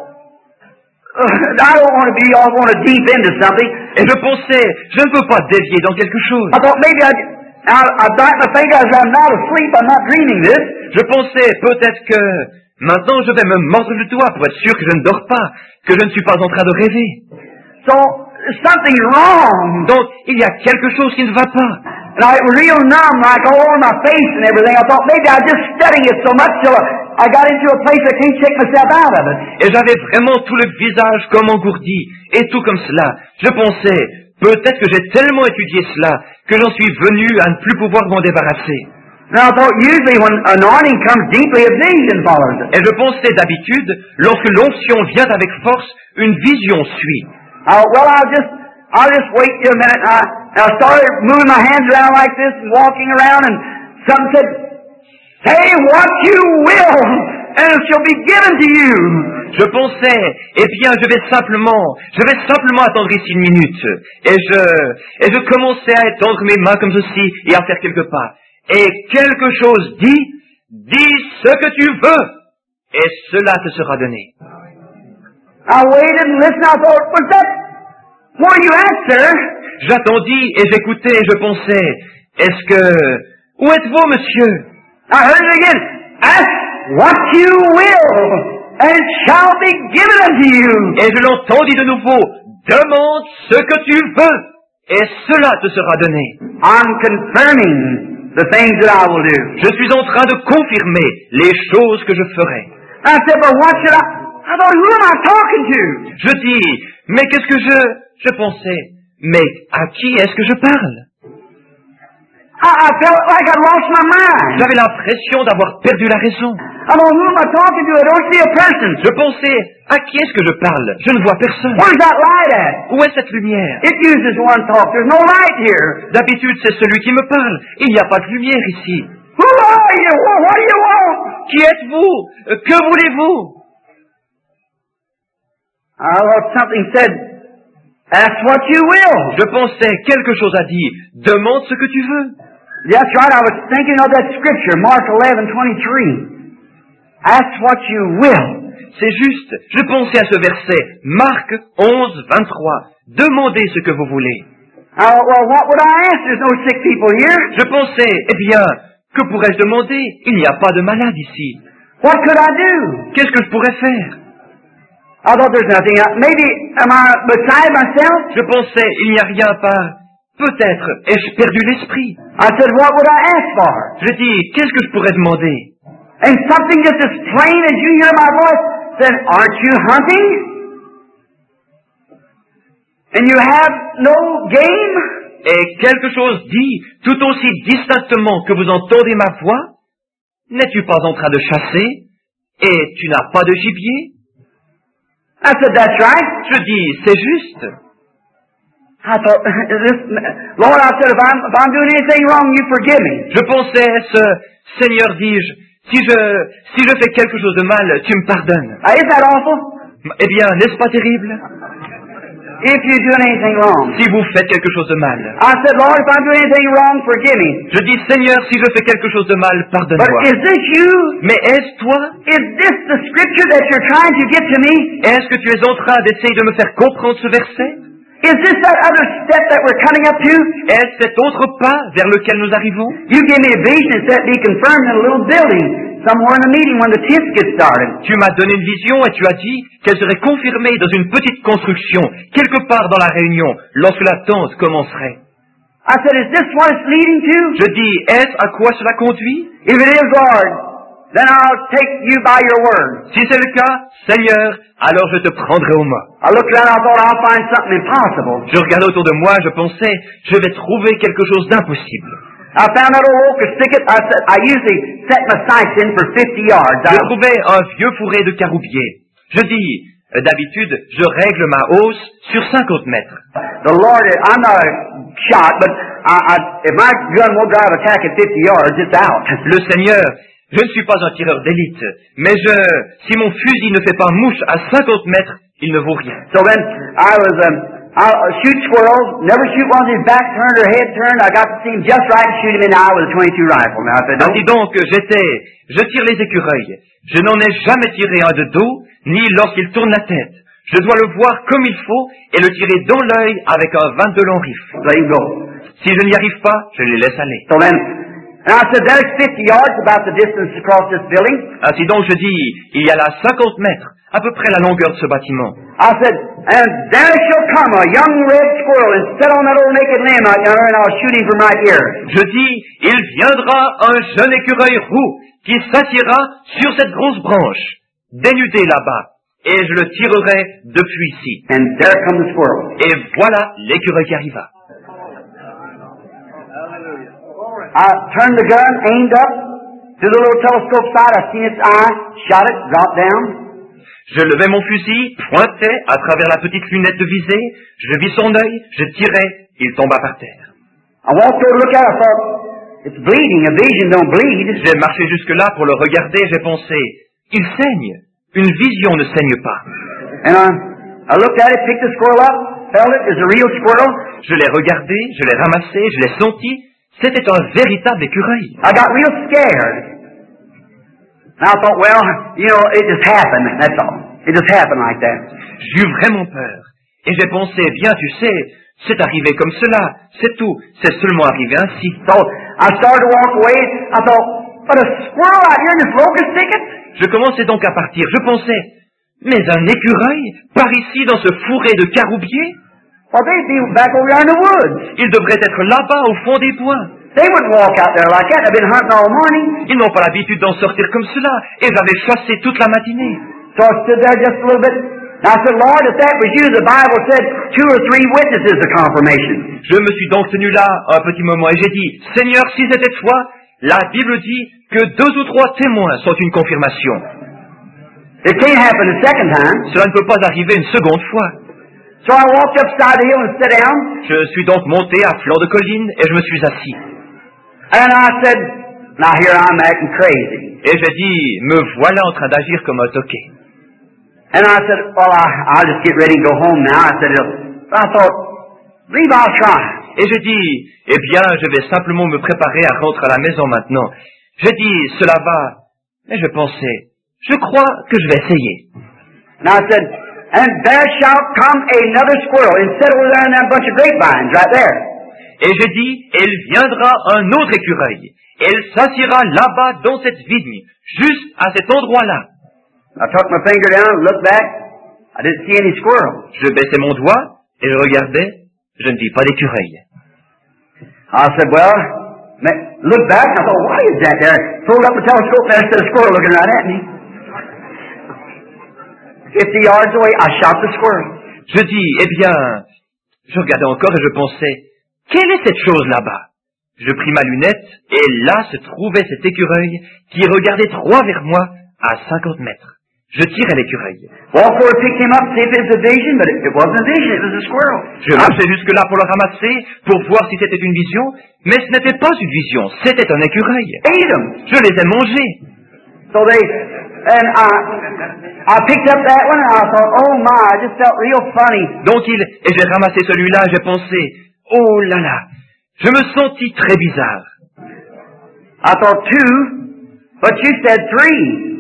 uh, I don't want to be, I want to deep into something. Et je pensais, je ne veux pas dévier dans quelque chose. I thought maybe I, I, I thought I think as I'm not asleep, I'm not dreaming this. Je pensais peut-être que maintenant je vais me mordre le doigt pour être sûr que je ne dors pas, que je ne suis pas en train de rêver. So, something's wrong. Donc, il y a quelque chose qui ne va pas. And I was real numb, like all over my face and everything. I thought maybe I was just studying it so much till I got into a place I can't shake myself out of it. Et j'avais vraiment tout le visage comme engourdi, et tout comme cela. Je pensais, peut-être que j'ai tellement étudié cela, que j'en suis venu à ne plus pouvoir m'en débarrasser. Now I thought usually when anointing comes deeply, a vision follows it. Et je pensais d'habitude, lorsque l'onction vient avec force, une vision suit. Uh, well, I'll just, I'll just wait till a minute. And I, and I started moving my hands around like this and walking around, and something said, "Say what you will, and it shall be given to you." Je pensais, eh bien, je vais simplement, je vais simplement attendre ici une minute. Et je, et je commençais à étendre mes mains comme ceci et à faire quelques pas. Et quelque chose dit, dis ce que tu veux, et cela te sera donné. I waited and listened. I thought, was that, what are you at, sir? J'attendis et j'écoutais et je pensais, est-ce que, où êtes-vous, monsieur? I heard it again. Ask what you will, and it shall be given unto you. Et je l'entendis de nouveau, demande ce que tu veux, et cela te sera donné. I'm confirming the things that I will do. Je suis en train de confirmer les choses que je ferai. I said, but what should I, I thought, who am I talking to? Je dis, mais qu'est-ce que je, je pensais, mais à qui est-ce que je parle? I, I felt like I lost my mind. J'avais l'impression d'avoir perdu la raison. I thought, who am I talking to? I don't see a person. Je pensais, à qui est-ce que je parle? Je ne vois personne. Where's that light at? Où est cette lumière? It uses one talk. There's no light here. D'habitude, c'est celui qui me parle. Il n'y a pas de lumière ici. Who are you? What, what do you want? Qui êtes-vous? Que voulez-vous? I thought something said, ask what you will. Je pensais, quelque chose a dit, demande ce que tu veux. That's right, I was thinking of that scripture, Mark eleven twenty-three. Ask what you will. C'est juste, je pensais à ce verset, Marc onze vingt-trois. Demandez ce que vous voulez. I thought, well, what would I ask? There's no sick people here. Je pensais, eh bien, que pourrais-je demander? Il n'y a pas de malade ici. What could I do? Qu'est-ce que je pourrais faire? I thought there's nothing. Maybe, am I beside myself? Je pensais, il n'y a rien à part. Peut-être ai-je perdu l'esprit. I said, what would I ask for? Je dis, qu'est-ce que je pourrais demander? And something just as plain as you hear my voice said, aren't you hunting? And you have no game? Et quelque chose dit, tout aussi distinctement que vous entendez ma voix, n'es-tu pas en train de chasser? Et tu n'as pas de gibier? I said, that's right. Je dis, c'est juste. I thought, this, Lord, I said, if I'm, if I'm doing anything wrong, you forgive me. Je pensais, ce Seigneur, dis-je, si je, si je fais quelque chose de mal, tu me pardonnes. Now, isn't that awful? Eh bien, n'est-ce pas terrible? If you're doing anything wrong. Si vous faites quelque chose de mal. I said, Lord, if I'm doing anything wrong, forgive me. Je dis, Seigneur, si je fais quelque chose de mal, But pardonne-moi. is this you? Mais est-ce toi? Is this the scripture that you're trying to get to me? Est-ce que tu es en train d'essayer de me faire comprendre ce verset? Is this that other step that we're coming up to? Est-ce cet autre pas vers lequel nous arrivons? You gave me a vision that said be confirmed in a little building somewhere in the meeting when the tents get started. Tu m'as donné une vision et tu as dit qu'elle serait confirmée dans une petite construction, quelque part dans la réunion, lorsque la tente commencerait. I said, is this what it's leading to? Je dis, est-ce à quoi cela conduit? If it is, Lord, then I'll take you by your word. Si c'est le cas, Seigneur, alors je te prendrai au mot. I looked around, I thought I'll find something impossible. Je regardais autour de moi, je pensais, je vais trouver quelque chose d'impossible. I found that old locust thicket. I said, I usually set my sights in for fifty yards. Je I, trouvais un vieux fourré de caroubier. Je dis, euh, d'habitude, je règle ma hausse sur cinquante mètres. the Lord, I'm not a shot, but I, I, if my gun won't drive a tack at fifty yards, it's out. Le Seigneur, je ne suis pas un tireur d'élite, mais je, si mon fusil ne fait pas mouche à cinquante mètres, il ne vaut rien. So then I was, um, I shoot squirrels, never shoot one with his back turned or head turned. I got to see him just right and shoot him in the eye with a twenty-two rifle. Now I said, Ainsi donc, j'étais, je tire les écureuils. Je n'en ai jamais tiré un de dos, ni lorsqu'il tourne la tête. Je dois le voir comme il faut et le tirer dans l'œil avec un vingt-deux long rifle. let him go. Si je n'y arrive pas, je les laisse aller. So then, and I said, there's fifty yards, about the distance across this building. Ainsi donc, je dis, il y a là cinquante mètres, à peu près la longueur de ce bâtiment. I said, and there shall come a young red squirrel and sit on that old naked limb out yonder, and I'll shoot him from right here. Je dis, il viendra un jeune écureuil roux qui s'assiera sur cette grosse branche, dénudé là-bas, et je le tirerai depuis ici. And there come the squirrel. Et voilà l'écureuil qui arriva. I turned the gun, aimed up to the little telescope side. I seen its eye, shot it, dropped down. Je levai mon fusil, pointais à travers la petite lunette de visée, je vis son œil, je tirai, il tomba par terre. I walked over to look at it. I thought, it's bleeding. A vision don't bleed. J'ai marché jusque-là pour le regarder, j'ai pensé, il saigne. Une vision ne saigne pas. And I, I looked at it, picked the squirrel up, felt it. It's a real squirrel. Je l'ai regardé, je l'ai ramassé, je l'ai senti, c'était un véritable écureuil. I got real scared. And I thought, well, you know, it just happened. That's all. It just happened like that. J'eus vraiment peur. Et j'ai pensé, bien tu sais, c'est arrivé comme cela, c'est tout, c'est seulement arrivé ainsi. So I started to walk away. I thought, but a squirrel out here in this locust thicket? Je commençais donc à partir, je pensais, mais un écureuil par ici dans ce fourré de caroubier? Well, they'd be back over there in the woods. Il devrait être là-bas au fond des bois. They wouldn't walk out there like that. They've been hunting all morning. Ils n'ont pas l'habitude d'en sortir comme cela, et j'avais chassé toute la matinée. So I stood there just a little bit. And I said, Lord, if that was you, the Bible said two or three witnesses of confirmation. Je me suis donc tenu là un petit moment et j'ai dit, Seigneur, si c'était toi, la Bible dit que deux ou trois témoins sont une confirmation. It can't happen a second time. Cela ne peut pas arriver une seconde fois. So I walked upside the hill and sat down. Je suis donc monté à flanc de colline et je me suis assis. And I said, now here I'm acting crazy. Et j'ai dit, me voilà en train d'agir comme un toqué. And I said, well, I, I'll just get ready and go home now. I said, I thought, leave, I'll try. Et j'ai dit, eh bien, je vais simplement me préparer à rentrer à la maison maintenant. J'ai dit, cela va. Mais je pensais, je crois que je vais essayer. And I said, and there shall come another squirrel and sit over there in that bunch of grapevines right there. Et j'ai dit, il viendra un autre écureuil. Et il s'assiera là-bas dans cette vigne, juste à cet endroit-là. I took my finger down and looked back. I didn't see any squirrels. Je baissais mon doigt et je regardais, je ne vis pas d'écureuil. I said, well, look back. I thought, what is that there? Pulled up the telescope and there's a squirrel looking right at me. Fifty yards away, I shot the squirrel. Je dis, eh bien, je regardais encore et je pensais, quelle est cette chose là-bas? Je pris ma lunette et là se trouvait cet écureuil qui regardait droit vers moi à cinquante mètres. Je tirais l'écureuil. Walked forward, picked him up, see if it was a vision, but it, it wasn't a vision, it was a squirrel. Je marchais jusque-là pour le ramasser, pour voir si c'était une vision, mais ce n'était pas une vision, c'était un écureuil. Ate them. Je les ai mangés. So they, and I, I picked up that one and I thought, oh my, I just felt real funny. Donc il, et j'ai ramassé celui-là, j'ai pensé, oh là là, je me sentis très bizarre. I thought two, but you said three.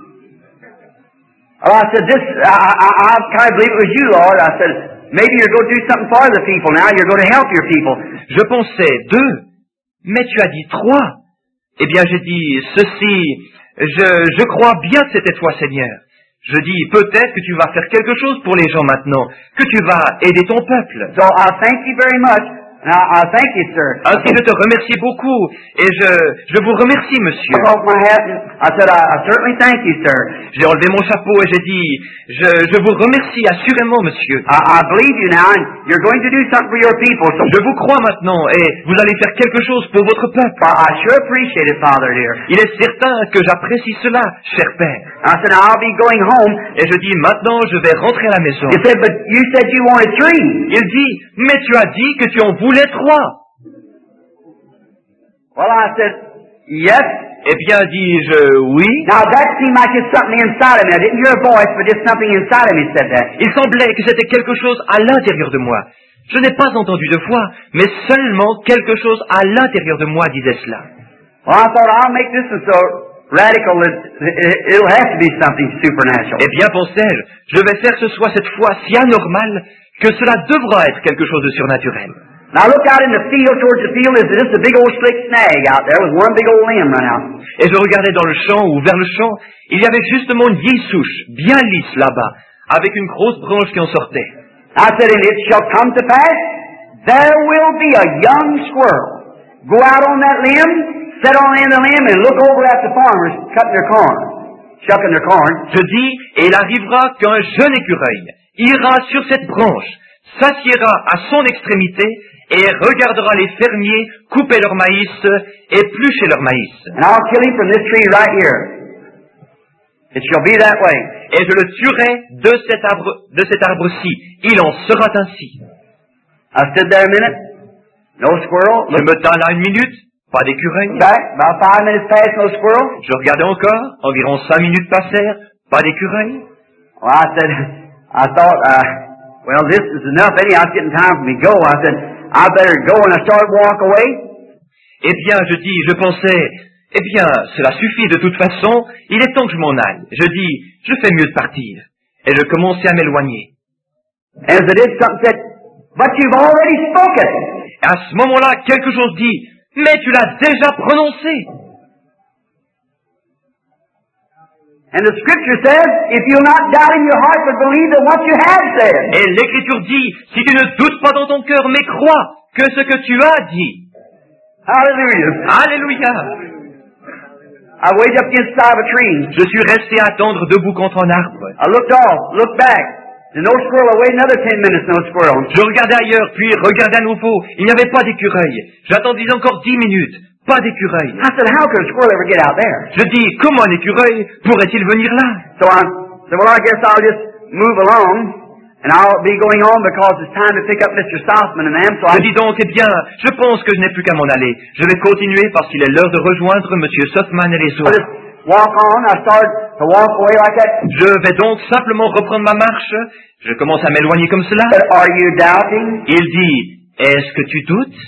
Well, I said, this, I, I, I kind of believe it was you, Lord. I said, maybe you're going to do something for the people now. You're going to help your people. Je pensais deux, mais tu as dit trois. Eh bien, j'ai dit, ceci, je, je crois bien que c'était toi, Seigneur. Je dis, peut-être que tu vas faire quelque chose pour les gens maintenant, que tu vas aider ton peuple. So I thank you very much And I, I thank you, sir. Ainsi, je te remercie beaucoup, et je, je vous remercie, monsieur. I took off my hat and I said, I, I certainly thank you, sir. J'ai enlevé mon chapeau et j'ai dit, je, je vous remercie assurément, monsieur. I, I believe you now, and you're going to do something for your people. So Je vous crois maintenant, et vous allez faire quelque chose pour votre peuple. I, I sure appreciate it, Father dear. Il est certain que j'apprécie cela, cher père. I said, I'll be going home. Et je dis, maintenant, je vais rentrer à la maison. He said, but you said you wanted three. Il dit, mais tu as dit que tu en voulais trois. Well, I said, yes. Eh bien, dis-je, oui. Now that seemed like it's something inside of me. I didn't hear a voice, but just something inside of me said that. Il semblait que c'était quelque chose à l'intérieur de moi. Je n'ai pas entendu de voix, mais seulement quelque chose à l'intérieur de moi disait cela. Well, I thought I'll make this one so radical that it- it'll have to be something supernatural. Eh bien, pensais-je, je vais faire ce soit cette fois si anormal que cela devra être quelque chose de surnaturel. Now I looked out in the field, towards the field, there's just a big old slick snag out there with one big old limb run out. Et je regardais dans le champ ou vers le champ, il y avait justement une vieille souche, bien lisse là-bas, avec une grosse branche qui en sortait. I said, and it shall come to pass, there will be a young squirrel. Go out on that limb, sit on the end of the limb, and look over at the farmers cutting their corn, shucking their corn. Je dis, et il arrivera qu'un jeune écureuil ira sur cette branche, s'assiera à son extrémité, et regardera les fermiers couper leur maïs, éplucher leur maïs. And I'll kill him from this tree right here. It shall be that way. Et je le tuerai de cet arbre, de cet arbre-ci. Il en sera ainsi. I stood there a minute, no squirrel. Je me tins là une minute, pas d'écureuil. Back, about five minutes passed, no squirrel. Je regardais encore, environ cinq minutes passèrent, pas d'écureuil. Well, I said, I thought, uh, well, this is enough. Anyhow, it's getting time for me to go. I said, I better go, and I started to walk away. Eh bien, je dis, je pensais, eh bien, cela suffit de toute façon, il est temps que je m'en aille. Je dis, je fais mieux de partir. Et je commençais à m'éloigner. As I did, something said, but you've already spoken. Et à ce moment-là, quelque chose dit, mais tu l'as déjà prononcé. And the scripture says, if you'll not doubt in your heart, but believe that what you have said. Et l'Écriture dit, si tu ne doutes pas dans ton cœur, mais crois que ce que tu as dit. Hallelujah. Alléluia. I waited up against the side of a tree. Je suis resté à attendre debout contre un arbre. I looked off, looked back. There's no squirrel. I waited another ten minutes, no squirrel. Je regardais ailleurs, puis regardais à nouveau. Il n'y avait pas d'écureuil. J'attendis encore dix minutes. Pas d'écureuil. I said, how could a squirrel ever get out there? Je dis, comment un écureuil pourrait-il venir là? So I said, well, I guess I'll just move along, and I'll be going on because it's time to pick up Mister Southman and them. So I Je dis donc, eh bien, je pense que je n'ai plus qu'à m'en aller. Je vais continuer parce qu'il est l'heure de rejoindre Monsieur Sothman et les I autres. just walk on. I started to walk away like that. Je vais donc simplement reprendre ma marche. Je commence à m'éloigner comme cela. But are you doubting? Il dit, est-ce que tu doutes?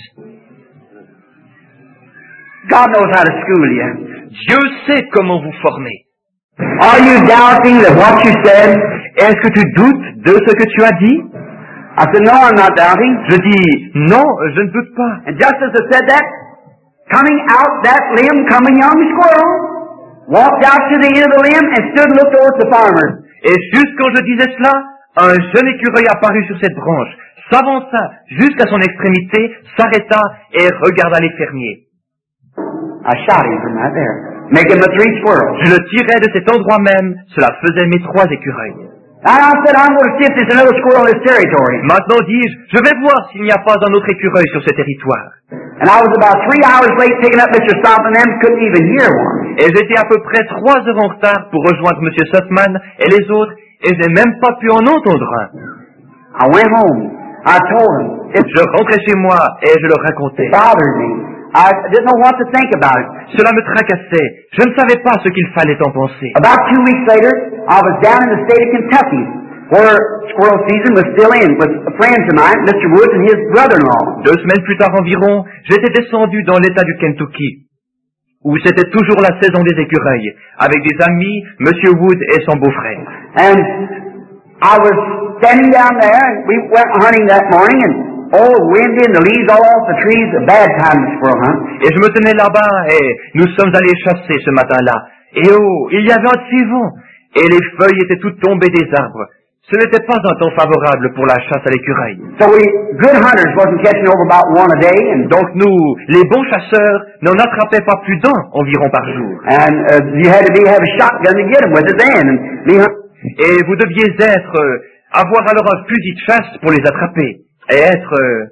God knows how to school you. Dieu sait comment vous former. Are you doubting that what you said? Est-ce que tu doutes de ce que tu as dit? I said, no, I'm not doubting. Je dis, non, je ne doute pas. And just as I said that, coming out that limb, come a young squirrel, walked out to the end of the limb and stood and looked towards the farmers. Et juste quand je disais cela, un jeune écureuil apparut sur cette branche, s'avança jusqu'à son extrémité, s'arrêta et regarda les fermiers. I shot him from right there, making my three squirrels. Je le tirai de cet endroit même, cela faisait mes trois écureuils. And I said, I'm going to see if there's another squirrel in this territory. Maintenant, dis-je, je vais voir s'il n'y a pas un autre écureuil sur ce territoire. And I was about three hours late picking up Mister Southman and them, couldn't even hear one. Et j'étais à peu près trois heures en retard pour rejoindre Monsieur Sothman et les autres, et je n'ai même pas pu en entendre un. I went home. I told him. It Je rentrais chez moi et je leur racontais. bothered me. I didn't know what to think about it. Cela me tracassait. Je ne savais pas ce qu'il fallait en penser. About two weeks later, I was down in the state of Kentucky, where squirrel season was still in, with friends of mine, Mister Woods and his brother-in-law. Deux semaines plus tard environ, j'étais descendu dans l'État du Kentucky, où c'était toujours la saison des écureuils, avec des amis, Monsieur Wood et son beau-frère. And I was standing down there, and we went hunting that morning, and oh, wind in, the leaves all off the trees, a bad time to squirrel hunt. Et je me tenais là-bas, et nous sommes allés chasser ce matin-là. Et oh, il y avait un petit vent, et les feuilles étaient toutes tombées des arbres. Ce n'était pas un temps favorable pour la chasse à l'écureuil. So we, good hunters wasn't catching over about one a day, and Donc nous, les bons chasseurs, n'en attrapaient pas plus d'un environ par jour. and uh, you had to be have a shotgun to get them with it then. And me hunt, Et vous deviez être, euh, avoir alors un fusil de chasse pour les attraper. Et être... euh,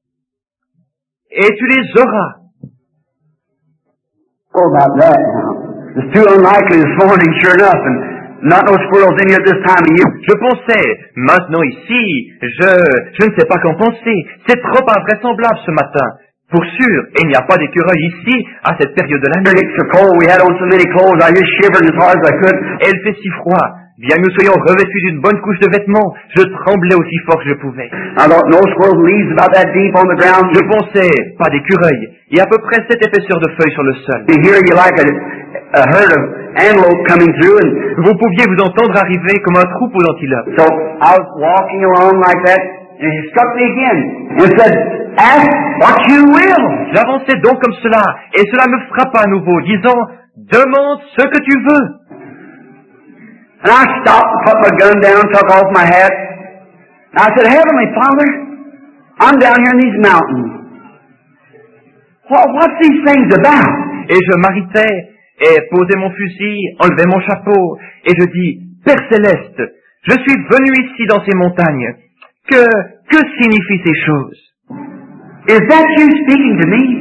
et tu les auras. what about that now? It's too unlikely this morning, sure enough, and not no squirrels in here at this time of year. Je pensais, maintenant ici, je, je ne sais pas qu'en penser. C'est trop invraisemblable ce matin. Pour sûr, il n'y a pas d'écureuil ici à cette période de l'année. It's so cold. We had on so many clothes. I just shivered as hard as I could. Et il fait si froid. Bien que nous soyons revêtus d'une bonne couche de vêtements, je tremblais aussi fort que je pouvais. I thought no squirrels and leaves about that deep on the ground. Je pensais, pas d'écureuil. Il y a à peu près cette épaisseur de feuilles sur le sol. You hear you like a, a herd of antelope coming through, and Vous pouviez vous entendre arriver comme un troupeau d'antilopes. so I was walking along like that, and he struck me again and said, "Ask what you will." J'avançais donc comme cela, et cela me frappa à nouveau, disant, demande ce que tu veux. And I stopped and put my gun down, took off my hat. And I said, "Heavenly Father, I'm down here in these mountains. What, what's these things about?" Et je m'arrêtais, et posais mon fusil, enlevais mon chapeau, et je dis, Père Céleste, je suis venu ici dans ces montagnes. Que, que signifient ces choses? Is that you speaking to me?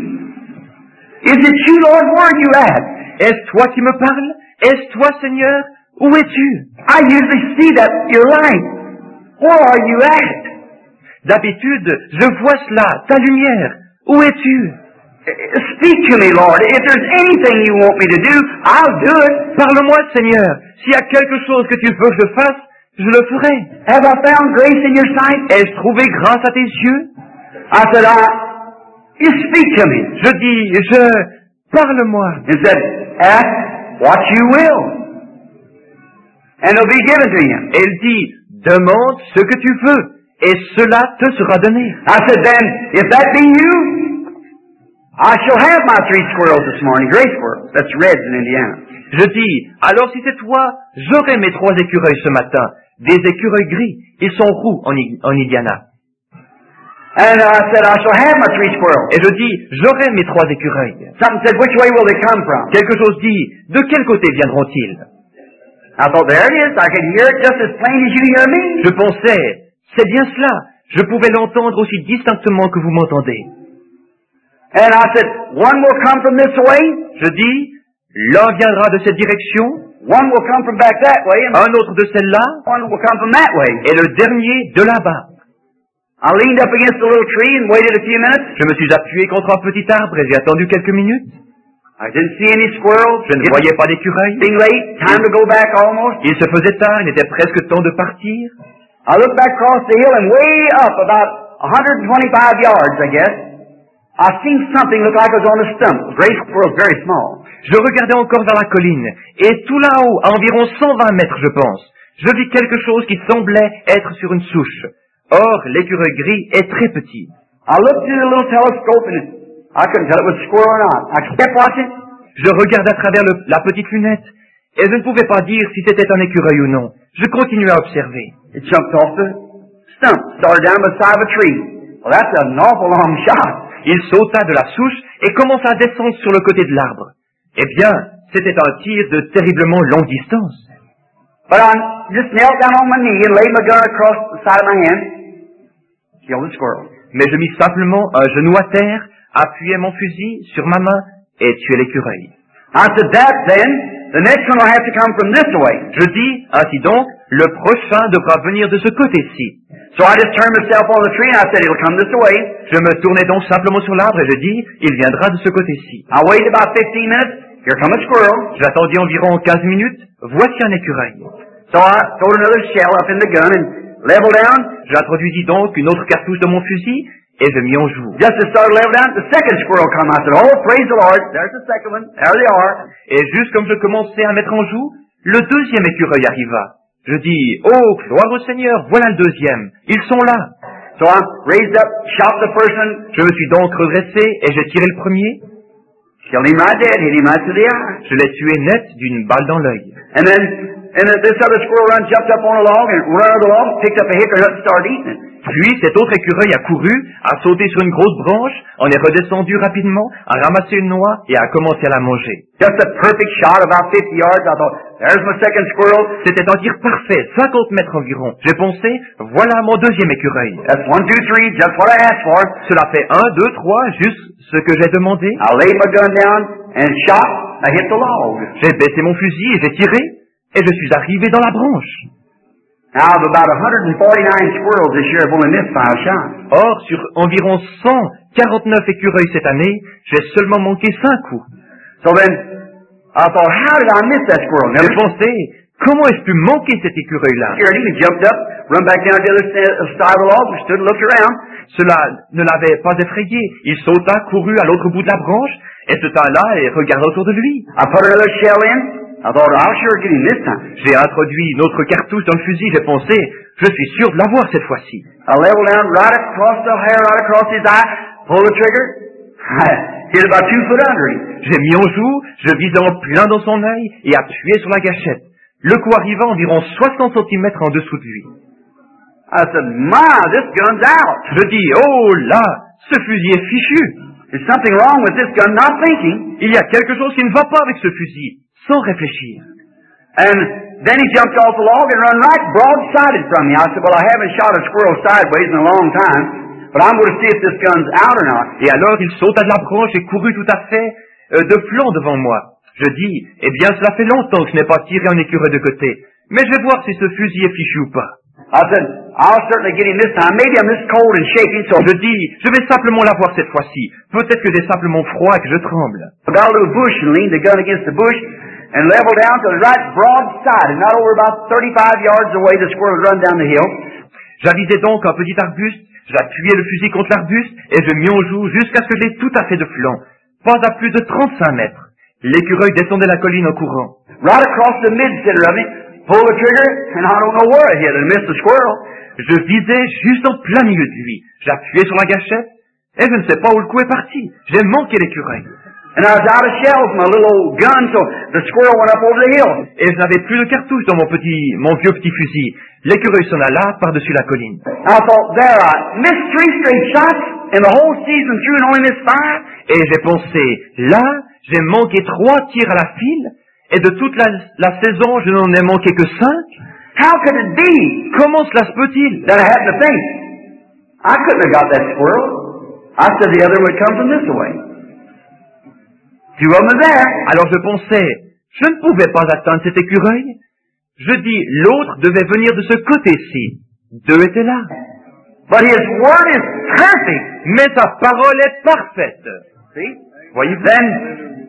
Is it you, Lord? Where are you at? Est-ce toi qui me parles? Est-ce toi, Seigneur? Où es-tu? I usually see that you're right. Where are you at? D'habitude, je vois cela, ta lumière. Où es-tu? Speak to me, Lord. If there's anything you want me to do, I'll do it. Parle-moi, Seigneur. S'il y a quelque chose que tu veux que je fasse, je le ferai. Have I found grace in your sight? Ai-je trouvé grâce à tes yeux? I said, I, you speak to me. Je dis, je, parle-moi. He said, ask what you will, and it'll be given to you. Et il dit, demande ce que tu veux, et cela te sera donné. I said, then, if that be you, I shall have my three squirrels this morning, gray squirrels. That's reds in Indiana. Je dis, alors si c'est toi, j'aurai mes trois écureuils ce matin. Des écureuils gris, ils sont roux en, I- en Indiana. And I said, I shall have my three squirrels. Et je dis, j'aurai mes trois écureuils. Something said, which way will they come from? Quelque chose dit, de quel côté viendront-ils? I thought, there it is. I could hear it just as plain as you hear me. Je pensais, c'est bien cela. Je pouvais l'entendre aussi distinctement que vous m'entendez. And I said, one will come from this way, Je dis, l'un viendra de cette direction, one will come from back that way, and un autre de celle-là, one will come from that way. et le dernier de là-bas. I leaned up against a little tree and waited a few minutes. Je me suis appuyé contre un petit arbre et j'ai attendu quelques minutes. I didn't see any squirrels. Je ne It was voyais pas d'écureuil. getting late, time to go back almost. Il se faisait tard, il était presque temps de partir. I looked back across the hill and way up about one hundred twenty-five yards, I guess, I seen something look like it was on a stump. The gray squirrel was very small. Je regardais encore vers la colline, et tout là-haut, à environ cent vingt mètres, je pense, je vis quelque chose qui semblait être sur une souche. Or, l'écureuil gris est très petit. I looked through the little telescope and I couldn't tell it was a squirrel or not. I kept watching. Je regardais à travers le- la petite lunette, et je ne pouvais pas dire si c'était un écureuil ou non. Je continuais à observer. It jumped off the stump, started down by the side of a tree. Well, that's an awful long shot. Il sauta de la souche et commença à descendre sur le côté de l'arbre. Eh bien, c'était un tir de terriblement longue distance. But I just knelt down on my knee and laid my gun across the side of my hand, killed the squirrel. Mais je mis simplement un genou à terre, appuyai mon fusil sur ma main et tuai l'écureuil. I said, that then, the next one will have to come from this way. Je dis, ainsi donc, le prochain devra venir de ce côté-ci. So I just turned myself on the tree and I said, it'll come this way. Je me tournai donc simplement sur l'arbre et je dis, il viendra de ce côté-ci. I waited about fifteen minutes. Here come a squirrel. J'attendis environ quinze minutes, voici un écureuil. So I throwed another shell up in the gun and leveled down. J'introduisis donc une autre cartouche dans mon fusil et je mis en joue. Just as I started leveling down, the second squirrel come. I said, oh, praise the Lord. There's the second one. There they are. Et juste comme je commençais à mettre en joue, le deuxième écureuil arriva. Je dis, oh, gloire au Seigneur, voilà le deuxième. Ils sont là. So I raised up, shot the first one, Je me suis donc redressé et j'ai tiré le premier. killed him right dead, hit him right to the eye. Je l'ai tué net d'une balle dans l'œil. And then and this other squirrel run, jumped up on a log and run over the log, picked up a hickory nut and started eating it. Puis cet autre écureuil a couru, a sauté sur une grosse branche, en est redescendu rapidement, a ramassé une noix et a commencé à la manger. Just a perfect shot, about fifty yards. I thought, there's my second squirrel. C'était un tir parfait, cinquante mètres environ. J'ai pensé, voilà mon deuxième écureuil. That's one, two, three, just what I asked for. Cela fait un, deux, trois, juste ce que j'ai demandé. I laid my gun down and shot. I hit the log. J'ai baissé mon fusil et j'ai tiré, et je suis arrivé dans la branche. Now, of about one hundred forty-nine squirrels this year, I've only missed five shots. Or, sur environ cent quarante-neuf écureuils cette année, j'ai seulement manqué cinq coups. So then, I thought, how did I miss that squirrel? J'ai Never pensé, comment ai-je pu manquer cet écureuil-là? scared him. He jumped up, run back down to the other side of the log, and stood and looked around. Cela ne l'avait pas effrayé. Il sauta, courut à l'autre bout de la branche, et se tint là et regarda autour de lui. I put another shell in. I thought, I'll sure get him this time. J'ai introduit une autre cartouche dans le fusil, j'ai pensé, je suis sûr de l'avoir cette fois-ci. I leveled down right across the hair, right across his eye, pulled the trigger. I hit about two foot under him. J'ai mis en joue, je visais en plein dans son œil et appuyé sur la gâchette. Le coup arriva environ soixante centimètres en dessous de lui. I said, my, this gun's out. Je dis, oh là, ce fusil est fichu. There's something wrong with this gun, not thinking. Il y a quelque chose qui ne va pas avec ce fusil, sans réfléchir. And then he jumped off the log and run right broadsided from me. I said, well, I haven't shot a squirrel sideways in a long time, but I'm going to see if this gun's out or not. Et alors il sauta de la branche et courut tout à fait euh, de flanc devant moi. Je dis, eh bien cela fait longtemps que je n'ai pas tiré un écureuil de côté, mais je vais voir si ce fusil est fichu ou pas. I said, I'll certainly get him this time. Maybe I'm just cold and shaking, so Je dis, je vais simplement l'avoir cette fois-ci. Peut-être que j'ai simplement froid et que je tremble. I got a little bush and leaned the gun against the bush and leveled down to the right broadside, and not over about thirty-five yards away the squirrel would run down the hill. J'avisai donc un petit arbuste, j'appuyai le fusil contre l'arbuste et je mis en joue jusqu'à ce que j'ai tout à fait de flanc. Pas à plus de trente-cinq mètres. L'écureuil descendait la colline en courant. Right across the mid-center of me, pulled the trigger, and I don't know where I hit it. I missed the squirrel. Je visais juste en plein milieu de lui. J'appuyais sur la gâchette et je ne sais pas où le coup est parti. J'ai manqué l'écureuil. And I was out of shells, my little old gun, so the squirrel went up over the hill. Et je n'avais plus de cartouches dans mon petit, mon vieux petit fusil. L'écureuil s'en alla par-dessus la colline. I thought, there, I missed three straight shots, and the whole season through and only missed five. Et j'ai pensé, là, j'ai manqué trois tirs à la file, et de toute la, la saison, je n'en ai manqué que cinq. How could it be Comment cela se peut-il? that I had to think? I couldn't have got that squirrel. I said the other would come from this way. Two of them are there. Alors je pensais, je ne pouvais pas atteindre cet écureuil. Je dis, l'autre devait venir de ce côté-ci. Deux étaient là. But his word is perfect. Mais sa parole est parfaite. See? Voyez-vous? Then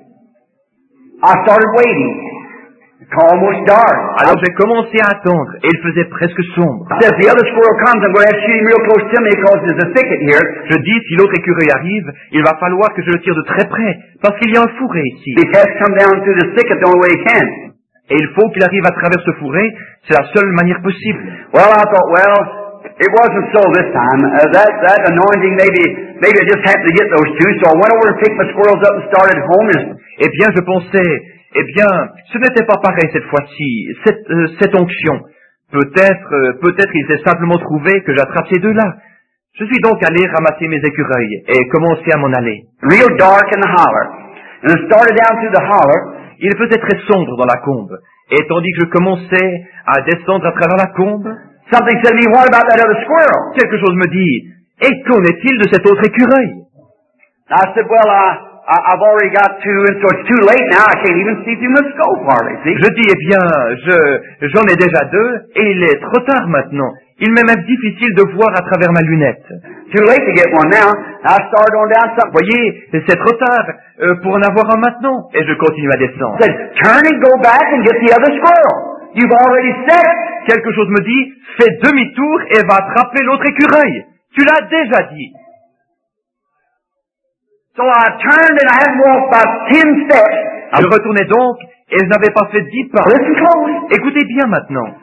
I started waiting. It's almost dark. Alors j'ai commencé à attendre, et il faisait presque sombre. I said, if the other squirrel comes, I'm going to have to shoot him real close to me because there's a thicket here. Je dis, si l'autre écureuil arrive, il va falloir que je le tire de très près, parce qu'il y a un fourré ici. He has to come down through the thicket the only way he can. Et il faut qu'il arrive à travers ce fourré, c'est la seule manière possible. Well, I thought, well, it wasn't so this time. Uh, that that anointing, maybe maybe I just happened to get those two, so I went over and picked my squirrels up and started home. Eh bien, je pensais, eh bien, ce n'était pas pareil cette fois-ci, cette, euh, cette onction. Peut-être, euh, peut-être il s'est simplement trouvé que j'attrape ces deux-là. Je suis donc allé ramasser mes écureuils et commencer à m'en aller. Real dark in the holler. And I started down through the holler. Il faisait très sombre dans la combe, et tandis que je commençais à descendre à travers la combe, Something said to me, what about that other squirrel? quelque chose me dit, et qu'en est-il de cet autre écureuil? I said, well, I, I, I've already got two, and so it's too late now. I can't even see through my scope hardly, see? Je dis, eh bien, je, j'en ai déjà deux, et il est trop tard maintenant. Il m'est même difficile de voir à travers ma lunette. Too late to get one now. I started on down something. Voyez, c'est trop tard euh, pour en avoir un maintenant. Et je continue à descendre. Said, turn and go back and get the other squirrel. You've already said it. Quelque chose me dit, fais demi-tour et va attraper l'autre écureuil. Tu l'as déjà dit. So I turned and I hadn't walked about ten steps. Je retournais donc et je n'avais pas fait dix pas. Listen close. Écoutez bien maintenant.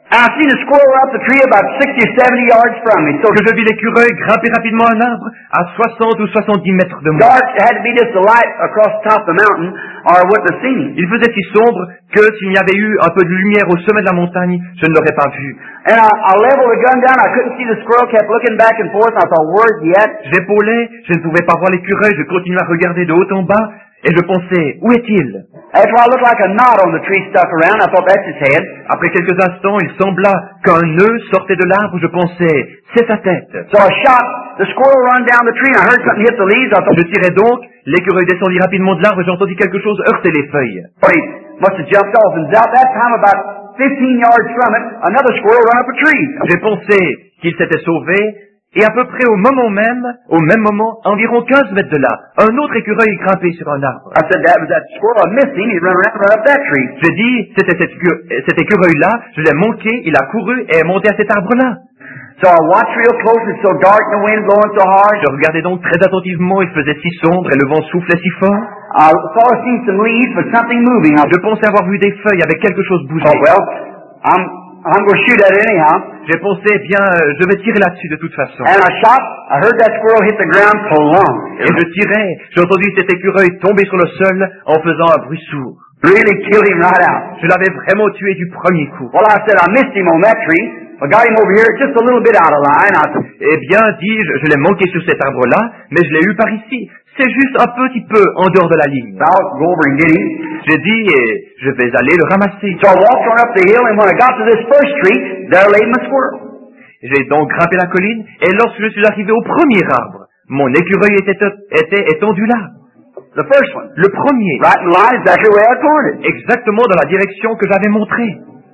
And I seen a squirrel up the tree about sixty or seventy yards from me. So Que je vis l'écureuil grimper rapidement un arbre à soixante ou soixante-dix mètres de moi. dark, it had to be just a light across the top of the mountain, or I wouldn't have seen him. Il faisait si sombre que s'il y avait eu un peu de lumière au sommet de la montagne, je ne l'aurais pas vu. And I, I leveled the gun down. I couldn't see the squirrel. Kept looking back and forth. I thought, where's he at? J'épaulais, je ne pouvais pas voir l'écureuil, je continuais à regarder de haut en bas, et je pensais, où est-il? After I looked like a knot on the tree stuck around, I thought that's his head. Après quelques instants, il sembla qu'un nœud sortait de l'arbre, je pensais, c'est sa tête. So I shot. The squirrel run down the tree, and I heard something hit the leaves. I thought, Je tirais donc, l'écureuil descendit rapidement de l'arbre, et j'entendis quelque chose heurter les feuilles. he must have jumped off. And at that time, about fifteen yards from it, another squirrel ran up a tree. J'ai pensé qu'il s'était sauvé, et à peu près au moment même, au même moment, à environ quinze mètres de là, un autre écureuil grimpait sur un arbre. I said, that was that squirrel. I missed him. He ran around right up that tree. J'ai dit, c'était cet, écu- cet écureuil-là, je l'ai manqué, il a couru et est monté à cet arbre-là. So I watched real close. It's so dark and the wind blowing so hard. Je regardais donc très attentivement, il faisait si sombre et le vent soufflait si fort. I saw seen some leaves, but something moving. I Je pensais avoir vu des feuilles avec quelque chose bougé. thought, well, I'm I'm going to shoot at it anyhow. J'ai pensé, eh bien, euh, je vais tirer là-dessus de toute façon. And I shot. I heard that squirrel hit the ground so long. Et je tirais, j'ai entendu cet écureuil tomber sur le sol en faisant un bruit sourd. Really killed him right out. Je l'avais vraiment tué du premier coup. Well, I said I missed him on that tree. I got him over here just a little bit out of line. I said, Eh bien, dis-je, je l'ai manqué sur cet arbre-là, mais je l'ai eu par ici. C'est juste un petit peu en dehors de la ligne. I'll go over and get him. J'ai dit, et je vais aller le ramasser. So I walked on up the hill, and when I got to this first tree, there lay my squirrel. J'ai donc grimpé la colline, et lorsque je suis arrivé au premier arbre, mon écureuil était, était étendu là. The first one. Le premier, Right in line, exactly where I told it. exactement dans la direction que j'avais montrée.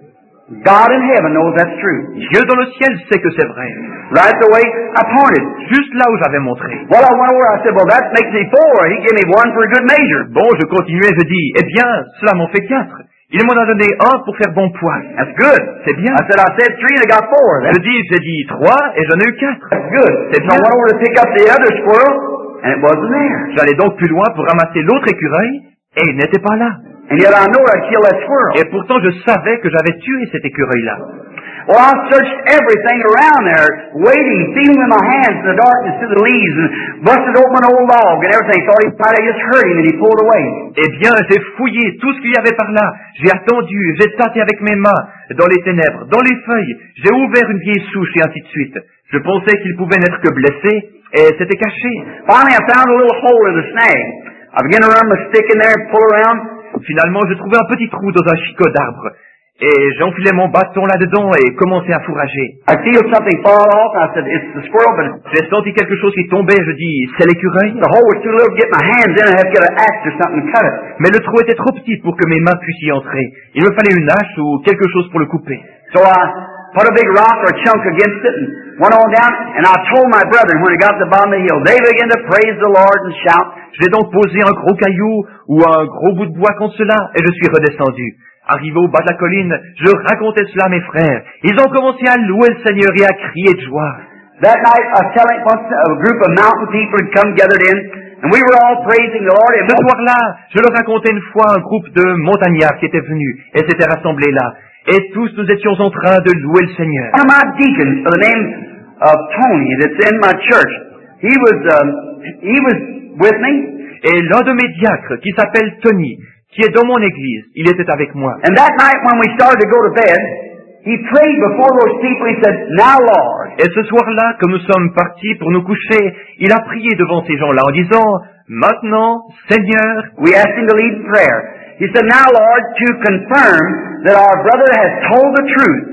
God in heaven knows that's true. Dieu dans le ciel sait que c'est vrai. Right the way I pointed. Juste là où j'avais montré. Well, I went over, I said, well, that makes me four. He gave me one for a good measure. Bon, je continuais, je dis, eh bien, cela m'en fait quatre. Il m'en a donné un pour faire bon poids. That's good. C'est bien. I said, I said three and I got four. Je That's, dis, j'ai dit trois et j'en ai eu quatre. that's good. C'est So I bien. went over to pick up the other squirrel, and it wasn't there. J'allais donc plus loin pour ramasser l'autre écureuil et il n'était pas là. And yet I know I killed that squirrel. Et pourtant, je savais que j'avais tué cet écureuil-là. Well, I searched everything around there, waiting, feeling with my hands in the darkness through the leaves, and busted open an old log and everything. Thought he might have just hurt him, and he pulled away. Eh bien, j'ai fouillé tout ce qu'il y avait par là. J'ai attendu, j'ai tâté avec mes mains, dans les ténèbres, dans les feuilles. J'ai ouvert une vieille souche et ainsi de suite. Je pensais qu'il pouvait n'être que blessé, et c'était caché. Finally, I found a little hole in the snag. I began to run my stick in there and pull around. Finalement, je trouvais un petit trou dans un chicot d'arbre. Et j'enfilais mon bâton là-dedans et commençais à fourrager. I feel something fall off, and I said, it's the squirrel, but J'ai senti quelque chose qui tombait, je dis, c'est l'écureuil. the hole was too little to get my hands in. I had to get an axe or something to cut it. Mais le trou était trop petit pour que mes mains puissent y entrer. Il me fallait une hache ou quelque chose pour le couper. So I put a big rock or a chunk against it and went on down, and I told my brethren when I got to the bottom of the hill, they began to praise the Lord and shout. J'ai donc posé un gros caillou ou un gros bout de bois contre cela et je suis redescendu. Arrivé au bas de la colline, je racontais cela à mes frères. Ils ont commencé à louer le Seigneur et à crier de joie. That night, I was telling once a group of mountain people had come gathered in, and we were all praising the Lord. And Ce soir-là, je leur racontais une fois un groupe de montagnards qui étaient venus et s'étaient rassemblés là. Et tous nous étions en train de louer le Seigneur. one of my deacons, by the name of Tony, that's in my church, he was um, he was with me. Et l'un de mes diacres, qui s'appelle Tony, qui est dans mon église, il était avec moi. And that night when we started to go to bed, he prayed before those people. He said, "Now, Lord." Et ce soir-là, comme nous sommes partis pour nous coucher, il a prié devant ces gens-là en disant, maintenant, Seigneur, We asked him to lead in prayer. He said, "Now, Lord, to confirm that our brother has told the truth,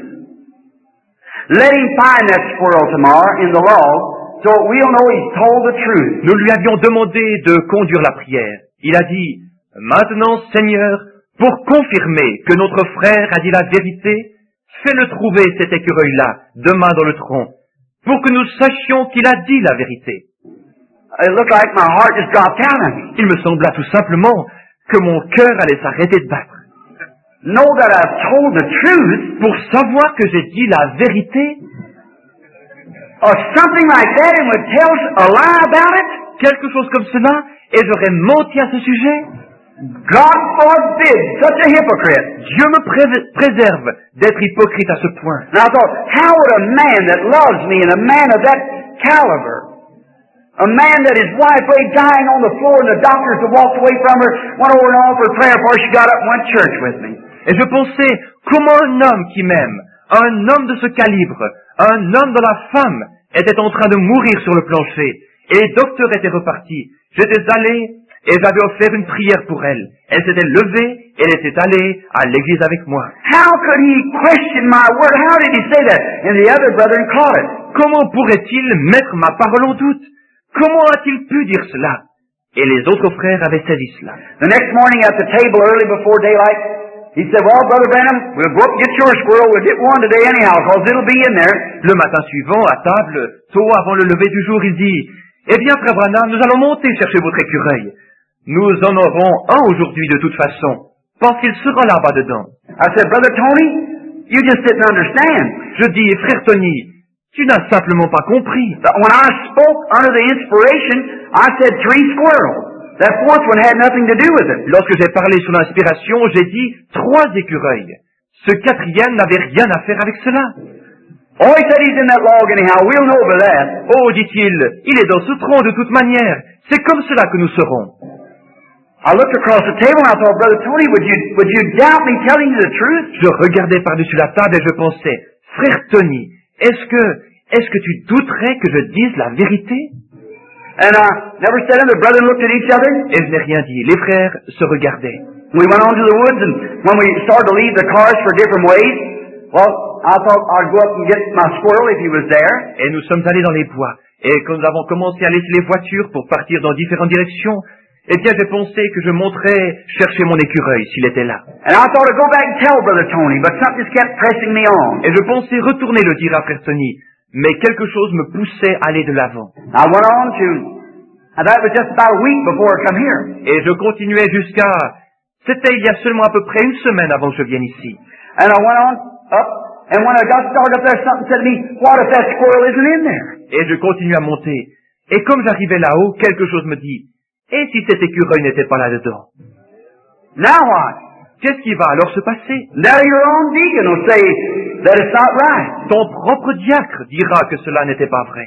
let him find that squirrel tomorrow in the log, so we'll know he's told the truth." nous lui avions demandé de conduire la prière. Il a dit, maintenant, Seigneur, pour confirmer que notre frère a dit la vérité, fais-le trouver cet écureuil-là, demain dans le tronc, pour que nous sachions qu'il a dit la vérité. It looked like my heart just dropped down on me. Il me sembla tout simplement que mon cœur allait s'arrêter de battre. Know that I've told the truth, Pour savoir que j'ai dit la vérité, or something like that, and would tell a lie about it? quelque chose comme cela, et j'aurais menti à ce sujet. God forbid such a hypocrite. Dieu me pré- préserve d'être hypocrite à ce point. And I thought, how would a man that loves me and a man of that caliber, a man that his wife lay dying on the floor and the doctors had walked away from her, went over and offered prayer for her, she got up and went to church with me. Et je pensais, comment un homme qui m'aime, un homme de ce calibre, un homme dont la femme était en train de mourir sur le plancher, et les docteurs étaient repartis. J'étais allé et j'avais offert une prière pour elle. Elle s'était levée et elle était allée à l'église avec moi. How could he question my word? How did he say that? And the other brethren caught it. Comment pourrait-il mettre ma parole en doute? Comment a-t-il pu dire cela? Et les autres frères avaient saisi cela. The next morning at the table early before daylight, he said, well, Brother Branham, we'll go up and get your squirrel. We'll get one today anyhow, because it'll be in there. Le matin suivant, à table, tôt avant le lever du jour, il dit, eh bien, frère Branham, nous allons monter chercher votre écureuil. Nous en aurons un aujourd'hui de toute façon, parce qu'il sera là-bas dedans. I said, Brother Tony, you just didn't understand. Je dis, frère Tony, tu n'as simplement pas compris. But when I spoke under the inspiration, I said three squirrels. That fourth one had nothing to do with it. Lorsque j'ai parlé sous l'inspiration, j'ai dit trois écureuils. Ce quatrième n'avait rien à faire avec cela. Oh, he said he's in that log anyhow. We'll know by that. Oh, dit-il, il est dans ce tronc de toute manière. C'est comme cela que nous serons. I looked across the table and I thought, Brother Tony, would you, would you doubt me telling you the truth? Je regardais par-dessus la table et je pensais, frère Tony, est-ce que, est-ce que tu douterais que je dise la vérité? And I never said it. The brethren looked at each other. Et je n'ai rien dit. Les frères se regardaient. We went on to the woods, and when we started to leave the cars for different ways, well, I thought I'd go up and get my squirrel if he was there. Et nous sommes allés dans les bois. Et quand nous avons commencé à laisser les voitures pour partir dans différentes directions, eh bien, j'ai pensé que je monterais chercher mon écureuil s'il était là. And I thought I'd go back and tell Brother Tony, but something just kept pressing me on. Et je pensais retourner le dire à frère Tony, mais quelque chose me poussait à aller de l'avant. I went on to, and that was just about a week before I come here. Et je continuais jusqu'à, c'était il y a seulement à peu près une semaine avant que je vienne ici. And I went on up, and when I got started up there, something said to me, what if that squirrel isn't in there? Et je continuais à monter. Et comme j'arrivais là-haut, quelque chose me dit, et si cet écureuil n'était pas là-dedans? Now what? Qu'est-ce qui va alors se passer? Now your own deacon will say that it's not right. Ton propre diacre dira que cela n'était pas vrai.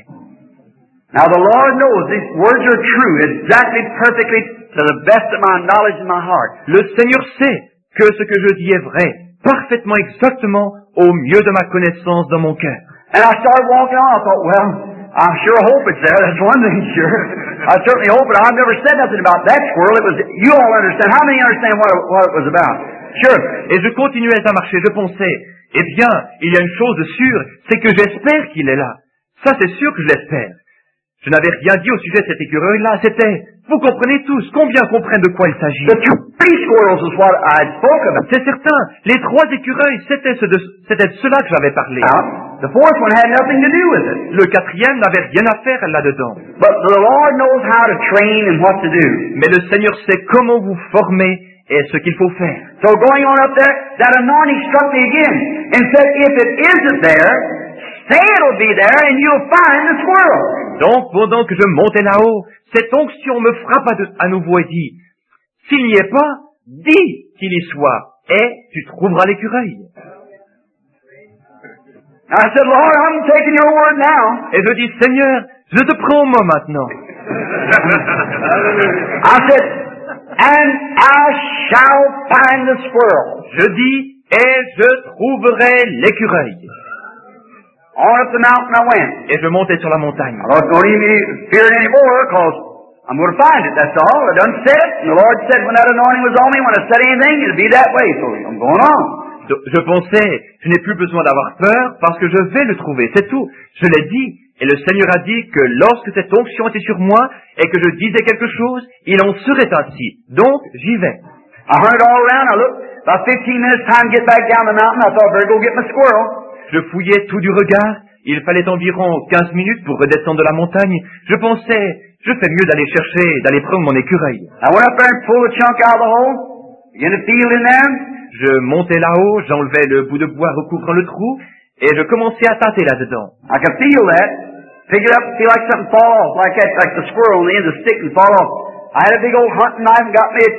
Now the Lord knows these words are true, exactly, perfectly, to the best of my knowledge in my heart. Le Seigneur sait que ce que je dis est vrai, parfaitement exactement, au mieux de ma connaissance dans mon cœur. And I started walking on. I thought, well, I sure hope it's there. That's one thing sure. I certainly hope it. I've never said nothing about that squirrel. It was, you all understand. How many understand what it, what it was about? Sure. Et je continuais à marcher. Je pensais, eh bien, il y a une chose de sûre, c'est que j'espère qu'il est là. Ça, c'est sûr que je l'espère. Je n'avais rien dit au sujet de cet écureuil-là. C'était, vous comprenez tous, combien comprennent de quoi il s'agit? The three squirrels is what I spoke about. C'est certain. Les trois écureuils, c'était ce de, c'était de cela que j'avais parlé. Now, the fourth one had nothing to do with it. Le quatrième n'avait rien à faire là-dedans. But the Lord knows how to train and what to do. Mais le Seigneur sait comment vous former et ce qu'il faut faire. So going on up there, that anointing struck me again and said, if it isn't there, say it'll be there and you'll find the squirrel. Donc, pendant que je montais là-haut, cette onction me frappa de- à nouveau et dit, s'il n'y est pas, dis qu'il y soit, et tu trouveras l'écureuil. I said, Lord, I'm taking your word now. Et je dis, Seigneur, je te prends au mot maintenant. I said, and I shall find the squirrel. Je dis, et je trouverai l'écureuil. On up the mountain I went. Et je montais sur la montagne. I don't even fear it anymore because I'm going to find it. That's all. I done said it. And the Lord said when that anointing was on me, when I said anything, it'd be that way. So I'm going on. Je, je pensais, je n'ai plus besoin d'avoir peur parce que je vais le trouver, c'est tout. Je l'ai dit, et le Seigneur a dit que lorsque cette onction était sur moi et que je disais quelque chose, il en serait ainsi. Donc, j'y vais. I hunted all around. I looked. About fifteen minutes time to get back down the mountain. I thought, better go get my squirrel. Je fouillais tout du regard. Il fallait environ quinze minutes pour redescendre de la montagne. Je pensais, je fais mieux d'aller chercher, d'aller prendre mon écureuil. I went up there and pulled a chunk out of the hole. Began to feel in there. Je montais là-haut, j'enlevais le bout de bois recouvrant le trou, et je commençais à tâter là-dedans. I could feel that. Pick it up, feel like something fall off, like that, like the squirrel on the end of the stick and fall off. I had a big old hunting knife and got me a,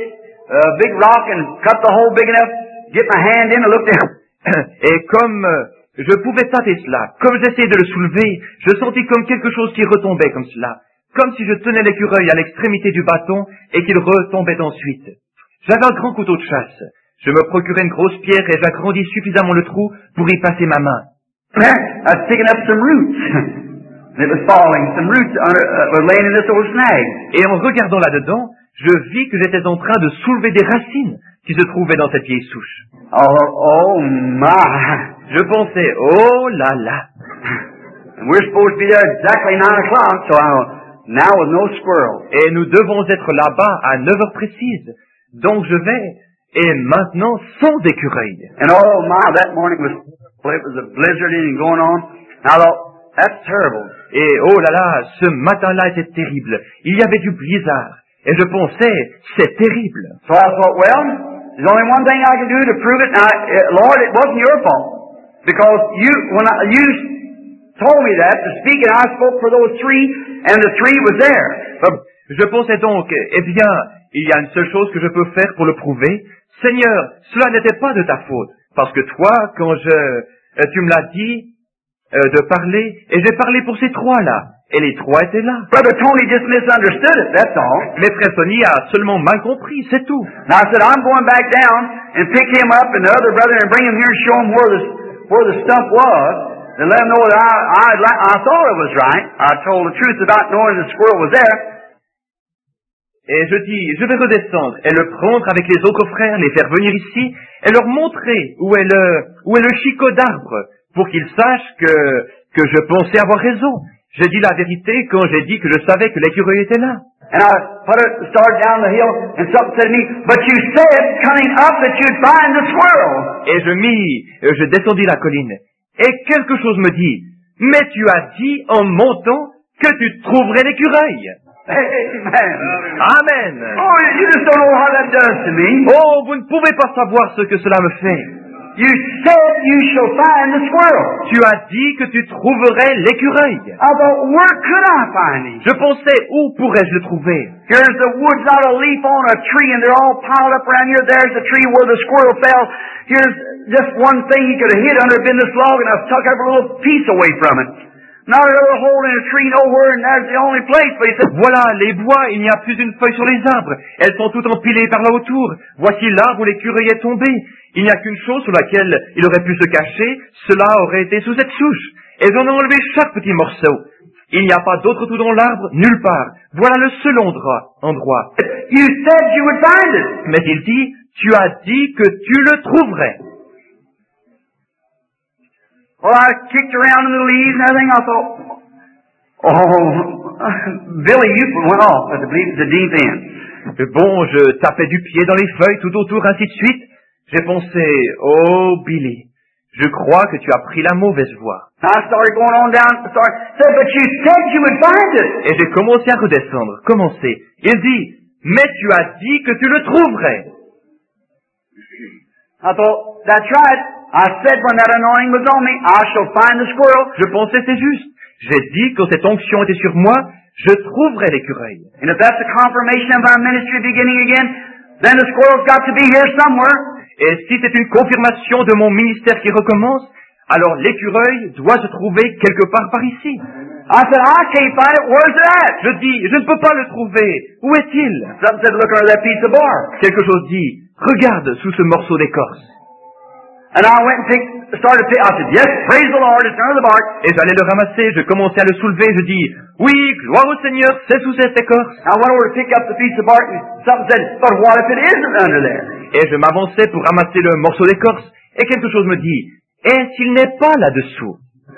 a big rock and cut the hole big enough, get my hand in and look down. Et comme euh, je pouvais tâter cela, comme j'essayais de le soulever, je sentis comme quelque chose qui retombait comme cela, comme si je tenais l'écureuil à l'extrémité du bâton et qu'il retombait ensuite. J'avais un grand couteau de chasse. Je me procurais une grosse pierre et j'agrandis suffisamment le trou pour y passer ma main. I was picking up some roots. It was falling. Some roots under, uh, were laying in this old snag. Et en regardant là-dedans, je vis que j'étais en train de soulever des racines qui se trouvaient dans cette vieille souche. Oh, oh my! Je pensais, oh là là! And we're supposed to be there exactly nine o'clock, so I, now with no squirrel. Et nous devons être là-bas à neuf heures précises. Donc je vais, et maintenant sans écureuil. And oh my, that morning was, it was a blizzard and going on. And I thought, that's terrible. Et oh là là, ce matin-là était terrible. Il y avait du blizzard. Et je pensais, c'est terrible. So I thought, well, there's only one thing I can do to prove it. Now, Lord, it wasn't your fault. Because you, when I, you told me that to speak, and I spoke for those three, and the three was there. But je pensais donc, eh bien, il y a une seule chose que je peux faire pour le prouver. Seigneur, cela n'était pas de ta faute. Parce que toi, quand je, tu me l'as dit, euh, de parler, et j'ai parlé pour ces trois-là. Et les trois étaient là. Brother Tony just misunderstood it, that's all. Mais frère Tony a seulement mal compris, c'est tout. Now I said, I'm going back down and pick him up and the other brother and bring him here and show him where the, where the stump was and let him know that I, I, I thought it was right. I told the truth about knowing the squirrel was there. Et je dis, je vais redescendre et le prendre avec les autres frères, les faire venir ici et leur montrer où est le, où est le chicot d'arbre pour qu'ils sachent que, que je pensais avoir raison. J'ai dit la vérité quand j'ai dit que je savais que l'écureuil était là. And I put it, started down the hill, and something said to me, but you said coming up that you'd find the squirrel. Et je mis, je descendis la colline. Et quelque chose me dit, mais tu as dit en montant que tu trouverais l'écureuil. Amen. Amen. Oh, you just don't know how that does to me. Oh, vous ne pouvez pas savoir ce que cela me fait. You said you shall find the squirrel. Tu as dit que tu trouverais l'écureuil. I thought, where could I find him? Je pensais, où pourrais-je le trouver? Here's the woods, not a leaf on a tree, and they're all piled up around here. There's the tree where the squirrel fell. Here's just one thing he could have hid under been this log, and I've took every little piece away from it. Not another hole in a tree nowhere, and there's the only place. But he said, voilà, les bois, il n'y a plus une feuille sur les arbres. Elles sont toutes empilées par là autour. Voici l'arbre où l'écureuil est tombé. Il n'y a qu'une chose sur laquelle il aurait pu se cacher, cela aurait été sous cette souche. Et j'en ai enlevé chaque petit morceau. Il n'y a pas d'autre trou dans l'arbre, nulle part. Voilà le seul endroit. endroit. you said you would find it. Mais il dit, tu as dit que tu le trouverais. Well, I kicked around in the leaves and everything. I thought, oh, Billy, you went off at the, the deep end. Bon, je tapais du pied dans les feuilles tout autour, ainsi de suite. J'ai pensé, oh Billy, je crois que tu as pris la mauvaise voie. I started going on down. Started, said, but you said you would find it. Et j'ai commencé à redescendre, commencé. Il dit, mais tu as dit que tu le trouverais. I thought, that's right. I said when that anointing was on me, I shall find the squirrel. Je pensais c'est juste. J'ai dit quand cette onction était sur moi, je trouverais l'écureuil. And if that's the confirmation of our ministry beginning again, then the squirrel's got to be here somewhere. Et si c'est une confirmation de mon ministère qui recommence, alors l'écureuil doit se trouver quelque part par ici. I said, I can't find it. Where's it at? Je dis, je ne peux pas le trouver. Où est-il? Something said, look under that piece of bark. Quelque chose dit, regarde sous ce morceau d'écorce. And I went and picked, started to pick. I said, yes, praise the Lord, it's under the bark. Et j'allais le ramasser, je commençais à le soulever, je dis, oui, gloire au Seigneur, c'est sous cette écorce. I went over to pick up the piece of bark and something said, but what if it isn't under there? Et je m'avançais pour ramasser le morceau d'écorce, et quelque chose me dit, et s'il n'est pas là-dessous?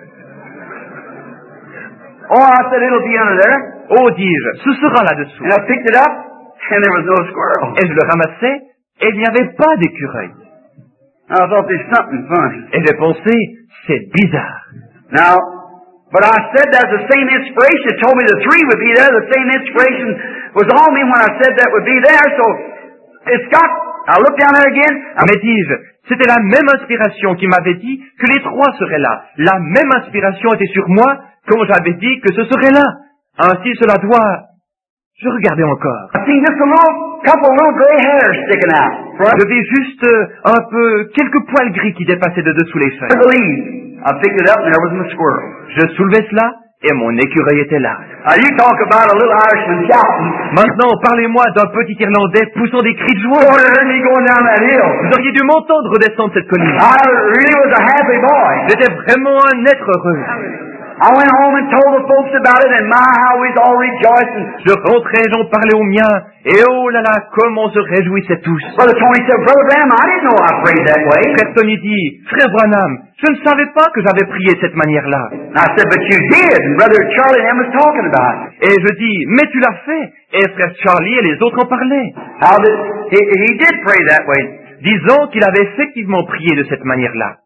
Oh, I said, it'll be under there. Oh, dis-je, ce sera là-dessous. And I picked it up, and there was no squirrel. Et je le ramassais, et il n'y avait pas d'écureuil. I thought there's something funny. Et j'ai pensé, c'est bizarre. Now, but I said that the same inspiration told me the three would be there. The same inspiration was on me when I said that would be there. So it's got, I look down there again. Mais dis-je, c'était la même inspiration qui m'avait dit que les trois seraient là. La même inspiration était sur moi quand j'avais dit que ce serait là. Ainsi cela doit... Je regardais encore. I seen just a little couple little gray hairs sticking out. Front Je vis juste euh, un peu, quelques poils gris qui dépassaient de dessous les of feuilles. the leaves. I picked it up and there was my squirrel. Je soulevais cela et mon écureuil était là. Now you talk about a little Irishman shouting. Maintenant, parlez-moi d'un petit Irlandais poussant des cris de You joie. ought to heard me going down that hill. Vous auriez dû m'entendre redescendre cette colline. I really was a happy boy. J'étais vraiment un être heureux. I went home and told the folks about it, and my, how we's all rejoicing. Je rentrais, j'en parlais aux miens, et oh là là, comment on se réjouissait tous. Brother Tony said, Brother Branham, I didn't know I prayed that way. Frère Tony dit, Frère Branham, je ne savais pas que j'avais prié de cette manière-là. And I said, but you did, and Brother Charlie and them was talking about it. Et je dis, mais tu l'as fait. Et Frère Charlie et les autres en parlaient. How did, he, he did pray that way. Disant qu'il avait effectivement prié de cette manière-là.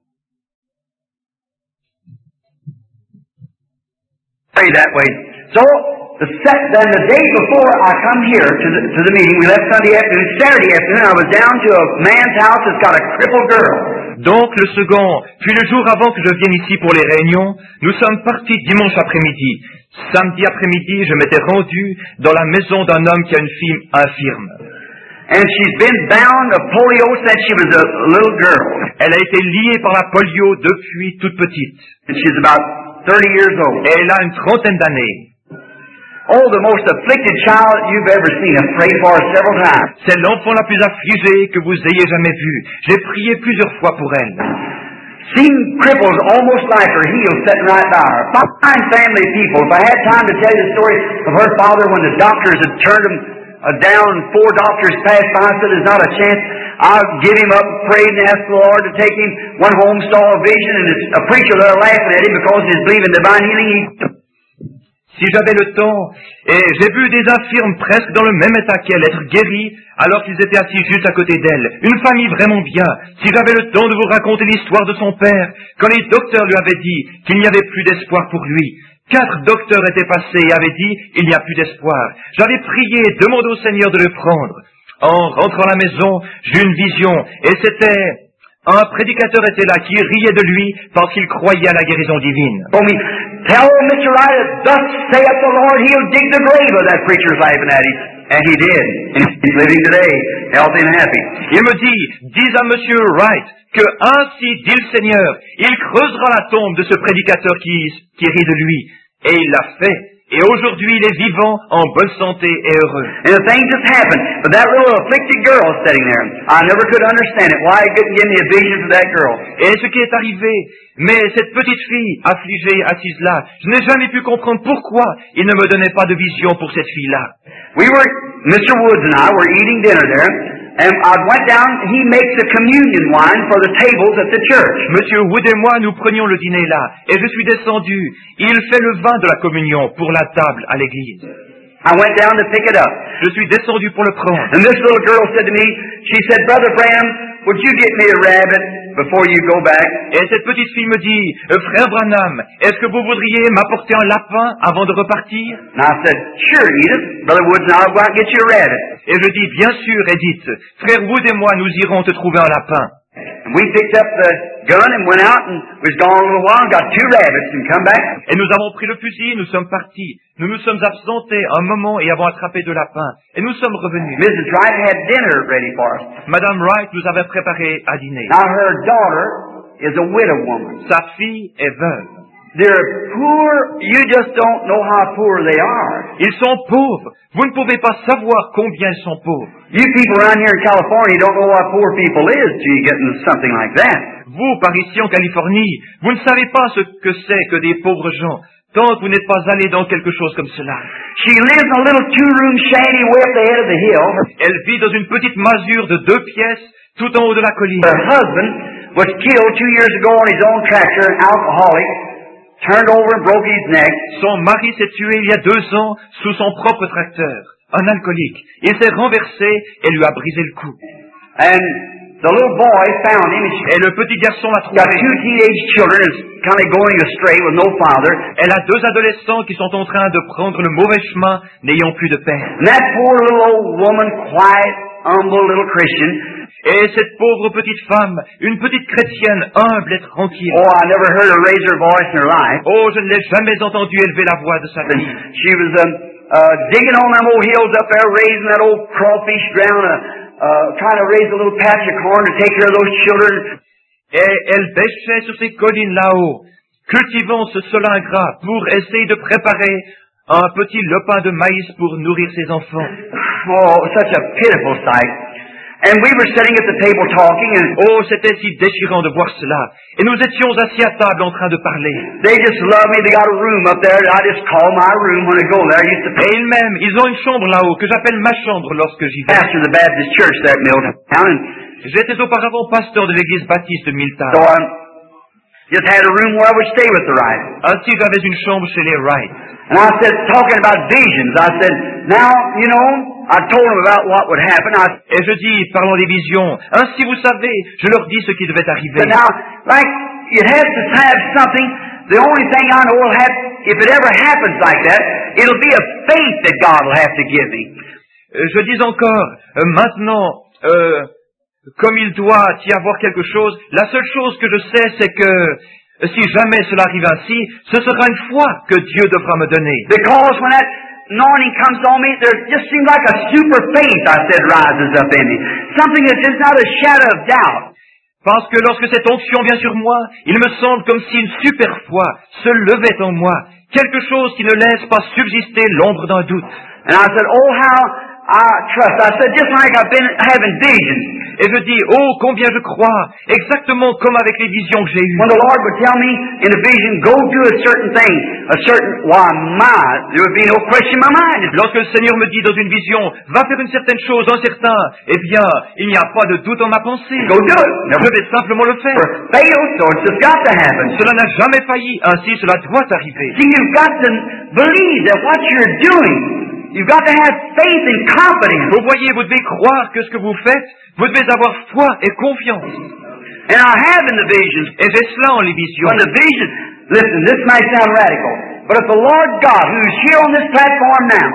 Pray that way. So, the set, then the day before I come here to the, to the meeting, we left Sunday afternoon, Saturday afternoon, I was down to a man's house that's got a crippled girl. Donc le second, puis le jour avant que je vienne ici pour les réunions, nous sommes partis dimanche après-midi. Samedi après-midi, je m'étais rendu dans la maison d'un homme qui a une fille infirme. And she's been bound of polio since she was a little girl. Elle a été liée par la polio depuis toute petite. And she's about thirty years old. Et elle a une trentaine d'années. Oh, the most afflicted child you've ever seen. I've prayed for her several times. C'est l'enfant la plus affligée que vous ayez jamais vue. J'ai prié plusieurs fois pour elle. Seen cripples almost like her healed sitting right by her. Fine family people. If I had time to tell you the story of her father when the doctors had turned him uh, down, four doctors passed by, said there's not a chance. I'll give him up, prayed and asked the Lord to take him. Went home, saw a vision, and it's a preacher there laughing at him because he's believing divine healing. He Si j'avais le temps, et j'ai vu des infirmes presque dans le même état qu'elle être guéris, alors qu'ils étaient assis juste à côté d'elle. Une famille vraiment bien. Si j'avais le temps de vous raconter l'histoire de son père, quand les docteurs lui avaient dit qu'il n'y avait plus d'espoir pour lui. Quatre docteurs étaient passés et avaient dit, il n'y a plus d'espoir. J'avais prié, demandé au Seigneur de le prendre. En rentrant à la maison, j'eus une vision, et c'était... Un prédicateur était là qui riait de lui parce qu'il croyait à la guérison divine. told me, tell Mister Wright, thus saith the Lord, he'll dig the grave of that preacher's laughing at him. And he did. And he's living today, healthy and happy. Il me dit, dis à Monsieur Wright que ainsi dit le Seigneur, il creusera la tombe de ce prédicateur qui, qui rit de lui. Et il l'a fait. Et aujourd'hui, il est vivant, en bonne santé et heureux. And the thing just happened. But that little afflicted girl sitting there, I never could understand it. Why he couldn't give me a vision for that girl. Et ce qui est arrivé, mais cette petite fille affligée, assise là, je n'ai jamais pu comprendre pourquoi il ne me donnait pas de vision pour cette fille-là. We were, Mister Woods and I were eating dinner there, and I went down, he makes the communion wine for the tables at the church. Monsieur Wood et moi, nous prenions le dîner là, et je suis descendu. Il fait le vin de la communion pour la table à l'église. I went down to pick it up. Je suis descendu pour le prendre. And this little girl said to me, she said, Brother Branham, would you get me a rabbit before you go back? Et cette petite fille me dit, Frère Branham, est-ce que vous voudriez m'apporter un lapin avant de repartir? And I said, sure, Edith. Brother Woods and I will go out and get you a rabbit. Et je dis, bien sûr, Edith, Frère Wood et moi, nous irons te trouver un lapin. And we picked up the gun and went out and was gone a little while and got two rabbits and come back. Et nous avons pris le fusil, nous sommes partis. Nous nous sommes absentés un moment et avons attrapé deux lapins. Et nous sommes revenus. Missus Wright had dinner ready for us. Madame Wright nous avait préparé à dîner. Now her daughter is a widow woman. Sa fille est veuve. They're poor, you just don't know how poor they are. Ils sont pauvres. Vous ne pouvez pas savoir combien ils sont pauvres. You people around here in California don't know what poor people is till you get into something like that. Vous, par ici en Californie, vous ne savez pas ce que c'est que des pauvres gens, tant que vous n'êtes pas allé dans quelque chose comme cela. She lives in a little two-room shanty way up the head of the hill. Elle vit dans une petite masure de deux pièces, tout en haut de la colline. Her husband was killed two years ago on his own tractor, an alcoholic, turned over and broke his neck. Son mari s'est tué il y a deux ans sous son propre tracteur, un alcoolique. Il s'est renversé et lui a brisé le cou. And the little boy found him. Et le petit garçon l'a Got trouvé. two teenage children is kind of going astray with no father. Elle a deux adolescents qui sont en train de prendre le mauvais chemin, n'ayant plus de père. And that poor little old woman, quiet, humble little Christian. Et cette pauvre petite femme, une petite chrétienne humble et tranquille. Oh, I never heard her raise her voice in her life. Oh, je ne l'ai jamais entendue élever la voix de sa But vie. she was um, uh, digging on them old hills up there, raising that old crawfish ground, uh, uh, trying to raise a little patch of corn to take care of those children. Et elle bêchait sur ces collines là-haut, cultivant ce sol ingrat pour essayer de préparer un petit lopin de maïs pour nourrir ses enfants. Oh, such a pitiful sight. And we were sitting at the table talking, and oh, c'était si déchirant de voir cela. Et nous étions assis à table en train de parler. They just love me. They got a room up there that I just call my room when I go there. I used to Et ils m'aiment. Ils ont une chambre là-haut que j'appelle ma chambre lorsque j'y vais. pastor the Baptist church there at Milltown, and J'étais auparavant pasteur de l'église baptiste de Milltown. so I just had a room where I would stay with the Wright. Ainsi, j'avais une chambre chez les Wright. And I said, talking about visions, I said, now, you know, I told them about what would happen. I Et je dis, parlons des visions. Ainsi, vous savez, je leur dis ce qui devait arriver. said, now, like, it has to have something. The only thing I know will have, if it ever happens like that, it'll be a faith that God will have to give me. Euh, Je dis encore, euh, maintenant, euh, comme il doit y avoir quelque chose, la seule chose que je sais, c'est que euh, si jamais cela arrive ainsi, ce sera une foi que Dieu devra me donner. Because when that anointing comes on me, there just seems like a super faith, I said, rises up in me. Something that's just not a shadow of doubt. Parce que lorsque cette onction vient sur moi, il me semble comme si une super foi se levait en moi, quelque chose qui ne laisse pas subsister l'ombre d'un doute. And I said, oh, how I trust. I said, just like I've been having visions. Et je dis, oh, combien je crois, exactement comme avec les visions que j'ai eues. When the Lord would tell me in a vision, go do a certain thing, a certain, why, my, there would be no question in my mind. Lorsque le Seigneur me dit dans une vision, va faire une certaine chose, un certain, eh bien, il n'y a pas de doute en ma pensée. Go do it. Je vais simplement le faire. Never failed, so it's just got to happen. Cela n'a jamais failli, ainsi cela doit arriver. See, you've got to believe that what you're doing, you've got to have faith and confidence. Vous voyez, vous devez croire que ce que vous faites, vous devez avoir foi et confiance. And I have in the visions, Et j'ai cela en les visions. when the vision, listen, this might sound radical, but if the Lord God, who's here on this platform now,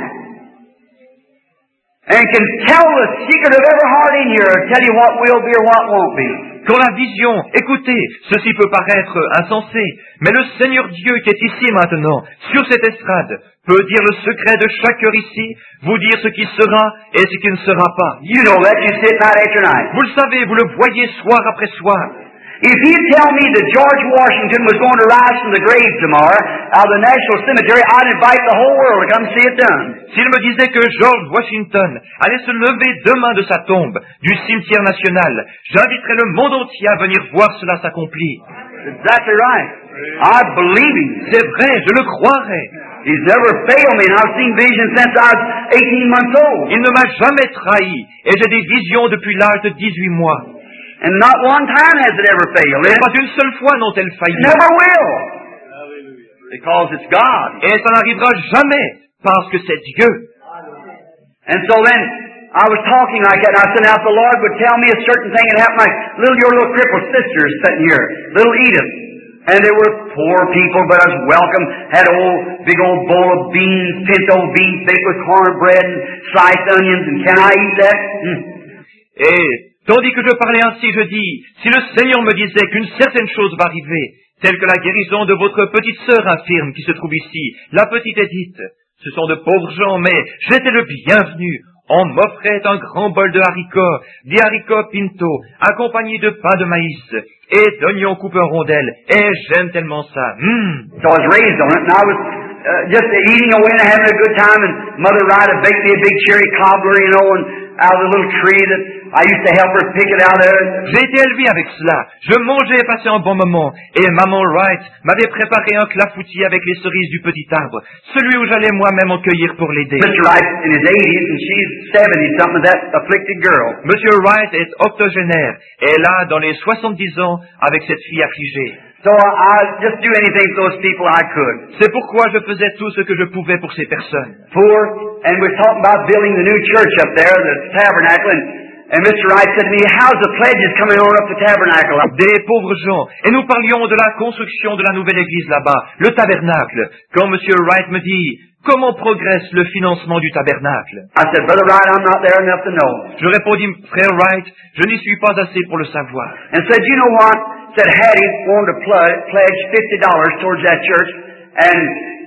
and can tell the secret of every heart in here, or tell you what will be or what won't be. Quand la vision, écoutez, ceci peut paraître insensé, mais le Seigneur Dieu qui est ici maintenant, sur cette estrade, peut dire le secret de chaque cœur ici, vous dire ce qui sera et ce qui ne sera pas. You know that, you sit night after night. Vous le savez, vous le voyez soir après soir. If you tell me that George Washington was going to rise from the grave tomorrow out of the National Cemetery, I'd invite the whole world to come see it done. S'il me disait que George Washington allait se lever demain de sa tombe du cimetière national, j'inviterais le monde entier à venir voir cela s'accomplir. Exactly right. I believe him. C'est vrai, je le croirais. He's never failed me, and I've seen visions since I was eighteen months old. Il ne m'a jamais trahi, et j'ai des visions depuis l'âge de dix-huit mois. And not one time has it ever failed. Et It pas une seule fois n'ont-elles failli. never will. Because it's God. Et ça n'arrivera jamais, parce que c'est Dieu. And so then, I was talking like that, and I said, now if the Lord would tell me a certain thing, it happened like little, your little crippled sister is sitting here, little Edith. And they were poor people, but I was welcome. Had an old, big old bowl of beans, pinto beef, baked with cornbread and sliced onions, and can I eat that? Mm. Et tandis que je parlais ainsi, je dis, si le Seigneur me disait qu'une certaine chose va arriver, telle que la guérison de votre petite sœur infirme qui se trouve ici, la petite Edith, ce sont de pauvres gens, mais j'étais le bienvenu. On m'offrait un grand bol de haricots, des haricots pinto, accompagnés de pain de maïs, et d'oignons coupés en rondelles. Et j'aime tellement ça. Mmh. So I was raised on it, and I was uh, just eating away and having a good time, and Mother Wright had baked me a big cherry cobbler, you know, and out of the little tree that I used to help her pick it out there. J'ai été élevé avec cela. Je mangeais et passais un bon moment. Et maman Wright m'avait préparé un clafoutis avec les cerises du petit arbre, celui où j'allais moi-même en cueillir pour l'aider. Mister Wright in his eighties, and she's seventy something, that afflicted girl. Monsieur Wright est octogénaire, et là, dans les soixante-dix ans, avec cette fille affligée. So I, I just do anything for those people I could. C'est pourquoi je faisais tout ce que je pouvais pour ces personnes. Poor, and we're talking about building the new church up there, the tabernacle, and, and Mister Wright said to me, how's the pledges coming on up the tabernacle? Des pauvres gens. Et nous parlions de la construction de la nouvelle église là-bas, le tabernacle. Quand Monsieur Wright me dit, comment progresse le financement du tabernacle? I said, Brother Wright, I'm not there enough to know. Je répondis, frère Wright, je n'y suis pas assez pour le savoir. And said, you know what? Said Hattie wanted to pledge fifty dollars towards that church, and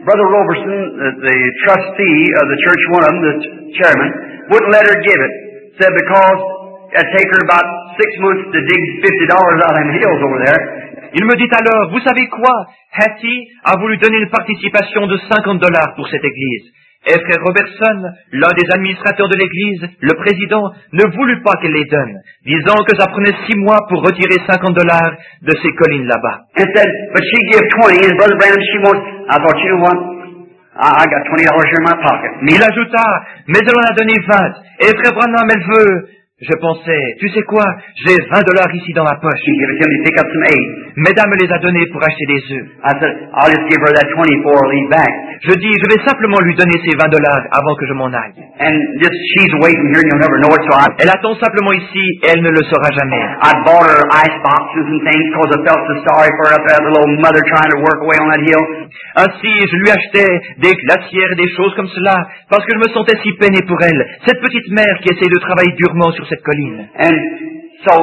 Brother Roberson, the, the trustee of the church, one of them, the chairman, wouldn't let her give it. Said because it'd take her about six months to dig fifty dollars out of them hills over there. Il me dit alors, vous savez quoi? Hattie a voulu donner une participation de cinquante dollars pour cette église. Et frère Robertson, l'un des administrateurs de l'église, le président, ne voulut pas qu'elle les donne, disant que ça prenait six mois pour retirer cinquante dollars de ces collines là-bas. And said, but she gave twenty, and Brother Branham, she wants, I thought, you know what? I, I got twenty dollars here in my pocket. Il ajouta, mais elle en a donné vingt, et frère Branham, elle veut... Je pensais, tu sais quoi, j'ai vingt dollars ici dans ma poche. She gave it to me to pick up some eggs. Mesdames me les a donnés pour acheter des œufs. I said, I'll just give her that twenty before I leave back. Je dis, je vais simplement lui donner ces vingt dollars avant que je m'en aille. And just, she's waiting here and you'll never know it, so I... Elle attend simplement ici et elle ne le saura jamais. I bought her ice boxes and things because I felt so sorry for her up there, the little mother trying to work away on that hill. Ainsi, je lui achetais des glacières et des choses comme cela, parce que je me sentais si peiné pour elle, cette petite mère qui essaye de travailler durement sur cette colline. And so,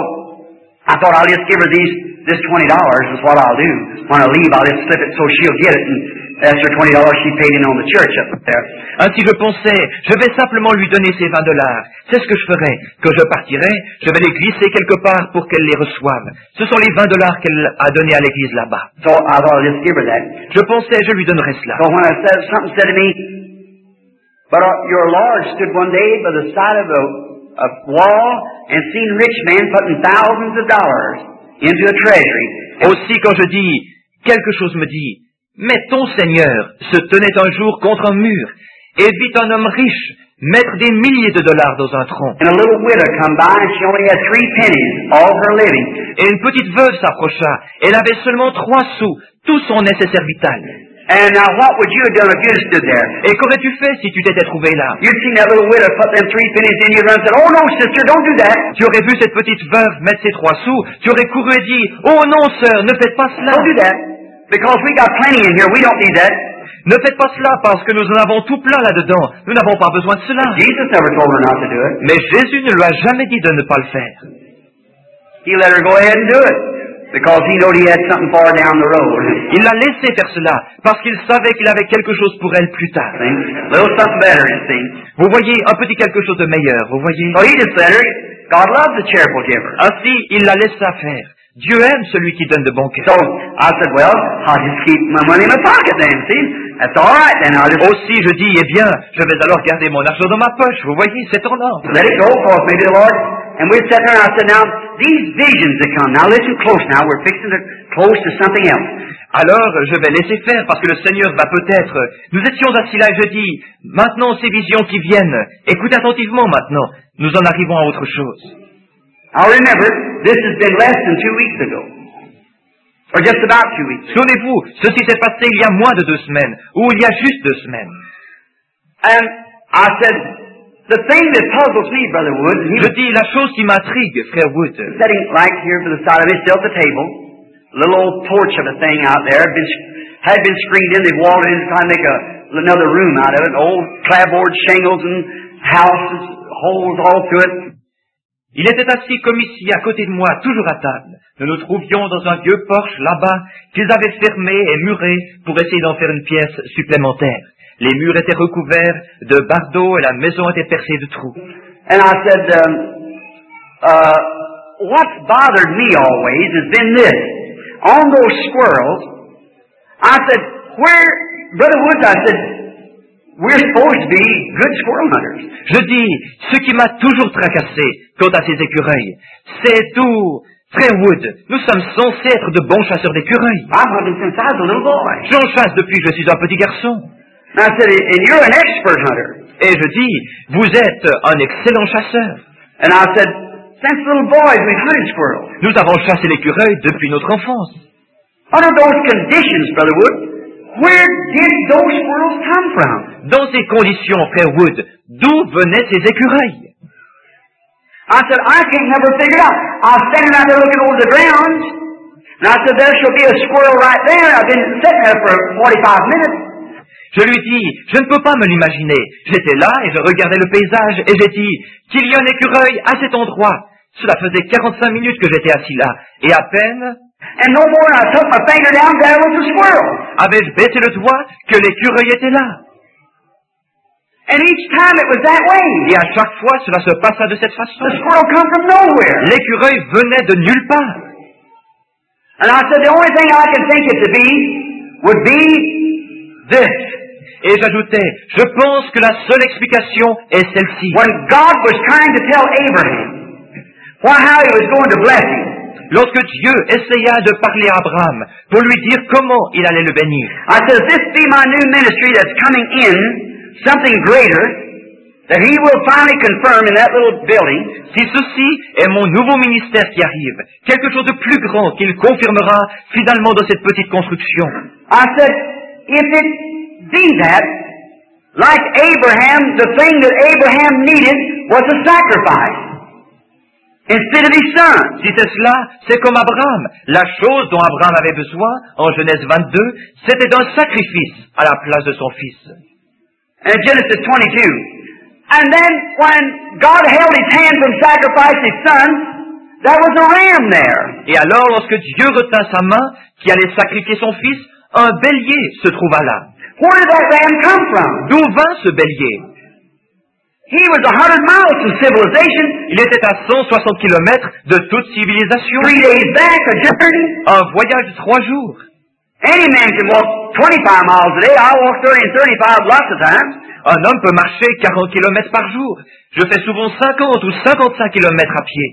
I thought I'll just give her these, this twenty dollars is what I'll do. When I leave, I'll just slip it so she'll get it, and that's her twenty dollars she paid in on the church up there. Ainsi je pensais, je vais simplement lui donner ces vingt dollars. C'est ce que je ferai. Quand je partirai, je vais les glisser quelque part pour qu'elle les reçoive. Ce sont les vingt dollars qu'elle a donnés à l'église là-bas. So I thought I'll just give her that. Je pensais, je lui donnerai cela. So when I said, something said to me, but uh, your Lord stood one day by the side of a, a wall and seen rich men putting thousands of dollars into a treasury. Aussi quand je dis, quelque chose me dit, mais ton Seigneur se tenait un jour contre un mur et vit un homme riche mettre des milliers de dollars dans un tronc. And a little widow come by and she only had three pennies all her living. Et une petite veuve s'approcha. Elle avait seulement trois sous, tout son nécessaire vital. And now what would you have done if you had stood there? Et qu'aurais-tu fait si tu t'étais trouvé là? You'd seen that little widow put them three pennies in, you'd run and said, oh no, sister, don't do that. Tu aurais vu cette petite veuve mettre ses trois sous, tu aurais couru et dit, oh non, sœur, ne faites pas cela. Don't do that. Because we got plenty in here, we don't need that. Ne faites pas cela parce que nous en avons tout plein là-dedans. Nous n'avons pas besoin de cela. Jesus never told her not to do it. Mais Jésus ne lui a jamais dit de ne pas le faire. He let her go ahead and do it. Because he knew he had something far down the road. Il l'a laissé faire cela parce qu'il savait qu'il avait quelque chose pour elle plus tard. See? A little something better, you see. Vous voyez, un petit quelque chose de meilleur, vous voyez. So he just let her. God loves the cheerful giver. Ainsi, il la laissa faire. Dieu aime celui qui donne de bon cœur. So I said, well, I'll just keep my money in my pocket then, see? That's all right then. I'll just Aussi, je dis, eh bien, je vais alors garder mon argent dans ma poche. Vous voyez, c'est en ordre. let it go for us, maybe the Lord. And we sat there and I said, now, these visions that come, now listen close now, we're fixing to close to something else. Alors, je vais laisser faire parce que le Seigneur va peut-être... Nous étions assis là et je dis, maintenant ces visions qui viennent, écoutez attentivement maintenant, nous en arrivons à autre chose. Now remember, this has been less than two weeks ago. Or just about two weeks. Souvenez-vous, ceci s'est passé il y a moins de deux semaines, ou il y a juste deux semaines. And I said, the thing that puzzles me, Brother Wood, he Je was dis, la chose qui m'intrigue, frère Wood, sitting right here to the side of me, still at the table. Little old porch of a thing out there, had been, had been screened in, they've walled it in to try to make a, another room out of it. Old clapboard shingles and houses, holes all through it. il était assis comme ici, à côté de moi, toujours à table. Nous nous trouvions dans un vieux porche là-bas qu'ils avaient fermé et muré pour essayer d'en faire une pièce supplémentaire. Les murs étaient recouverts de bardeaux et la maison était percée de trous. And I said, um, uh, what's bothered me always has been this. On those squirrels, I said, where, Brother Woods, I said, we're supposed to be good squirrel hunters. Je dis, ce qui m'a toujours tracassé quant à ces écureuils, c'est tout. Frère Wood, nous sommes censés être de bons chasseurs d'écureuils. I've hunted since I was a little boy. J'en chasse depuis que je suis un petit garçon. And I said, and you're an expert hunter. Et je dis, vous êtes un excellent chasseur. And I said, since little boys we've hunted squirrels. Nous avons chassé l'écureuil depuis notre enfance. Under those conditions, Brother Wood, where did those squirrels come from? Dans ces conditions, frère Wood, d'où venaient ces écureuils? I said, I can't never figure it out. I was standing out there looking over the grounds, and I said, there shall be a squirrel right there. I've been sitting there for forty-five minutes. Je lui dis, je ne peux pas me l'imaginer. J'étais là et je regardais le paysage et j'ai dit qu'il y a un écureuil à cet endroit. Cela faisait quarante-cinq minutes que j'étais assis là. Et à peine And no more than I took my finger down, there was a squirrel. Avais-je baissé le doigt que l'écureuil était là? And each time it was that way. Et à chaque fois, cela se passa de cette façon. The squirrel come from nowhere. L'écureuil venait de nulle part. And I said, the only thing I can think it to be would be this. Et j'ajoutais, je pense que la seule explication est celle-ci. When God was trying to tell Abraham why, how he was going to bless him, Lorsque Dieu essaya de parler à Abraham pour lui dire comment il allait le bénir, I said, if this be my new ministry that's coming in, something greater, that he will finally confirm in that little building, si ceci est mon nouveau ministère qui arrive, quelque chose de plus grand qu'il confirmera finalement dans cette petite construction. I said, if it be that, like Abraham, the thing that Abraham needed was a sacrifice instead of his son. Si c'est cela, c'est comme Abraham. La chose dont Abraham avait besoin, en Genèse vingt-deux, c'était d'un sacrifice à la place de son fils. And Genesis twenty-two. And then when God held his hand from sacrificing his son, there was a ram there. Et alors, lorsque Dieu retint sa main, qui allait sacrifier son fils, un bélier se trouva là. Where did that ram come from? D'où vint ce bélier? He was a hundred miles from civilization. Il était à cent soixante kilomètres de toute civilisation. Three days back, a journey. Un voyage de trois jours. Any man can walk twenty-five miles a day. I walk thirty and thirty-five lots of times. Un homme peut marcher quarante kilomètres par jour. Je fais souvent cinquante ou cinquante-cinq kilomètres à pied.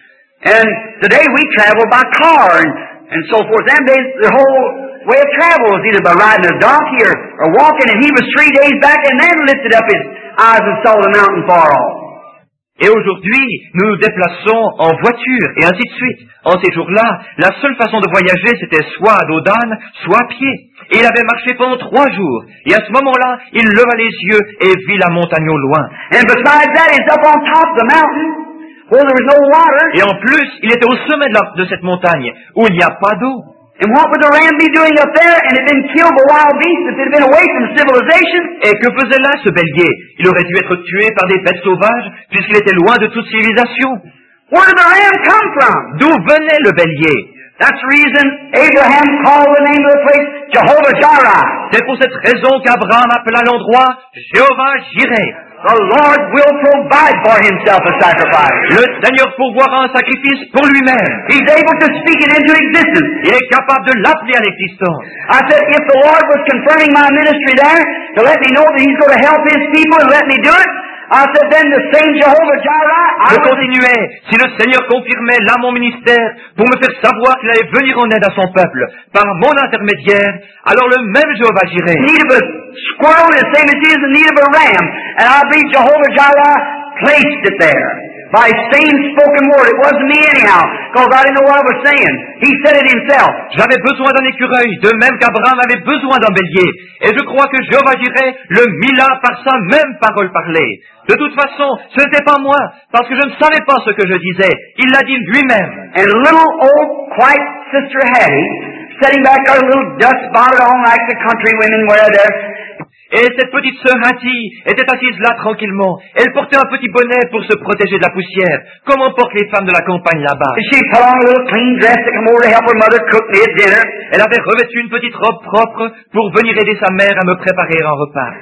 And today we travel by car and, and so forth. Them days, the whole way of travel was either by riding a donkey or, or walking. And he was three days back and then lifted up his eyes and saw the mountain far off. Et aujourd'hui, nous nous déplaçons en voiture, et ainsi de suite. En ces jours-là, la seule façon de voyager, c'était soit à dos d'âne, soit à pied. Et il avait marché pendant trois jours. Et à ce moment-là, il leva les yeux et vit la montagne au loin. And besides that, he's up on top of the mountain where there was no water. Et en plus, il était au sommet de, la, de cette montagne, où il n'y a pas d'eau. And what would the ram be doing up there and had been killed by wild beasts if it had been away from civilization? Et que faisait là ce bélier? Il aurait dû être tué par des bêtes sauvages, puisqu'il était loin de toute civilisation. Where did the ram come from? D'où venait le bélier? That's the reason Abraham called the name of the place Jehovah-Jireh. C'est pour cette raison qu'Abraham appela l'endroit Jéhovah-Jireh. The Lord will provide for himself a sacrifice. Le Seigneur pourvoira un sacrifice pour lui-même. He's able to speak it into existence. Il est capable de l'appeler à l'existence. I said, if the Lord was confirming my ministry there to let me know that He's going to help His people and let me do it, I said, then the same Jehovah-Jireh, I Je would... continuais. Si le Seigneur confirmait là mon ministère pour me faire savoir qu'il allait venir en aide à son peuple par mon intermédiaire, alors le même Jéhovah-Jireh, need of a squirrel is the same as he is in need of a ram. And I believe Jehovah-Jireh placed it there. By his same spoken word. It wasn't me anyhow, because I didn't know what I was saying. He said it himself. j'avais besoin d'un écureuil, de même qu'Abraham avait besoin d'un bélier. Et je crois que Jéhovah-Jireh le mit là par sa même parole parlée. De toute façon, ce n'était pas moi, parce que je ne savais pas ce que je disais. Il l'a dit lui-même. And little old white sister Hattie, sitting back there, a little dust bonnet on like the country women wear there. Et cette petite sœur Hattie était assise là tranquillement. Elle portait un petit bonnet pour se protéger de la poussière, comme on porte les femmes de la campagne là-bas. She put on a little clean dress to come over to help her mother cook me a dinner. Elle avait revêtu une petite robe propre pour venir aider sa mère à me préparer un repas.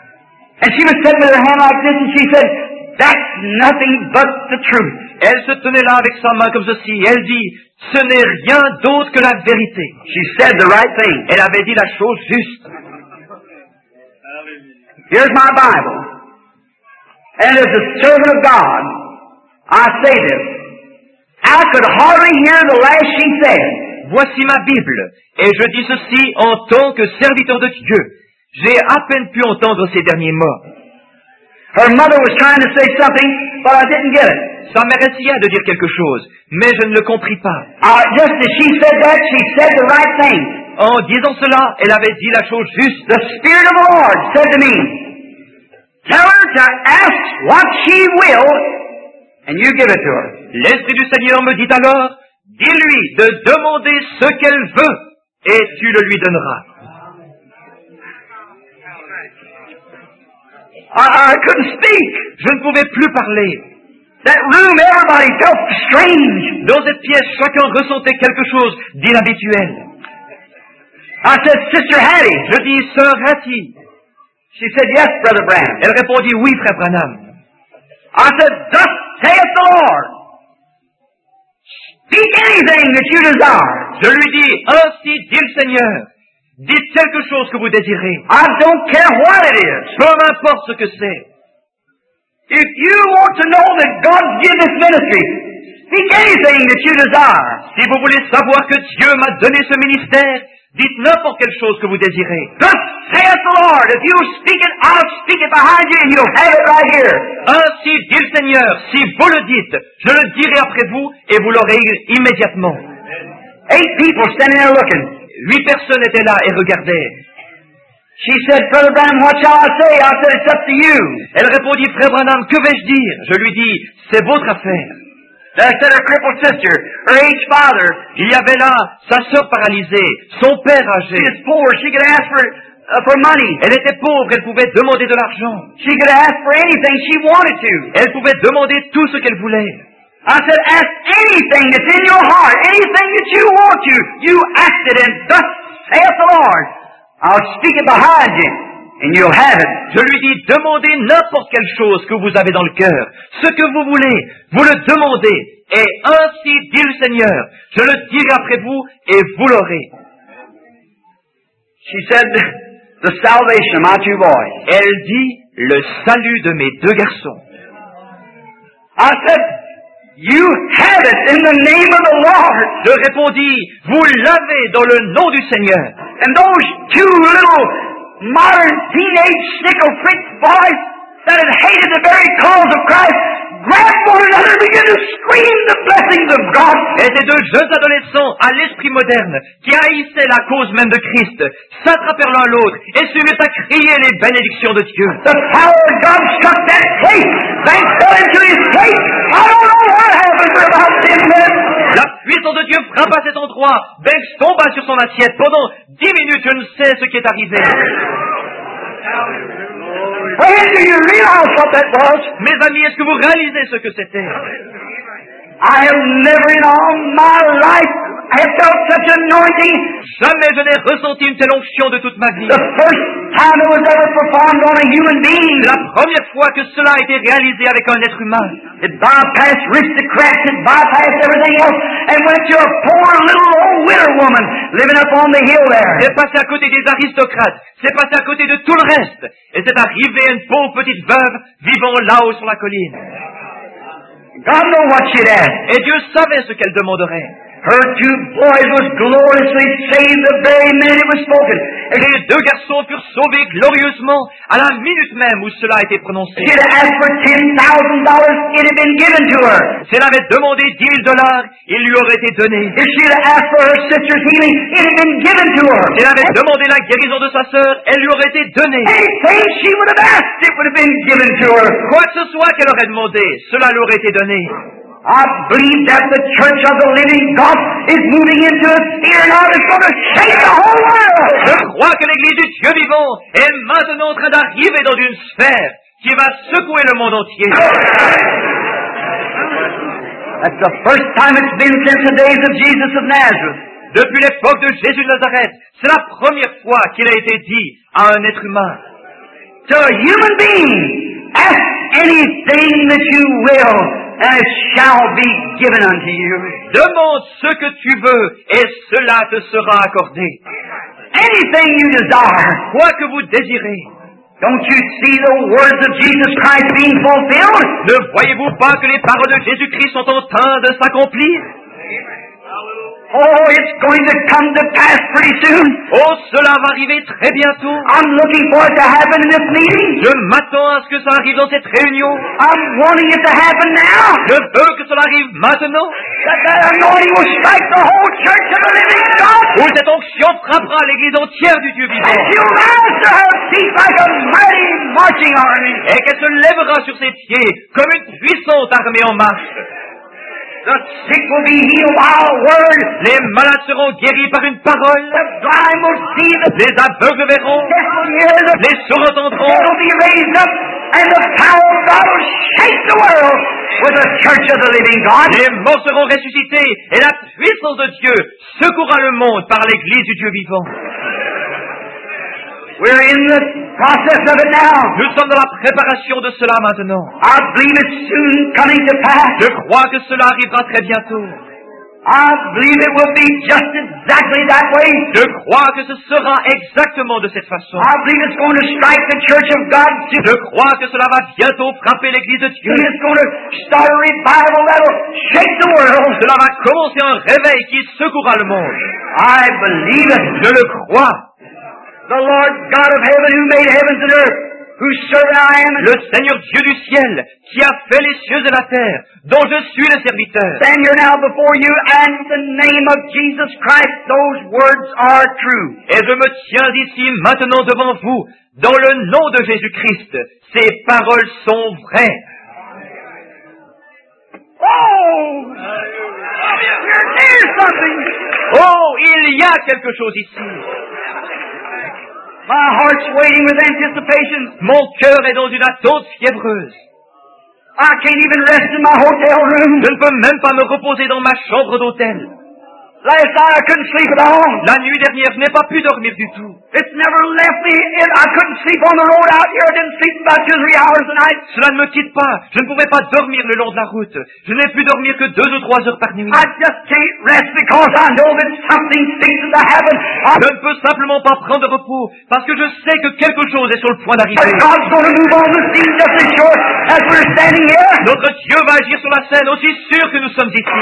And she was sitting with her hand like this and she said, that's nothing but the truth. Elle se tenait là avec sa main comme ceci. Elle dit, ce n'est rien d'autre que la vérité. She said the right thing. Elle avait dit la chose juste. Here's my Bible. And as a servant of God, I say this. I could hardly hear the last she said. Voici ma Bible, et je dis ceci en tant que serviteur de Dieu. J'ai à peine pu entendre ces derniers mots. Her mother was trying to say something, but I didn't get it. Sa mère essaya de dire quelque chose, mais je ne le compris pas. Uh, just as she said that, she said the right thing. En disant cela, elle avait dit la chose juste. The Spirit of the Lord said to me, tell her to ask what she will, and you give it to her. L'Esprit du Seigneur me dit alors, dis-lui de demander ce qu'elle veut, et tu le lui donneras. I, I couldn't speak. Je ne pouvais plus parler. That room, everybody felt strange. Dans cette pièce, chacun ressentait quelque chose d'inhabituel. I said, Sister Hattie. Je dis, Sœur Hattie. She said, yes, Brother Branham. Elle répondit, oui, Frère Branham. I said, thus saith the Lord. Speak anything that you desire. Je lui dis, ainsi dit le Seigneur. Dites quelque chose que vous désirez. I don't care what it is. Peu importe ce que c'est. If you want to know that God gives this ministry, speak anything that you desire. Si vous voulez savoir que Dieu m'a donné ce ministère, dites n'importe quelle chose que vous désirez. Thus saith the Lord. If you speak it, I'll speak it behind you and you'll have it right here. Ainsi dit le Seigneur, si vous le dites, je le dirai après vous et vous l'aurez immédiatement. Eight people standing there looking. Huit personnes étaient là et regardaient. She said, Brother Branham, what shall I say? I said, it's up to you. Elle répondit, Frère Branham, que vais-je dire? Je lui dis, c'est votre affaire. There said her crippled sister, her aged father. Il y avait là sa sœur paralysée, son père âgé. She was poor. She could ask for, uh, for money. Elle était pauvre, elle pouvait demander de l'argent. She could ask for anything she wanted to. Elle pouvait demander tout ce qu'elle voulait. I said, ask anything that's in your heart, anything that you want to. You ask it, and thus saith the Lord. I'll speak it behind you, and you'll have it. Je lui dis, demandez n'importe quelle chose que vous avez dans le cœur. Ce que vous voulez, vous le demandez. Et ainsi dit le Seigneur, je le dirai après vous, et vous l'aurez. She said, the salvation of my two boys. Elle dit, le salut de mes deux garçons. I said, you have it in the name of the Lord. Je répondis, vous l'avez dans le nom du Seigneur. And those two little modern teenage sickle prick boys that had hated the very cause of Christ grabbed one another and began to scream the blessings of God. Et ces deux jeunes adolescents à l'esprit moderne qui haïssaient la cause même de Christ s'attrapèrent l'un l'autre et se mirent à crier les bénédictions de Dieu. The power of God struck that place. Thanks fell into his place. I don't know what happened for about ten minutes. La puissance de Dieu frappa cet endroit. Banks tomba sur son assiette. Pendant dix minutes, je ne sais ce qui est arrivé. Friend, do you realize what that was? Mes amis, est-ce que vous réalisez ce que c'était? I have never in all my life have felt such anointing. Jamais je n'ai ressenti une telle onction de toute ma vie. The first time it was ever performed on a human being. La première fois que cela a été réalisé avec un être humain. It bypassed aristocrats, it bypassed everything else, and went to a poor little old widow woman living up on the hill there. C'est passé à côté des aristocrates, c'est passé à côté de tout le reste, et c'est arrivé à une pauvre petite veuve vivant là-haut sur la colline. God knew what she'd ask. Et Dieu savait ce qu'elle demanderait. Her two boys was gloriously saved the very minute it was spoken. Les deux garçons furent sauvés glorieusement à la minute même où cela a été prononcé. She'd asked for ten thousand dollars, it had been given to her. Si elle avait demandé dix mille dollars, il lui aurait été donné. If she'd asked for her sister's healing, it had been given to her. Si elle avait demandé la guérison de sa sœur, elle lui aurait été donnée. Anything she would have asked, it would have been given to her. Quoi que ce soit qu'elle aurait demandé, cela lui aurait été donné. I believe that the church of the living God is moving into a sphere now that's going to shake the whole world. Je crois que l'Église du Dieu vivant est maintenant en train d'arriver dans une sphère qui va secouer le monde entier. That's the first time it's been since the days of Jesus of Nazareth. Depuis l'époque de Jésus de Nazareth, c'est la première fois qu'il a été dit à un être humain. To a human being, ask anything that you will, and it shall be given unto you. Demande ce que tu veux, et cela te sera accordé. Anything you desire. Quoi que vous désirez. Don't you see the words of Jesus Christ being fulfilled? Ne voyez-vous pas que les paroles de Jésus-Christ sont en train de s'accomplir? Oh, it's going to come to pass pretty soon. Oh, cela va arriver très bientôt. I'm looking for it to happen in this meeting. Je m'attends à ce que ça arrive dans cette réunion. I'm wanting it to happen now. Je veux que cela arrive maintenant. That that anointing will strike the whole church of the living God. Où cette onction frappera l'église entière du Dieu vivant. And she'll rise to her feet like a mighty marching army. Et qu'elle se lèvera sur ses pieds comme une puissante armée en marche. The sick will be healed by a word. Les malades seront guéris par une parole. The blind will see. The Les aveugles verront. deaf will hear. The Les sourds entendront. dead will be raised up. And the power of God will shake the world with the church of the living God. Les morts seront ressuscités et la puissance de Dieu secourra le monde par l'Église du Dieu vivant. We're in the process of it now. Nous sommes dans la préparation de cela maintenant. I believe it's soon coming to pass. Je crois que cela arrivera très bientôt. I believe it will be just exactly that way. Je crois que ce sera exactement de cette façon. I believe it's going to strike the church of God soon. Je crois que cela va bientôt frapper l'Église de Dieu. It's going to start a revival that'll shake the world. Cela va commencer un réveil qui secouera le monde. I believe it. Je le crois. The Lord God of heaven who made heavens and earth, whose servant I am, Le Seigneur Dieu du ciel, qui a fait les cieux et la terre, dont je suis le serviteur. stand here now before you, and in the name of Jesus Christ, those words are true. Et je me tiens ici maintenant devant vous, dans le nom de Jésus-Christ. Ces paroles sont vraies. Oh! You're near something! Oh, il y a quelque chose ici. My heart's waiting with anticipation. Mon cœur est dans une attente fiévreuse. I can't even rest in my hotel room. Je ne peux même pas me reposer dans ma chambre d'hôtel. Last night I couldn't sleep at all. La nuit dernière, je n'ai pas pu dormir du tout. It's never left me. It, I couldn't sleep on the road out here. I didn't sleep about two or three hours a night. Cela ne me quitte pas. Je ne pouvais pas dormir le long de la route. Je n'ai pu dormir que deux ou trois heures par nuit. I just can't rest because I know that something fixing to happen. I Je ne peux simplement pas prendre de repos parce que je sais que quelque chose est sur le point d'arriver. God's going to move on the scene just as sure as we're standing here. Notre Dieu va agir sur la scène aussi sûr que nous sommes ici.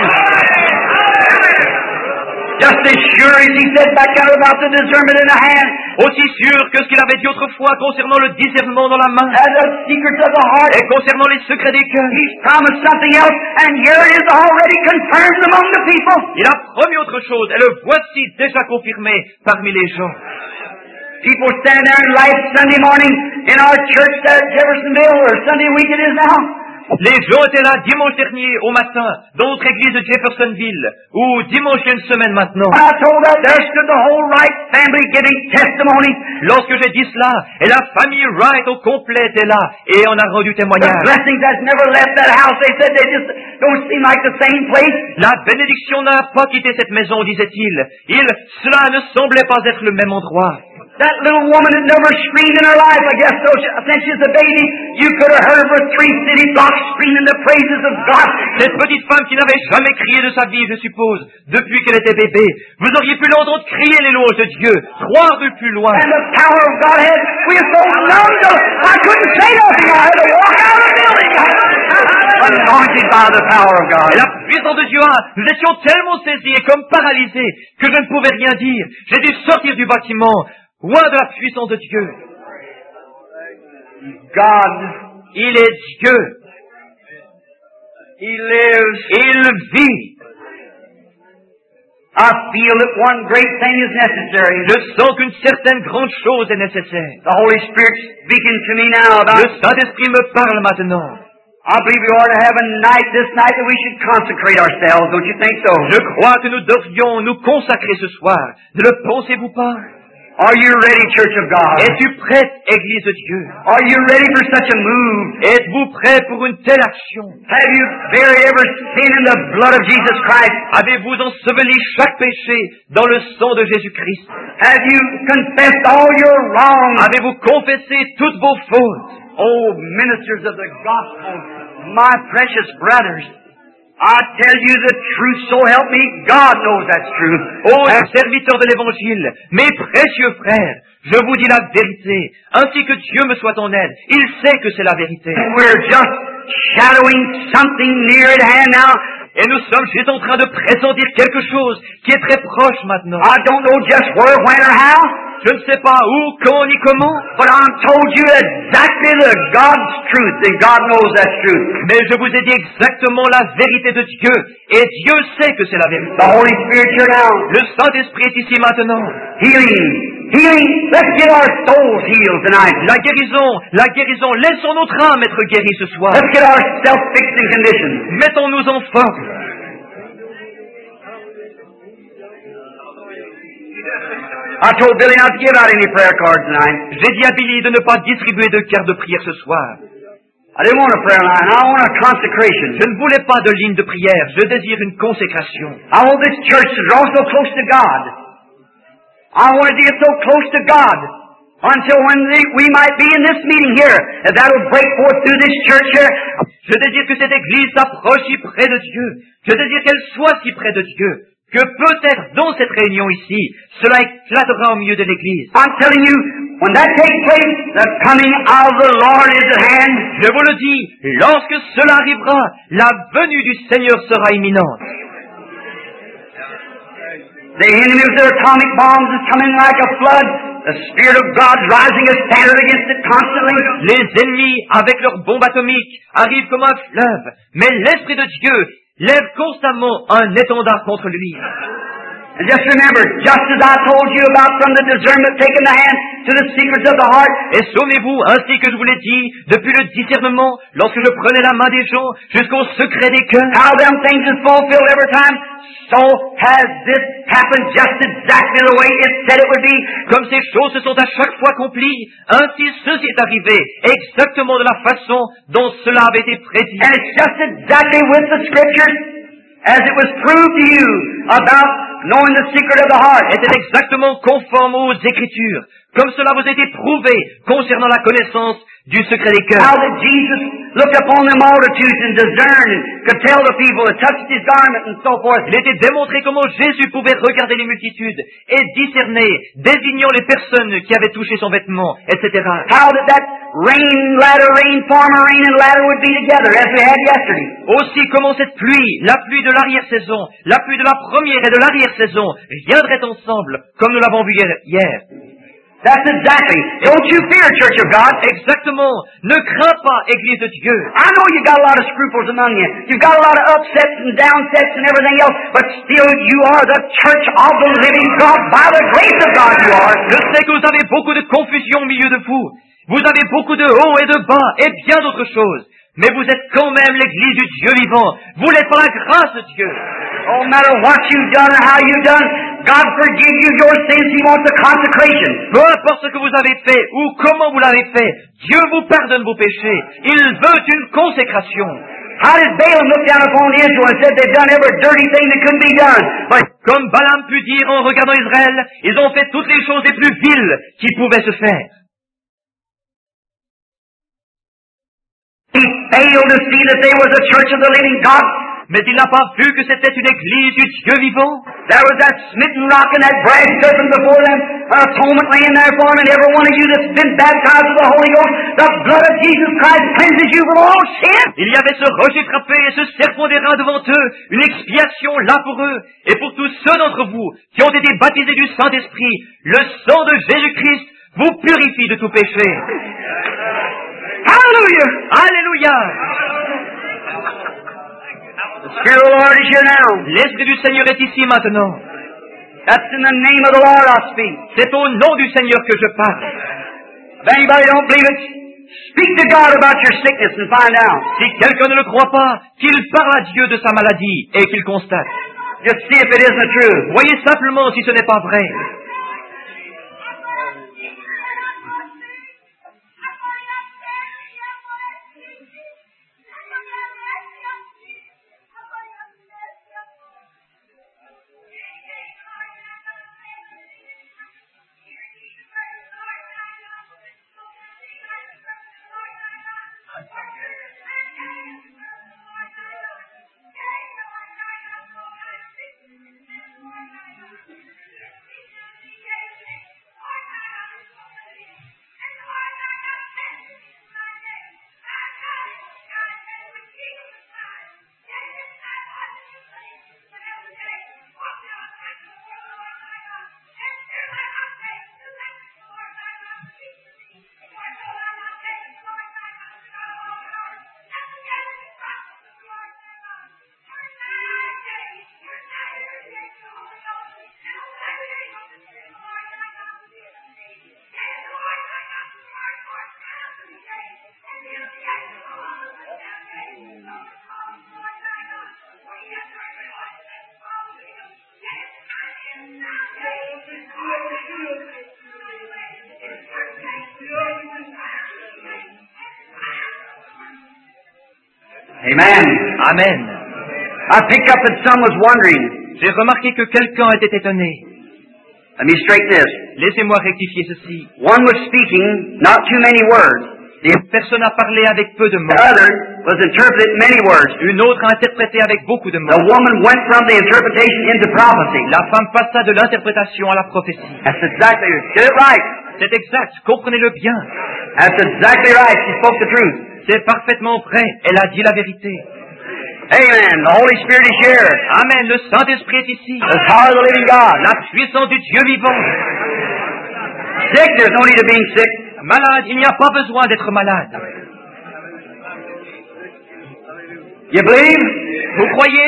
Just as sure as he said back out about the discernment in the hand, Aussi sûr que ce qu'il avait dit autrefois concernant le discernement dans la main and the secrets of the heart. et concernant les secrets des cœurs. He's promised something else, and here it is already confirmed among the people. Il a promis autre chose et le voici déjà confirmé parmi les gens. People stand there in light Sunday morning in our church there at Jeffersonville, or Sunday week it is now. Les gens étaient là dimanche dernier au matin dans notre église de Jeffersonville ou dimanche il y a une semaine maintenant. When I told that, there stood the whole Wright family giving testimony. Lorsque j'ai dit cela, et la famille Wright au complet était là et on a rendu The témoignage. blessings that never left that house, they said they just don't seem like the same place. La bénédiction n'a pas quitté cette maison, disait-il. Il, cela ne semblait pas être le même endroit. That little woman had never screamed in her life, I guess, so she, since she was a baby, you could have heard her for three city blocks screaming the praises of God. Cette petite femme qui n'avait jamais crié de sa vie, je suppose, depuis qu'elle était bébé, vous auriez pu l'entendre crier les louanges de Dieu, trois rues plus loin. And the power of God had, we were so numb to, I couldn't say nothing, I had to walk out of the building. Anointed by the power of God. Et la puissance de Dieu, nous étions tellement saisis et comme paralysés que je ne pouvais rien dire. J'ai dû sortir du bâtiment, loin de la puissance de Dieu. God, Il est Dieu. He lives. Il vit. I feel that one great thing is necessary. Je sens qu'une certaine grande chose est nécessaire. The Holy Spirit's speaking to me now Le about, Saint-Esprit me parle maintenant. I believe we ought to have a night this night that we should consecrate ourselves, don't you think so? Je crois que nous devrions nous consacrer ce soir. Ne le pensez-vous pas? Are you ready, Church of God? Es-tu prête, Église de Dieu? Are you ready for such a move? Êtes-vous prêt pour une telle action? Have you buried every sin in the blood of Jesus Christ? Avez-vous enseveli chaque péché dans le sang de Jésus-Christ? Have you confessed all your wrongs? Avez-vous confessé toutes vos fautes? Oh, ministers of the gospel, my precious brothers, I tell you the truth, so help me, God knows that's true. Ô serviteurs de l'Évangile, mes précieux frères, je vous dis la vérité, ainsi que Dieu me soit en aide. Il sait que c'est la vérité. We're just shadowing something near at hand now. Et nous sommes juste en train de pressentir quelque chose qui est très proche maintenant. I don't know just where, when, or how, Je ne sais pas où, quand, ni comment, but I'm told you exactly the God's truth, and God knows that's truth. mais je vous ai dit exactement la vérité de Dieu, et Dieu sait que c'est la vérité. The Holy Spirit here now. Le Saint-Esprit est ici maintenant. Healing. Healing. Let's get our souls healed tonight. La guérison, la guérison, laissons notre âme être guérie ce soir. Let's get our self-fixing condition. Mettons-nous en forme. I told Billy not to give out any prayer cards tonight. J'ai dit à Billy de ne pas distribuer de cartes de prière ce soir. I didn't want a prayer line. I want a consecration. Je ne voulais pas de ligne de prière, je désire une consécration. I want this church to draw so close to God. I want it to get so close to God until when the, we might be in this meeting here, that that will break forth through this church here. Je désire que cette église s'approche si près de Dieu. Je désire qu'elle soit si près de Dieu, que peut-être dans cette réunion ici, cela éclatera au milieu de l'église. I'm telling you, when that takes place, the coming of the Lord is at hand. Je vous le dis, lorsque cela arrivera, la venue du Seigneur sera imminente. The enemy with their atomic bombs is coming like a flood. The Spirit of God is rising a standard against it constantly. Les ennemis, avec leurs bombes atomiques, arrivent comme un fleuve, mais l'Esprit de Dieu lève constamment un étendard contre lui. And just remember, just as I told you about from the discernment taking the hand to the secrets of the heart. Et souvenez-vous, ainsi que je vous l'ai dit, depuis le discernement, lorsque je prenais la main des gens jusqu'au secret des cœurs, How them things is fulfilled every time, so has this happened just exactly the way it said it would be. comme ces choses se sont à chaque fois accomplies, ainsi ceci est arrivé, exactement de la façon dont cela avait été prédit. And it's just exactly with the Scriptures as it was proved to you about knowing the secret of the heart. Était exactement conforme aux Écritures, comme cela vous a été prouvé concernant la connaissance du secret des cœurs. How that Jesus looked upon the multitudes and discerned and could tell the people that touched his garment and so forth. Il était démontré comment Jésus pouvait regarder les multitudes et discerner, désignant les personnes qui avaient touché son vêtement, et cetera. How that that rain, latter rain, former rain and latter would be together as we had yesterday. Aussi comment cette pluie, la pluie de l'arrière-saison, la pluie de la première et de l'arrière-saison viendraient ensemble, comme nous l'avons vu hier. That's exactly. Don't you fear, Church of God. Exactement. Ne crains pas, Église de Dieu. I know you got a lot of scruples among you. You've got a lot of upsets and downsets and everything else, but still you are the church of the living God. By the grace of God you are. Je sais que vous avez beaucoup de confusion au milieu de vous. Vous avez beaucoup de hauts et de bas et bien d'autres choses. Mais vous êtes quand même l'Église du Dieu vivant. Vous l'êtes par la grâce de Dieu. No matter what you've done or how you've done, God forgive you your sins. He wants a consecration. Peu importe ce que vous avez fait ou comment vous l'avez fait, Dieu vous pardonne vos péchés. Il veut une consécration. How did Balaam look down upon Israel and said they've done every dirty thing that couldn't be done? But Comme Balaam put dire en regardant Israël, ils ont fait toutes les choses les plus viles qui pouvaient se faire. he failed to see that there was a church of the living God. Mais il n'a pas vu que c'était une église du Dieu vivant. There was that smitten rock and that brass serpent before them, an atonement laying there for them, and every one of you that's been baptized with the Holy Ghost, the blood of Jesus Christ cleanses you from all sin. Il y avait ce rocher frappé et ce serpent d'airain devant eux, une expiation là pour eux, et pour tous ceux d'entre vous qui ont été baptisés du Saint-Esprit, le sang de Jésus-Christ vous purifie de tout péché. Hallelujah! Alléluia! The Spirit of the Lord is here now. L'Esprit du Seigneur est ici maintenant. That's in the name of the Lord I speak. C'est au nom du Seigneur que je parle. If anybody don't believe it, speak to God about your sickness and find out. Si quelqu'un ne le croit pas, qu'il parle à Dieu de sa maladie et qu'il constate. Just see if it isn't true. Voyez simplement si ce n'est pas vrai. Amen. Amen. I picked up that some was wondering. J'ai remarqué que quelqu'un était étonné. Let me straighten this. Laissez-moi rectifier ceci. One was speaking, not too many words. The Personne n'a parlé avec peu de mots. other was interpreted many words. Une autre a interprété avec beaucoup de mots. The woman went from the interpretation into prophecy. La femme passa de l'interprétation à la prophétie. That's exactly it. Get it right. C'est exact, comprenez-le bien. That's exactly right. She spoke the truth. C'est parfaitement vrai, elle a dit la vérité. Amen. The Holy Spirit is here. Amen, le Saint-Esprit est ici. The power of the living God. La puissance du Dieu vivant. Sick, there's no need of being sick. Malade, il n'y a pas besoin d'être malade. You believe? Vous croyez?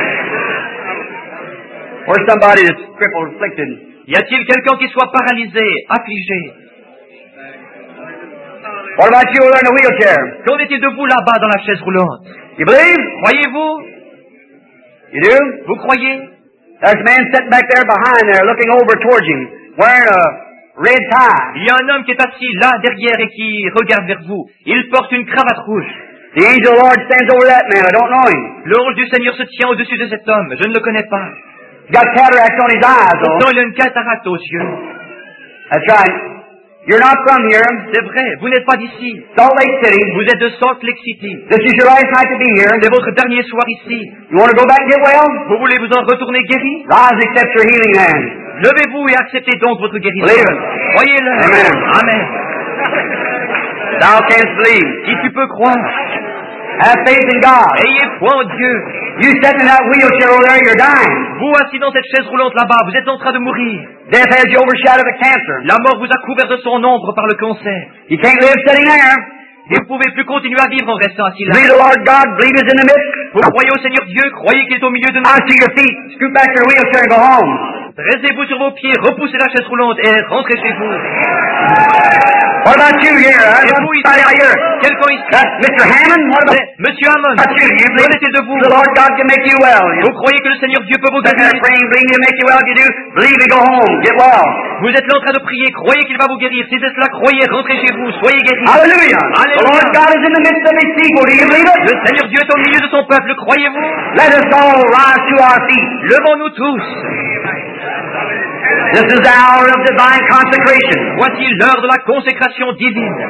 Or somebody that's crippled, afflicted. Y a-t-il quelqu'un qui soit paralysé, affligé? What about you over there in the wheelchair? Qu'en est-il de vous là-bas dans la chaise roulante? You believe? Croyez-vous? You do? Vous croyez? There's a man sitting back there behind there, looking over towards you, wearing a red tie. Il y a un homme qui est assis là derrière et qui regarde vers vous. Il porte une cravate rouge. The angel of the Lord stands over that man. I don't know him. L'ange du Seigneur se tient au-dessus de cet homme. Je ne le connais pas. He's got cataracts on his eyes, though. Pourtant, il a une cataracte aux yeux. That's right. You're not from here. C'est vrai, vous n'êtes pas d'ici. Salt Lake City. Vous êtes de Salt Lake City. This is your last night to be here. C'est votre dernier soir ici. You want to go back and get well? Vous voulez vous en retourner guéri? Rise, accept your healing hand. Levez-vous et acceptez donc votre guérison. Believe it. Croyez-le. Amen. Amen. Thou canst believe. Si tu peux croire, Have faith in God. ayez foi en Dieu. You sitting in that wheelchair over there, you're dying. Vous assis dans cette chaise roulante là-bas, vous êtes en train de mourir. Death has you overshadowed with cancer. La mort vous a couvert de son ombre par le cancer. You can't live sitting there. Vous ne pouvez plus continuer à vivre en restant assis là. Believe the Lord God, believe He's in the midst. Vous croyez au Seigneur Dieu, croyez qu'il est au milieu de nous. I see your feet. Scoot back your wheelchair and go home. Dressez-vous sur vos pieds, repoussez la chaise roulante et rentrez chez vous. What about you here? Huh? Et vous Somebody out here. ici, quelqu'un ici. That's Mister Hammond? What about C'est Monsieur Hammond, that's you? You qu'en believe est-il de vous? the Lord God can make you well? You Vous croyez que le Seigneur Dieu peut vous sitting there guérir? praying, believing He'll make you well. If you do, believe and go home. Get well. Vous êtes là en train de prier, croyez qu'il va vous guérir. Si c'est cela, croyez, rentrez chez vous, soyez guéris. Hallelujah. The Alléluia. Lord God is in the midst of His people. Do you believe it? Le Seigneur Dieu est au milieu de son peuple, croyez-vous? Let us all rise to our feet. Levons-nous tous. This is the hour of divine consecration. Voici l'heure de la consécration divine.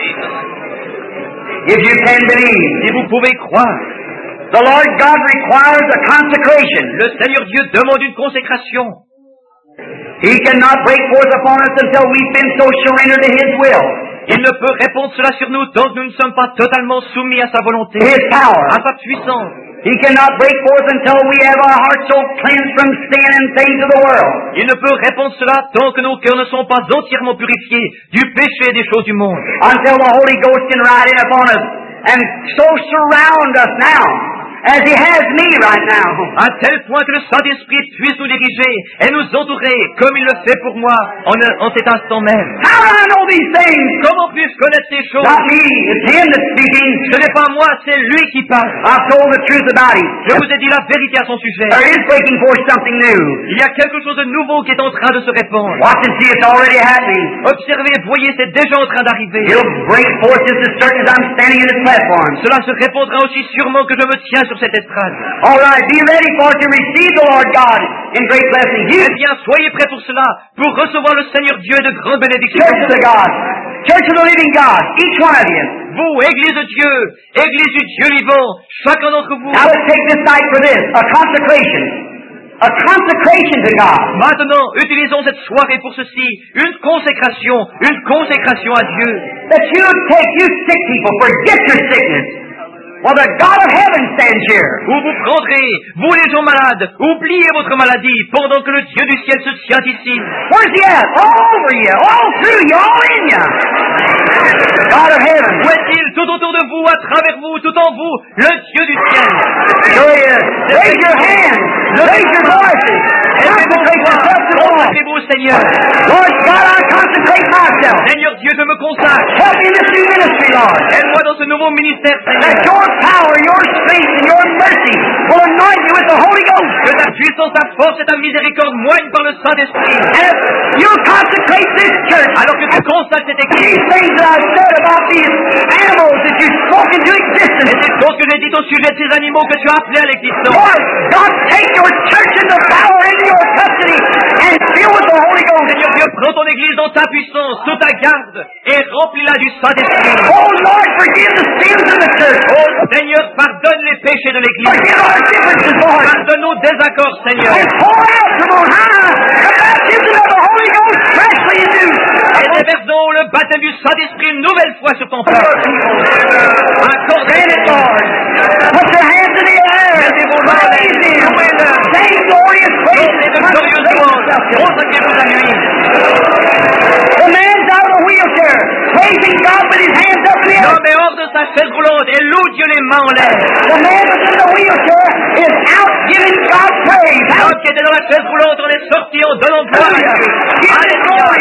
If you can believe, Si vous pouvez croire, the Lord God requires a consecration. le Seigneur Dieu demande une consécration. He cannot break forth upon us until we've been so surrendered to His will, Il ne peut répondre cela sur nous tant que nous ne sommes pas totalement soumis à sa volonté, His power. à sa puissance. He cannot break forth until we have our hearts so cleansed from sin and things of the world. Il ne peut répondre cela tant que nos cœurs ne sont pas entièrement purifiés du péché et des choses du monde. Until the Holy Ghost can ride in upon us and so surround us now, as He has me right now. À tel point que le Saint-Esprit puisse nous diriger et nous entourer comme il le fait pour moi en, en cet instant même. How do I know these things? Comment puis-je connaître ces choses? Not me, it's Him that's speaking. Ce n'est pas moi, c'est lui qui parle. I've told the truth about Him. Je vous ai dit la vérité à son sujet. There is breaking forth something new. Il y a quelque chose de nouveau qui est en train de se répandre. Watch and see, it's already happening. Observez, voyez, c'est déjà en train d'arriver. It'll break forth just as certain as I'm standing in this platform. Cela se répandra aussi sûrement que je me tiens sur cette estrade. All right, be ready for it to receive the Lord God in great blessing. You, Eh bien, soyez prêts pour cela, pour recevoir le Seigneur Dieu de grandes bénédictions. Church of the God, Church of the living God, each one of you. Vous, Église de Dieu, Église du Dieu vivant, chacun d'entre vous. Now let's take this night for this, a consecration. A consecration to God. Maintenant, utilisons cette soirée pour ceci, une consécration, une consécration à Dieu. That you take, you sick people, forget your sickness. Well, the God of heaven stands here. Où vous prendrez, vous les gens malades, oubliez votre maladie, pendant que le Dieu du ciel se tient ici. Where's He at? All over you, all through you, all in you. God of heaven. Où est-il? Tout autour de vous, à travers vous, tout en vous, le Dieu du ciel. Sure He is. Raise your hands. Raise your voices. Consecrate yourself to the Lord. Consacrez-vous au Seigneur. Lord God, I consecrate myself. Seigneur Dieu, je me consacre. Help me in this new ministry, Lord. Aide-moi dans ce nouveau ministère, That Seigneur. your power, your strength, and your mercy will anoint you with the Holy Ghost. Que ta puissance, ta force et ta miséricorde moignent par le Saint-Esprit. And if you consecrate this church, Alors que tu consacres cette these Église, things that I've said about these animals that you spoke into existence, et ces choses que médites au sujet de ces animaux que tu as appelés à l'existence. Lord God, take your church in the power into your custody and fill with the Holy Ghost. Seigneur Dieu, prends ton Église dans ta puissance, sous ta garde, et remplis-la du Saint-Esprit. Oh Lord, forgive the sins of the church. Oh Seigneur, pardonne les péchés de l'Église. Forgive our differences, Lord. Pardonne nos désaccords, Seigneur. And pour out from on high the baptism of the Holy Ghost freshly anew. Et déversons le baptême du Saint-Esprit une nouvelle fois sur ton peuple. Accorde Grant it, Lord. Put your hands in the air. Praise Him. Sing glorious praise. de glorieuses louanges. Consacrez-vous à lui. The man's out of a wheelchair, praising God with his hands up in the air. L'homme est hors de sa chaise roulante et loue Dieu les mains en l'air. The man that's in the wheelchair is out giving God praise. Out L'homme qui était dans la chaise roulante en est sorti en donnant gloire à Dieu. giving glory.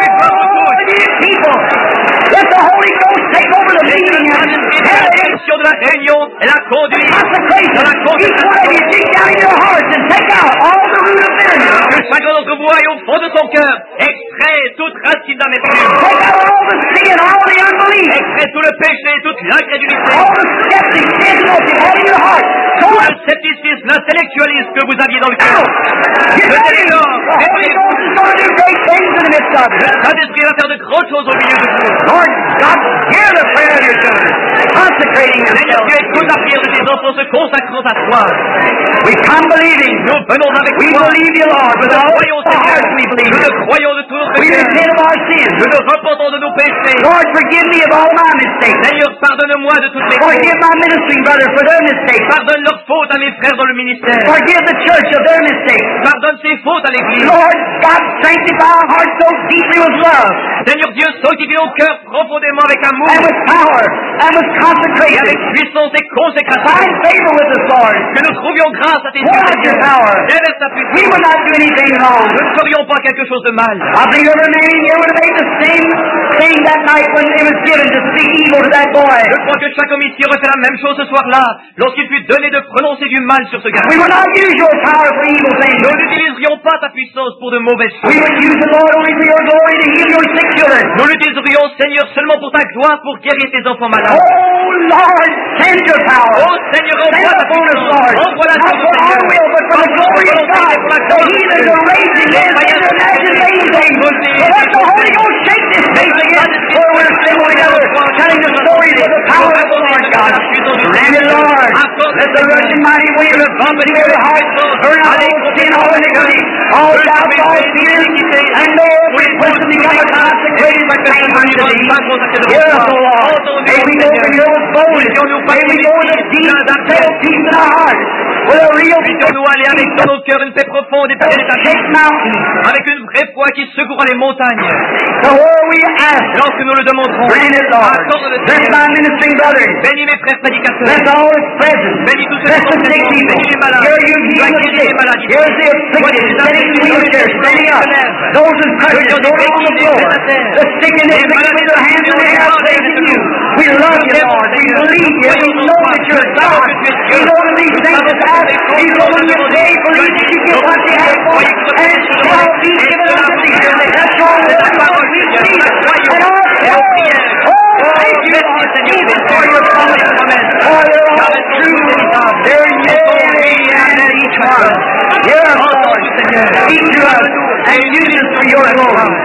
All you people, let the Holy Ghost take over the meeting and La direction de la réunion et la conduite consecration. dans la Each one of consécration. you dig down in your hearts and take out all the root of bitterness. Que chacun d'entre vous aille au fond de son cœur, extrait toute racine d'amertume, Take out all the sin, all the unbelief, extrait tout le péché, toute l'incrédulité, all the skepticism that you have in your heart. Go tout out. le scepticisme, l'intellectualisme que vous aviez dans le cœur. Get Le ready. The dehors, Holy Ghost is going to do great things in the midst of le it. Saint-Esprit va faire de grandes choses au milieu de vous. Lord God, hear the prayer of your children, consecrating Seigneur themselves. Dieu, écoute la prière de tes enfants se consacrant à toi. We come believing. Nous venons avec We toi. believe you, Lord, with Nous all croyons, our Seigneur. hearts we believe Nous you. le croyons de tout notre We cœur. repent of our sins. Nous nous repentons de nos péchés. Lord, forgive me of all my mistakes. Seigneur, pardonne-moi de toutes mes fautes. Forgive my ministering brothers for their mistakes. Pardonne leurs fautes à mes frères dans le ministère. Forgive the church of their mistakes. Pardonne ses fautes à l'Église. Lord God, sanctify our hearts so deeply with love Seigneur Dieu, sanctifie nos cœurs profondément avec amour and with power and with et consecration. avec puissance et consécration. Find favor with us, Lord. Que nous trouvions grâce à tes Pour yeux, out your Seigneur. power. Déverse ta We puissance. will not do anything wrong. Nous ne ferions pas quelque chose de mal. I believe every man in here would have made the same thing that night when it was given to speak evil to that boy. Je crois que chaque homme ici aurait fait la même chose ce soir-là, lorsqu'il fut donné de prononcer du mal sur ce We garçon. will not use your power for evil things. Nous n'utiliserions pas ta puissance pour de mauvaises We choses. would use the Lord only for your glory to heal your sick children. Nous l'utiliserions, Seigneur, seulement pour ta gloire, pour guérir tes enfants malades. Oh Lord, send your power. Oh Seigneur, Send envoie ta upon us, puissance. Lord. Envoie la Not chose, for our Seigneur. will, but for the glory of God. The heathens are raising men and imagine anything. So let the Holy Ghost shake this place again, where we're assembled together, telling the stories of the power of the Lord God. Grant it, Lord. Let the rushing mighty wave of God in every heart burn out all sin, all iniquity, all doubt, all fear, and may every person become a consecrated saint unto thee. Hear us, O Lord. May we go from here with boldness. May we go with a deep, settled peace in our hearts, with a real Puissions-nous aller avec dans nos cœurs une paix profonde et shake pénétratrice, mountains, avec une vraie foi qui secourra les montagnes. to where we ask. Lorsque nous le demanderons, Grant it, Lord. accorde-le, Bless Seigneur. my ministering brothers. Bénis mes frères prédicateurs. Bless all its presence. Bénis tous ceux Bless qui sont the sick présents. people. Bénis les malades. Here you Tu heal as the guéri sick. les malades. Here's the afflicted, sitting in wheelchairs, standing up. Those in crutches, those on the floor. The sick and the afflicted with their hands in the air, praising you. We love you, Lord. We believe you. We know that you're God. We know that these things are past. We know when you pray, believe that you get what you have for us. And it shall be given unto thee. That's all that we believe it. And our prayer. Oh, thank you, Lord Jesus, for your promise. For they're all true. They're yea and amen in each one. Yes, Lord. Speak to us and use us for your glory.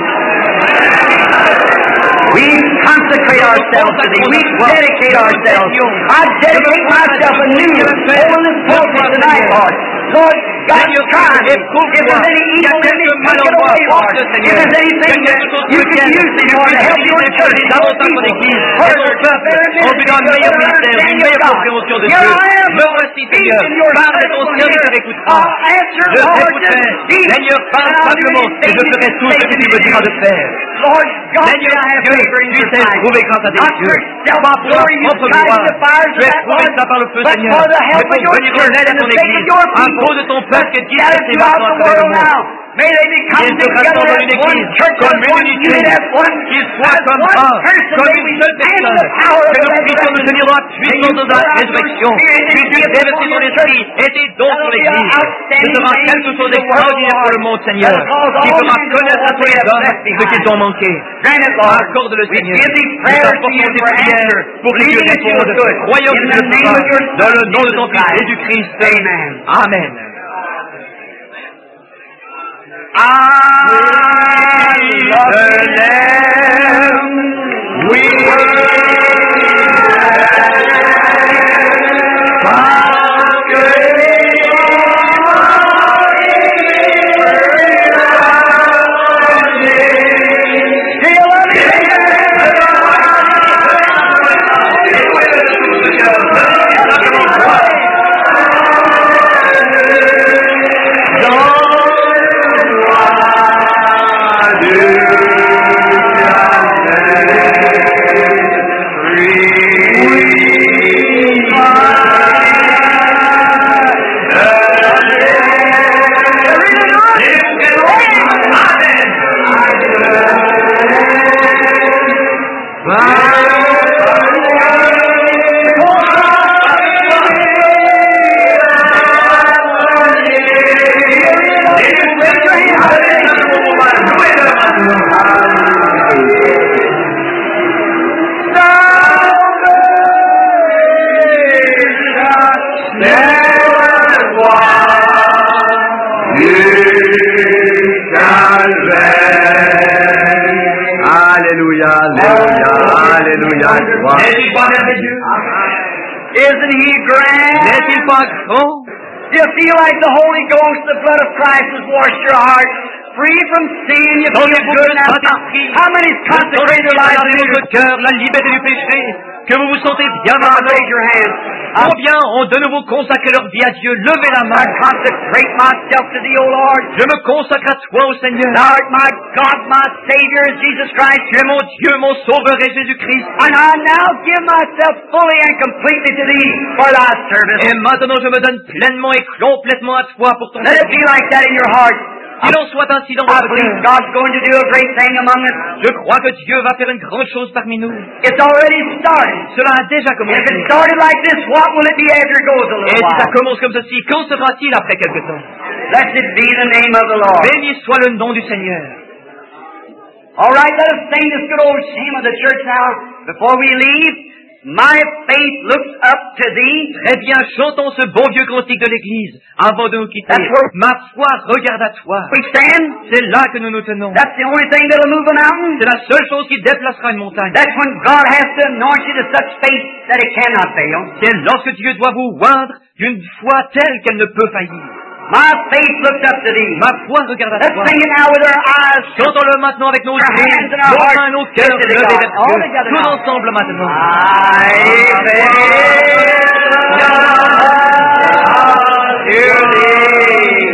We consecrate ourselves to thee. We dedicate ourselves. I dedicate myself anew over this pulpit tonight, Lord. Lord, God, try me. If there's any evil in me, take it away, Lord. If there's anything that you can use me, Lord, to help your church, help people, hurt us, better ministry, better understanding of God. Here I am, Lord, speak in your special ear. I'll answer, Je Lord, t'écouterai. just speak. Seigneur, parle And I'll do simplement, et je ferai tout ce que tu me diras de faire. Lord God, Seigneur, may I have Dieu, favor in tu your t'es sight. trouvé grâce à tes Not yeux. for Pas pour self-glory, ta propre you tried gloire. the fires Tu of es that trouvé Lord, ça par le feu, but Seigneur. for the Mais help pour of your venir en church aide à and ton the sake Église, of your à people. cause de ton peuple qui est Scattered dispersé throughout maintenant the à travers le world monde. now. May they become Qu'ils se together rassemblent as dans une one église, church, comme as une one unité, unit, as one, qu'ils as soient comme one un, person. comme May we une seule stand in personne, the power of que the nous puissions nous tenir dans la puissance de la résurrection. Puisses-tu déverser ton esprit et tes dons sur l'Église. Ce sera quelque chose d'extraordinaire pour le monde, Seigneur, qui fera connaître à tous les hommes ce qu'ils ont manqué. Accorde-le, Seigneur. Nous t'apportons tes prières pour que Dieu réponde. Croyons que tu le feras dans le nom de ton Fils Jésus-Christ. Amen. I love the Lamb. We Isn't he grand? N'est-il pas grand? Do you feel like the Holy Ghost, the blood of Christ has washed your heart free from sin? You feel good now? How many's consecrated their lives to votre cœur, la liberté du péché, que vous vous sentez bien maintenant? Raise your hands. Combien ont de nouveau consacré leur vie à Dieu? Levez la main. I consecrate myself to thee, O Lord. Je me consacre à toi, ô Seigneur. Thou art my God, my Savior, Jesus Christ. Tu es mon Dieu, mon Sauveur et Jésus-Christ. And I now give myself fully and completely to thee for thy service. Et maintenant je me donne pleinement et complètement à toi pour ton Let it be like that in your heart. Qu'il en soit ainsi dans I votre believe cœur. God's going to do a great thing among us. Je crois que Dieu va faire une grande chose parmi nous. It's already started. Cela a déjà If commencé. it started like this, what will it be after it goes a Et little si ça while? commence comme ceci, qu'en sera-t-il après quelque temps? Blessed be the name of the Lord. Béni soit le nom du Seigneur. All right, let us sing this good old hymn of the church now before we leave. My faith looks up to thee. Très bien, chantons ce bon vieux cantique de l'Église avant de nous quitter. That's where Ma foi regarde à toi. we stand. C'est là que nous nous tenons. That's the only thing that'll move a mountain. C'est la seule chose qui déplacera une montagne. That's when God has to anoint you to such faith that it cannot fail. C'est lorsque Dieu doit vous oindre d'une foi telle qu'elle ne peut faillir. My faith looks up to thee. Ma foi regarde à Let's toi. sing it now with our eyes. Chantons-le maintenant avec nos Our yeux, hands and our nos hearts mains, nos cœurs lifted to levés God. vers All Dieu. together Tous now. ensemble maintenant. My faith to thee.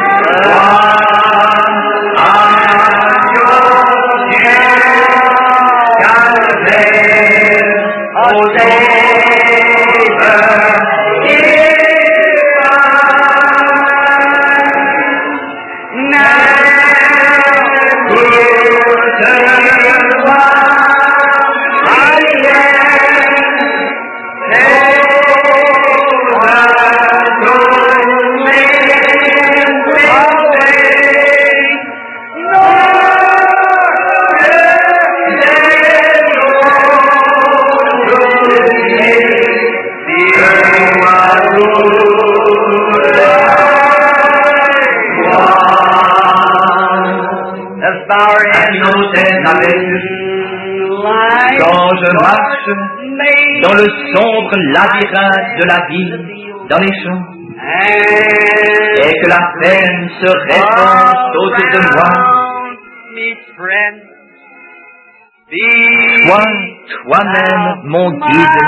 Quand je marche dans le sombre labyrinthe de la vie, dans les champs, et que la peine se répand autour de moi, toi, toi-même, mon guide,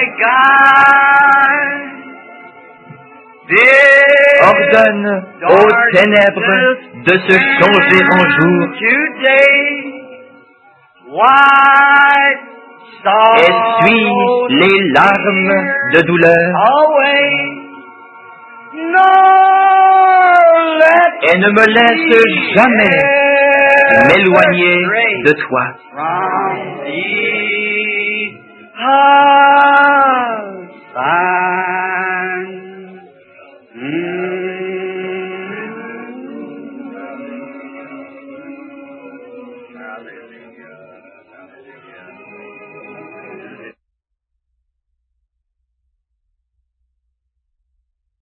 ordonne aux ténèbres de se changer en jour. Essuie les larmes de douleur et ne me laisse jamais m'éloigner de toi.